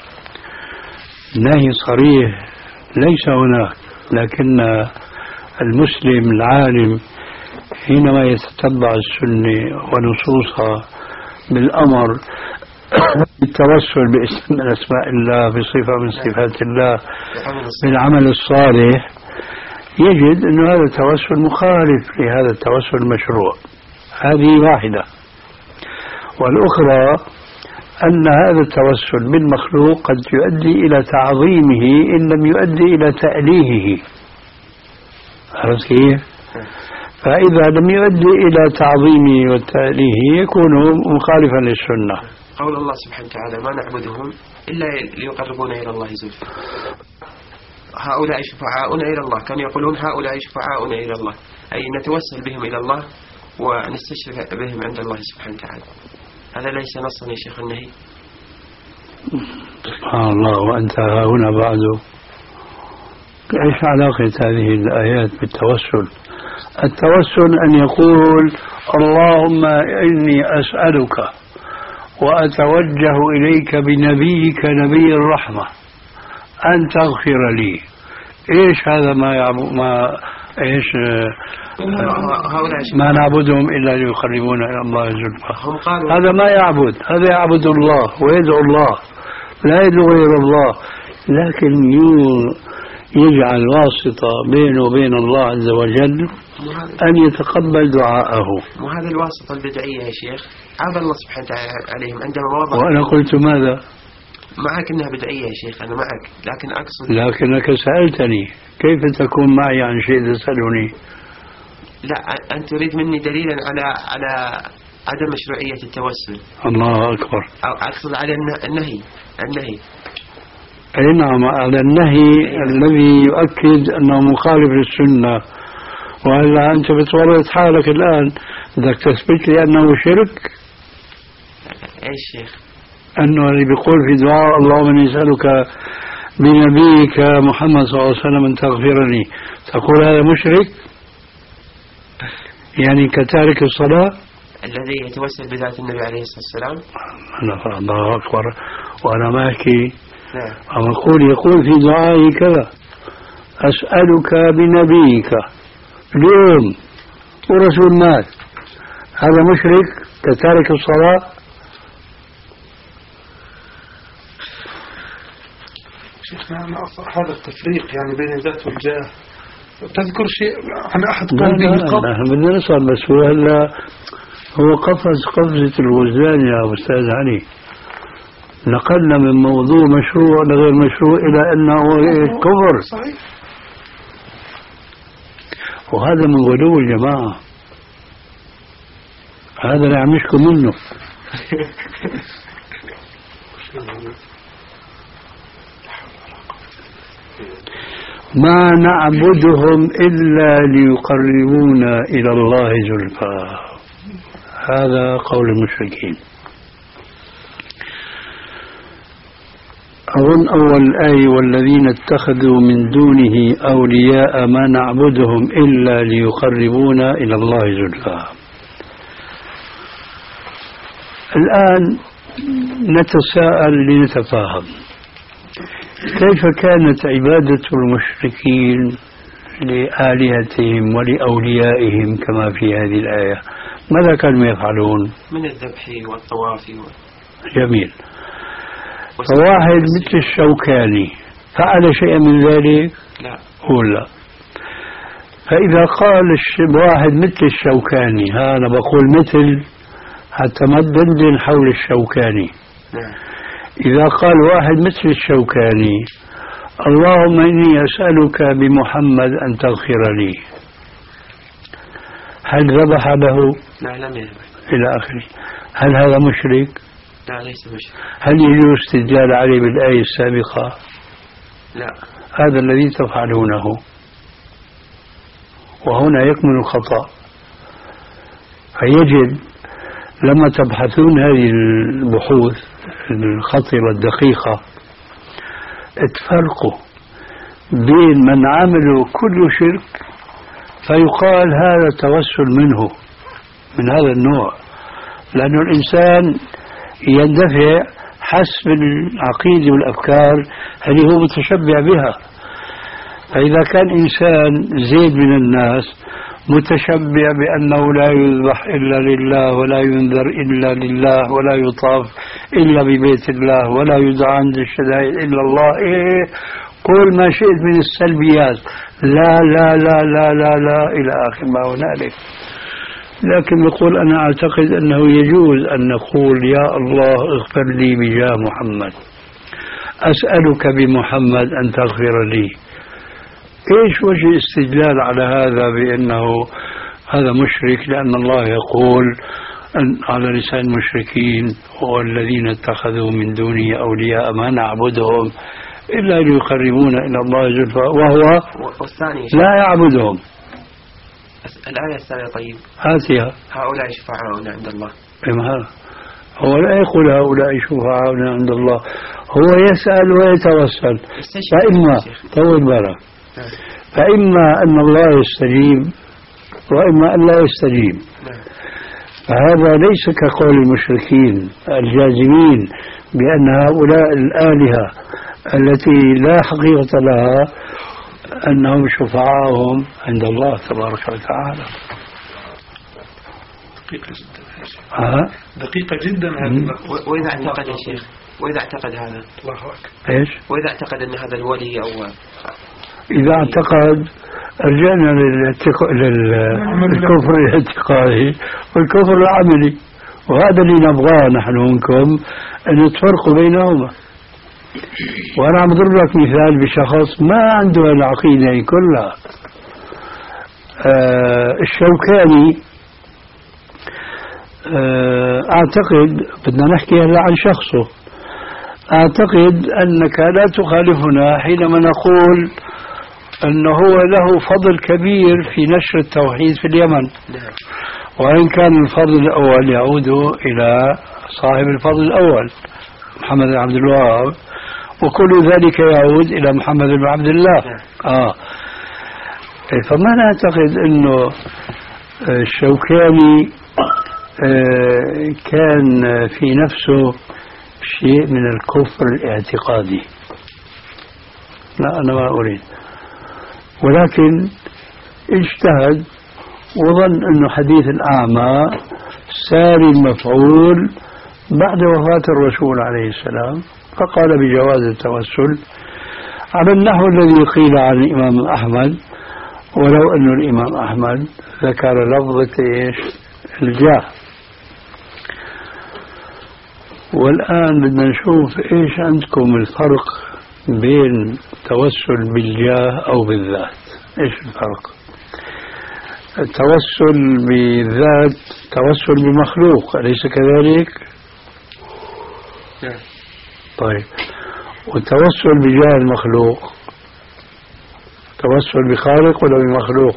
Speaker 2: نهي صريح ليس هناك، لكن المسلم العالم حينما يتتبع السنة ونصوصها بالأمر بالتوسل باسم من أسماء الله، بصفة من صفات الله، بالعمل الصالح، يجد أن هذا التوسل مخالف لهذا التوسل المشروع. هذه واحدة. والأخرى أن هذا التوسل بالمخلوق قد يؤدي إلى تعظيمه إن لم يؤدي إلى تأليهه. عرفت كيف؟ فإذا لم يؤدي إلى تعظيمه والتأليه يكون مخالفا للسنة.
Speaker 3: قول الله سبحانه وتعالى: ما نعبدهم إلا ليقربونا إلى الله زلفى. هؤلاء شفعاؤنا إلى الله، كانوا يقولون هؤلاء شفعاؤنا إلى الله، أي نتوسل بهم إلى الله ونستشفع بهم عند الله سبحانه وتعالى. هذا ليس نصا يا شيخ النهي.
Speaker 2: سبحان الله. وأنت هنا بعد إيش علاقة هذه الآيات بالتوسل؟ التوسل أن يقول: اللهم إني أسألك وأتوجه إليك بنبيك نبي الرحمة أن تغفر لي. إيش هذا؟ ما يعبو ما إيش ما نعبدهم إلا ليقربونا إلى الله زلفى. هذا ما يعبد، هذا يعبد الله ويدعو الله، لا يدعو غير الله، لكن يجعل واسطة بينه وبين الله عز وجل أن يتقبل دعاءه.
Speaker 3: وهذه الواسطة البدعية يا شيخ عاب الله سبحانه وتعالى عليهم عندما وضع.
Speaker 2: وأنا قلت ماذا؟
Speaker 3: معك أنها بدعية يا شيخ، أنا معك، لكن أقصد
Speaker 2: لكنك سألتني كيف تكون معي عن شيء تسألني.
Speaker 3: لا، أنت تريد مني دليلا على على عدم مشروعية التوسل.
Speaker 2: الله أكبر.
Speaker 3: أو أقصد على النهي النهي
Speaker 2: أي نعم، على النهي الذي يؤكد أنه مخالف للسنة. وهلا أنت بتورط حالك الآن بدك تثبت لي أنه شرك.
Speaker 3: إيش شيخ؟
Speaker 2: أنه اللي بيقول في دعاء: اللهم إني أسألك بنبيك محمد صلى الله عليه وسلم أن تغفرني، تقول هذا مشرك؟ يعني كتارك الصلاة
Speaker 3: الذي يتوسل بذات النبي عليه الصلاة والسلام.
Speaker 2: الله أكبر. وأنا ما أحكي،
Speaker 3: نعم،
Speaker 2: أما أقول يقول في دعائي كذا: أسألك بنبيك اليوم ورسول مات، هذا مشرك كتارك الصلاة؟
Speaker 4: شيخنا هذا التفريق يعني بين الذات والجاه، تذكر شيء عن أحد قال به القبض؟
Speaker 2: نحن بدنا نصل، بس هو هلا هو قفز قفزة الوزان يا أستاذ علي. نقلنا من موضوع مشروع لغير مشروع إلى أنه كفر.
Speaker 4: صحيح.
Speaker 2: وهذا من غلو الجماعة، هذا لا يعمشكم منه. ما نعبدهم إلا ليقربونا إلى الله زلفى. هذا قول المشركين. أظن أول آية والذين اتخذوا من دونه أولياء ما نعبدهم إلا ليقربونا إلى الله زلفى. الآن نتساءل لنتفاهم، كيف كانت عبادة المشركين لآلهتهم ولأوليائهم كما في هذه الآية؟ ماذا كانوا يفعلون؟
Speaker 3: من الذبح والطواف و...
Speaker 2: جميل. فواحد مثل الشوكاني فعل شيئا من ذلك؟
Speaker 3: لا.
Speaker 2: هو لا. فإذا قال واحد مثل الشوكاني، ها أنا بقول مثل حتى ما تدندن حول الشوكاني.
Speaker 3: نعم.
Speaker 2: إذا قال واحد مثل الشوكاني اللهم إني أسألك بمحمد أن تغفر لي، هل ذبح له؟
Speaker 3: لا لم يذبح.
Speaker 2: إلى آخره. هل هذا مشرك؟
Speaker 3: لا ليس مشرك.
Speaker 2: هل يجوز استدلال عليه بالآية السابقة؟
Speaker 3: لا.
Speaker 2: هذا الذي تفعلونه، وهنا يكمن الخطأ. فيجب لما تبحثون هذه البحوث الخطيرة الدقيقة تفرقوا بين من عملوا كل شرك فيقال هذا توسل منه من هذا النوع، لأن الإنسان يندفع حسب العقيدة والأفكار اللي هو متشبع بها. فإذا كان إنسان زيد من الناس متشبع بأنه لا يذبح إلا لله ولا ينذر إلا لله ولا يطاف إلا ببيت الله ولا يدعى عند الشدائد إلا الله، إيه قول ما شئت من السلبيات، لا لا لا لا لا لا إلى آخر ما هنالك. لكن يقول أنا أعتقد أنه يجوز أن نقول يا الله اغفر لي بجاه محمد، أسألك بمحمد أن تغفر لي. إيش وجه استدلال على هذا بأنه هذا مشرك؟ لأن الله يقول أن على لسان المشركين والذين اتخذوا من دونه أولياء ما نعبدهم إلا ليقربونا إلى الله زلفى وهو
Speaker 3: والثاني
Speaker 2: لا يعبدهم.
Speaker 3: الآية الثانية طيب
Speaker 2: هاتها.
Speaker 3: هؤلاء شفعاؤنا عند الله.
Speaker 2: إما هو لا يقول هؤلاء شفعاؤنا عند الله، هو يسأل ويتوسل. فإما طول بالك، فإما أن الله يستجيب وإما أن لا يستجيب. فهذا ليس كقول المشركين الجازمين بأن هؤلاء الآلهة التي لا حقيقة لها أنهم شفعاءهم عند الله تبارك وتعالى.
Speaker 4: دقيقة جدا.
Speaker 2: ها؟
Speaker 4: دقيقة جدا هذه.
Speaker 3: وإذا اعتقد يا شيخ، وإذا اعتقد هذا
Speaker 4: الله أكبر.
Speaker 2: إيش؟
Speaker 3: وإذا اعتقد أن هذا الولي أو
Speaker 2: إذا اعتقد رجعنا للكفر الاعتقادي والكفر العملي، وهذا اللي نبغاه نحن منكم أن تفرقوا بينهما. وأنا عم أضرب لك مثال بشخص ما عنده العقيدة كلها. آه الشوكاني آه أعتقد بدنا نحكي هلا عن شخصه، أعتقد أنك لا تخالفنا حينما نقول أنه هو له فضل كبير في نشر التوحيد في اليمن، وإن كان الفضل الأول يعود إلى صاحب الفضل الأول محمد بن عبد الوهاب، وكل ذلك يعود إلى محمد بن عبد الله. آه. فما نعتقد أنه الشوكاني آه كان في نفسه شيء من الكفر الاعتقادي، لا أنا ما أريد، ولكن اجتهد وظن أنه حديث الأعمى ساري المفعول بعد وفاة الرسول عليه السلام، فقال بجواز التوسل على النحو الذي قيل عن الإمام أحمد، ولو أن الإمام أحمد ذكر لفظة إيش الجاه. والآن بدنا نشوف إيش عندكم الفرق بين التوسل بالجاه أو بالذات. إيش الفرق؟ التوسل بالذات توسل بمخلوق، أليس كذلك؟
Speaker 3: نعم.
Speaker 2: طيب، والتوسل بجاه المخلوق توسل بخالق ولا بمخلوق؟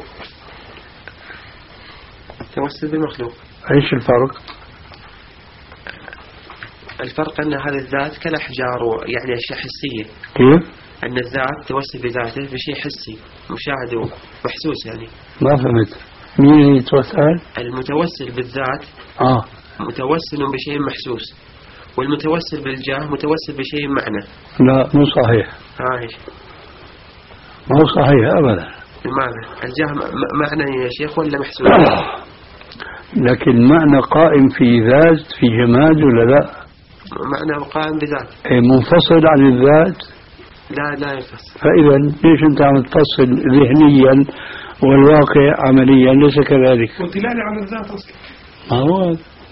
Speaker 3: توسل بمخلوق.
Speaker 2: ايش الفرق؟
Speaker 3: الفرق أن هذا الذات كالأحجار يعني أشياء حسية.
Speaker 2: كيف؟
Speaker 3: أن الذات توسل بذاته بشيء حسي مشاهد ومحسوس يعني.
Speaker 2: ما فهمت. مين يتوسل؟
Speaker 3: المتوسل بالذات
Speaker 2: آه
Speaker 3: متوسل بشيء محسوس، والمتوسل بالجاه متوسل بشيء معنى.
Speaker 2: لا مو صحيح.
Speaker 3: هاي
Speaker 2: مو صحيح أبدا.
Speaker 3: المعنى الجاه معنى يا شيخ ولا محسوس؟
Speaker 2: لكن معنى قائم في ذات في جماد ولا لا؟
Speaker 3: معنى قائم بذات.
Speaker 2: منفصل عن الذات؟
Speaker 3: لا لا ينفصل.
Speaker 2: فإذا ليش أنت عم تفصل ذهنيا والواقع عمليا ليس كذلك؟
Speaker 4: والدلالة على الذات أصلا.
Speaker 2: ما هو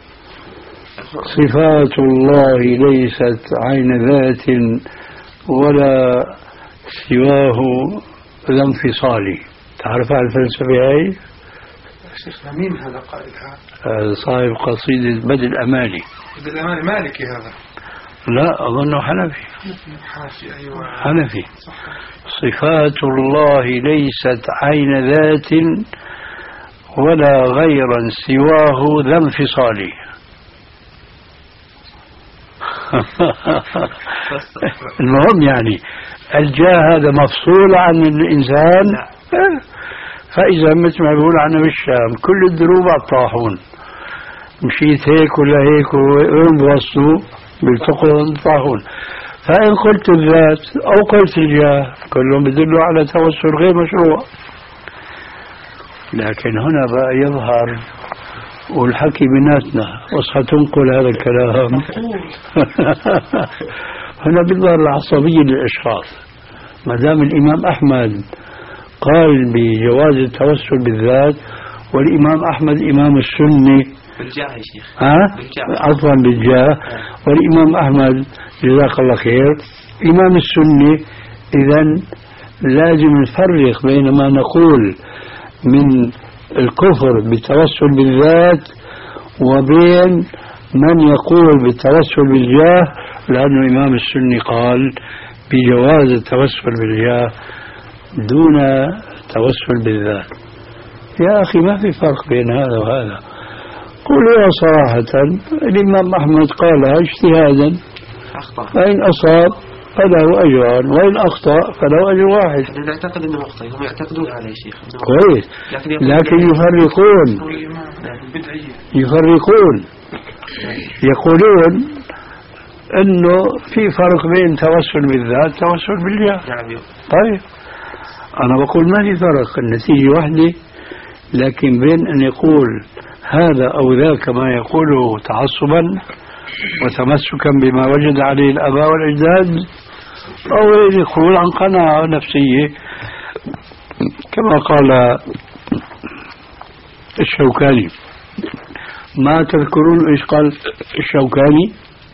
Speaker 2: صفات الله ليست عين ذات ولا سواه ذا انفصال. تعرف على الفلسفة هاي؟
Speaker 4: شيخنا مين هذا قائلها؟
Speaker 2: صاحب قصيدة بدء الأمالي.
Speaker 4: بدء الأمالي مالكي هذا؟
Speaker 2: لا أظنه حنفي.
Speaker 4: حنفي أيوة.
Speaker 2: حنفي. صفات الله ليست عين ذات ولا غيرا سواه ذا انفصال. المهم يعني الجاه هذا مفصول عن الإنسان. فإذا مثل ما بيقول عنا بالشام كل الدروب على الطاحون، مشيت هيك ولا هيك وين بوصلوا بيلتقوا الطاحون. فإن قلت الذات أو قلت الجاه كلهم بدلوا على توسل غير مشروع. لكن هنا بقى يظهر والحكي بيناتنا وصحة تنقل هذا الكلام. هنا بيظهر العصبية للأشخاص. ما دام الإمام أحمد قال بجواز التوسل بالذات، والإمام أحمد إمام السنة
Speaker 3: بالجاه يا شيخ.
Speaker 2: ها؟ عفوا بالجاه. والإمام أحمد جزاك الله خير إمام السنة. إذن لازم نفرق بين ما نقول من الكفر بالتوسل بالذات وبين من يقول بالتوسل بالجاه، لأنه إمام السنة قال بجواز التوسل بالجاه دون توسل بالذات. يا أخي ما في فرق بين هذا وهذا. قولوا صراحة الإمام أحمد قالها اجتهادا، فإن أصاب فله أجران وإن أخطأ فله أجر واحد.
Speaker 3: نعتقد أنه أخطأ، هم يعتقدون هذا يا شيخ.
Speaker 2: كويس. لكن يفرقون يفرقون يقولون أنه في فرق بين توسل بالذات توسل بالجاه. طيب أنا بقول ما في فرق، النتيجة واحدة. لكن بين أن يقول هذا أو ذاك ما يقوله تعصبا وتمسكا بما وجد عليه الآباء والأجداد، أو يقول عن قناعة نفسية كما قال الشوكاني. ما تذكرون إيش قال الشوكاني؟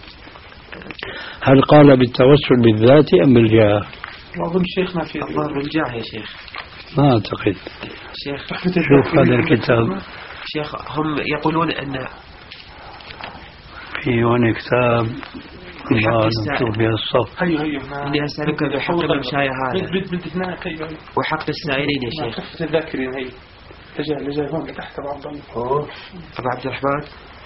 Speaker 2: هل قال بالتوسل بالذات أم بالجاه؟
Speaker 4: أظن شيخنا في
Speaker 3: الظاهر بالجاه يا شيخ.
Speaker 2: ما أعتقد.
Speaker 3: شيخ
Speaker 2: شوف هذا الكتاب.
Speaker 3: شيخ هم يقولون أن
Speaker 2: في هنا كتاب مكتوب في الصف.
Speaker 4: أيوه أيوه.
Speaker 3: إني أسألك بحق المشاية هذا
Speaker 4: بدك هناك. أيوه
Speaker 3: وحق السائلين يا شيخ.
Speaker 4: كفة الذاكرين هي. لجأ لجأ هون تحت أبو عبد الله.
Speaker 3: أبو عبد الرحمن.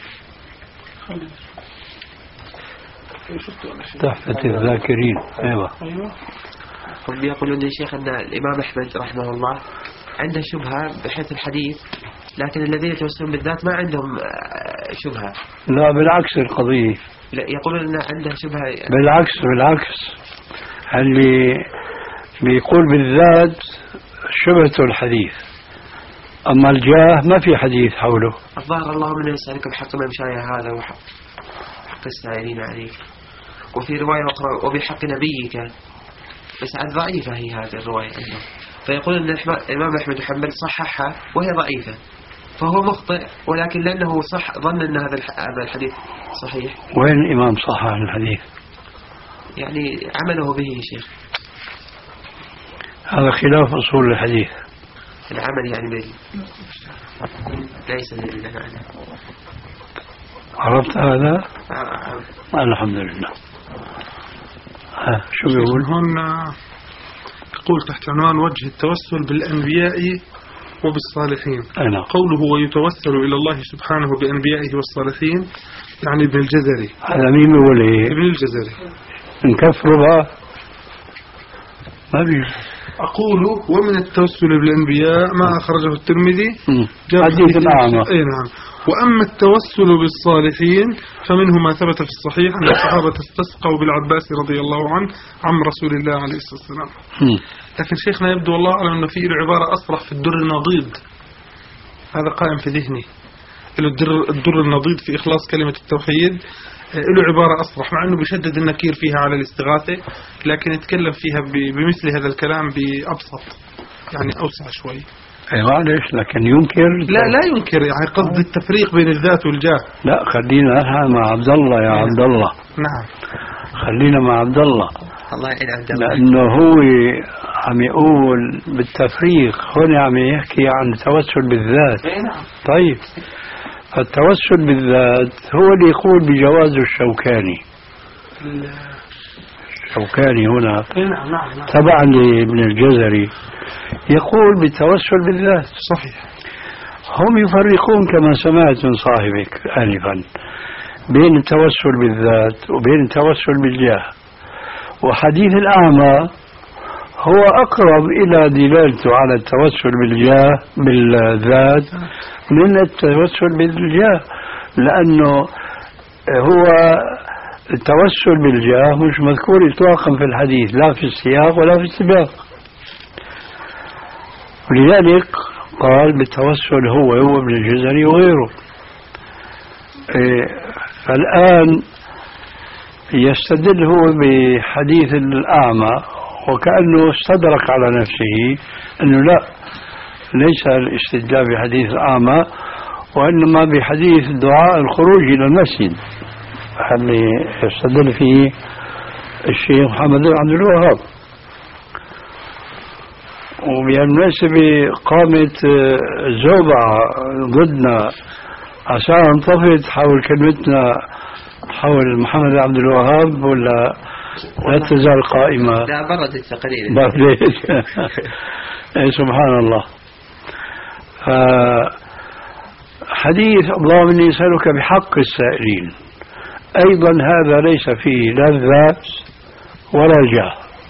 Speaker 2: تحفة الذاكرين. أيوة.
Speaker 3: هم يقولون يا شيخ أن الإمام أحمد رحمه الله عنده شبهة بحيث الحديث، لكن الذين يتوسلون بالذات ما عندهم شبهة.
Speaker 2: لا بالعكس القضية.
Speaker 3: لا يقولون أن عنده شبهة.
Speaker 2: بالعكس بالعكس اللي بيقول بالذات شبهته الحديث، أما الجاه ما في حديث حوله.
Speaker 3: الظاهر اللهم إني أسألك بحق المشاية هذا وحق حق السائلين عليك، وفي رواية أخرى وبحق نبيك، بس عاد ضعيفة هي هذه الرواية عنده. فيقول أن الإمام أحمد محمد صححها وهي ضعيفة، فهو مخطئ، ولكن لأنه صح ظن أن هذا هذا الحديث صحيح.
Speaker 2: وين الإمام صحح الحديث؟
Speaker 3: يعني عمله به يا شيخ.
Speaker 2: هذا خلاف أصول الحديث.
Speaker 3: العمل يعني به ليس لله عنه.
Speaker 2: عرفت هذا؟
Speaker 3: آه.
Speaker 2: الحمد لله. ها شو بيقول
Speaker 4: هون؟ تقول تحت عنوان وجه التوسل بالأنبياء وبالصالحين.
Speaker 2: أنا.
Speaker 4: قوله ويتوسل إلى الله سبحانه بأنبيائه والصالحين يعني ابن الجزري.
Speaker 2: هذا مين بيقول ايه؟
Speaker 4: ابن الجزري.
Speaker 2: نكفره بقى؟ ما بي
Speaker 4: أقول ومن التوسل بالأنبياء ما أخرجه الترمذي
Speaker 2: حديث الأعمى.
Speaker 4: أي نعم. وأما التوسل بالصالحين فمنه ما ثبت في الصحيح أن الصحابة استسقوا بالعباس رضي الله عنه عم رسول الله عليه الصلاة والسلام. لكن شيخنا يبدو والله أعلم أنه في عبارة أصرح في الدر النضيد، هذا قائم في ذهني، الدر, الدر النضيد في إخلاص كلمة التوحيد له عبارة أصرح، مع أنه بيشدد النكير فيها على الاستغاثة، لكن يتكلم فيها بمثل هذا الكلام بأبسط، يعني أوسع شوي.
Speaker 2: ايوه ليش؟ لكن ينكر؟
Speaker 4: لا لا ينكر، يعني قصد التفريق بين الذات والجاه.
Speaker 2: لا خلينا مع عبد الله يا عبد الله.
Speaker 4: نعم
Speaker 2: خلينا مع عبد الله.
Speaker 3: الله يعين عبد الله.
Speaker 2: لأنه هو عم يقول بالتفريق، هون عم يحكي عن التوسل بالذات. طيب التوسل بالذات هو اللي يقول بجواز الشوكاني. الشوكاني هنا تبعا لابن الجزري يقول بالتوسل بالذات.
Speaker 4: صحيح.
Speaker 2: هم يفرقون كما سمعت من صاحبك آنفا بين التوسل بالذات وبين التوسل بالجاه، وحديث الأعمى هو أقرب إلى دلالته على التوسل بالجاه بالذات من التوسل بالجاه، لأنه هو التوسل بالجاه مش مذكور إطلاقا في الحديث، لا في السياق ولا في السباق، ولذلك قال بالتوسل هو هو ابن الجزري وغيره. فالآن يستدل هو بحديث الأعمى وكأنه استدرك على نفسه أنه لا، ليس الاستدلال بحديث الأعمى وإنما بحديث دعاء الخروج إلى المسجد اللي يستدل فيه الشيخ محمد بن عبد الوهاب. وبالمناسبة قامت زوبعة ضدنا عشان انطفت حول كلمتنا حول محمد بن عبد الوهاب، ولا لا تزال قائمة؟
Speaker 3: لا بردت تقريبا.
Speaker 2: بردت. سبحان الله. حديث اللهم إني أسألك بحق السائلين أيضا هذا ليس فيه لا الذات ولا جاه،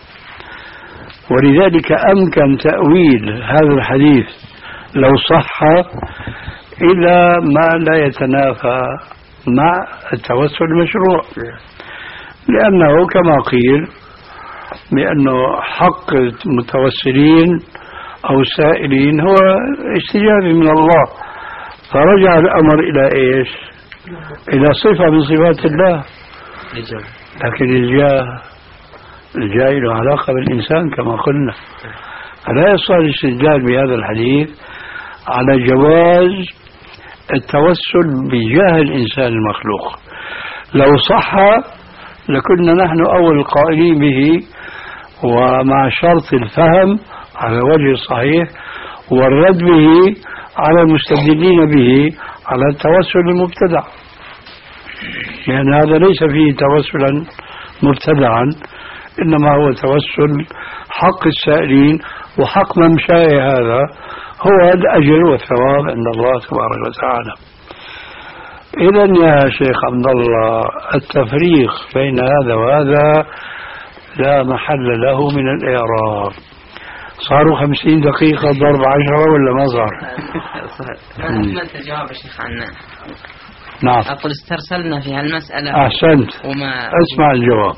Speaker 2: ولذلك أمكن تأويل هذا الحديث لو صح إلى ما لا يتنافى مع التوسل المشروع، لأنه كما قيل بأنه حق المتوسلين أو السائلين هو استجابة من الله، فرجع الأمر إلى إيش؟ إلى صفة من صفات الله. لكن الجاه الجاه له علاقة بالإنسان كما قلنا، فلا يصح الاستدلال بهذا الحديث على جواز التوسل بجاه الإنسان المخلوق. لو صح لكنا نحن أول القائلين به، ومع شرط الفهم على وجه الصحيح والرد به على المستدلين به على التوسل المبتدع، لأن هذا ليس فيه توسلا مبتدعا، إنما هو توسل حق السائلين وحق من شاء، هذا هو الأجر والثواب عند الله تبارك وتعالى. إذن يا شيخ عبد الله التفريق بين هذا وهذا لا محل له من الإعراب. صاروا خمسين دقيقة ضرب عشرة ولا ما صار؟
Speaker 5: ما أنت جواب شيخ عنا.
Speaker 2: نعم.
Speaker 5: أقول استرسلنا في هالمسألة.
Speaker 2: أحسنت.
Speaker 5: وما
Speaker 2: أسمع الجواب.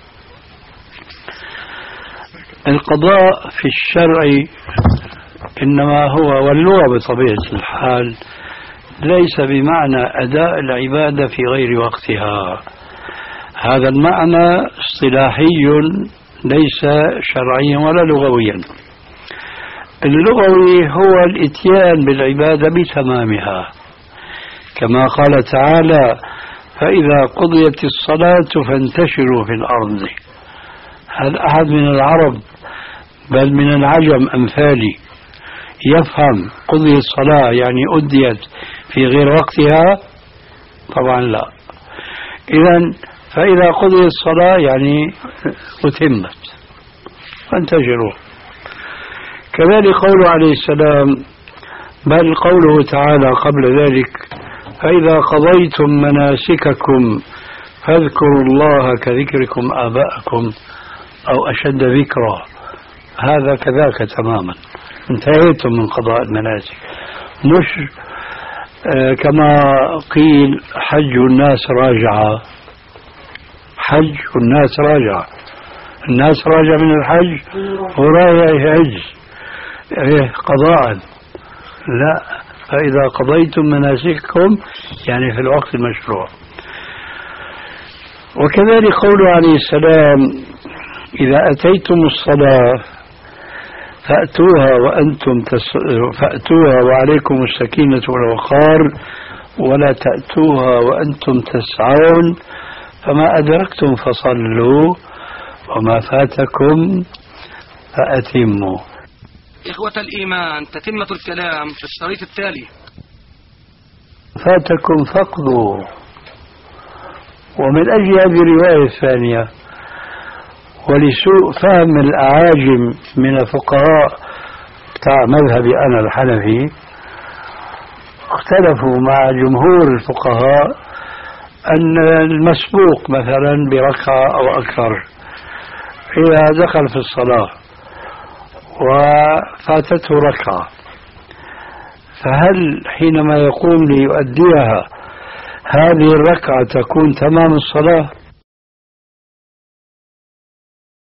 Speaker 2: القضاء في الشرع إنما هو، واللغة بطبيعة الحال ليس بمعنى أداء العبادة في غير وقتها، هذا المعنى اصطلاحي ليس شرعيا ولا لغويا. اللغوي هو الاتيان بالعبادة بتمامها، كما قال تعالى فإذا قضيت الصلاة فانتشروا في الأرض. هل أحد من العرب بل من العجم أمثالي يفهم قضي الصلاة يعني أديت في غير وقتها؟ طبعا لا. إذن فإذا قضي الصلاة يعني أتمت فانتشروا. كذلك قوله عليه السلام، بل قوله تعالى قبل ذلك فإذا قضيتم مناسككم فاذكروا الله كذكركم آباءكم أو أشد ذكرا. هذا كذاك تماما، انتهيتم من قضاء المناسك. مش آه كما قيل حج الناس راجعة، حج الناس راجعة، الناس راجع من الحج ورايح يحج قضاء. لا، فإذا قضيتم مناسككم يعني في الوقت المشروع. وكذلك قوله عليه السلام إذا أتيتم الصلاة فأتوها وأنتم تس... فأتوها وعليكم السكينة والوقار ولا تأتوها وأنتم تسعون فما أدركتم فصلوا وما فاتكم فأتموا.
Speaker 6: إخوة الإيمان، تتمة الكلام في الشريط التالي.
Speaker 2: فاتكم فقدوا. ومن أجل هذه الرواية الثانية ولسوء فهم الأعاجم من الفقهاء بتاع مذهبي أنا الحنفي، اختلفوا مع جمهور الفقهاء أن المسبوق مثلا بركعة أو أكثر إذا دخل في الصلاة وفاتته ركعة، فهل حينما يقوم ليؤديها هذه الركعة تكون تمام الصلاة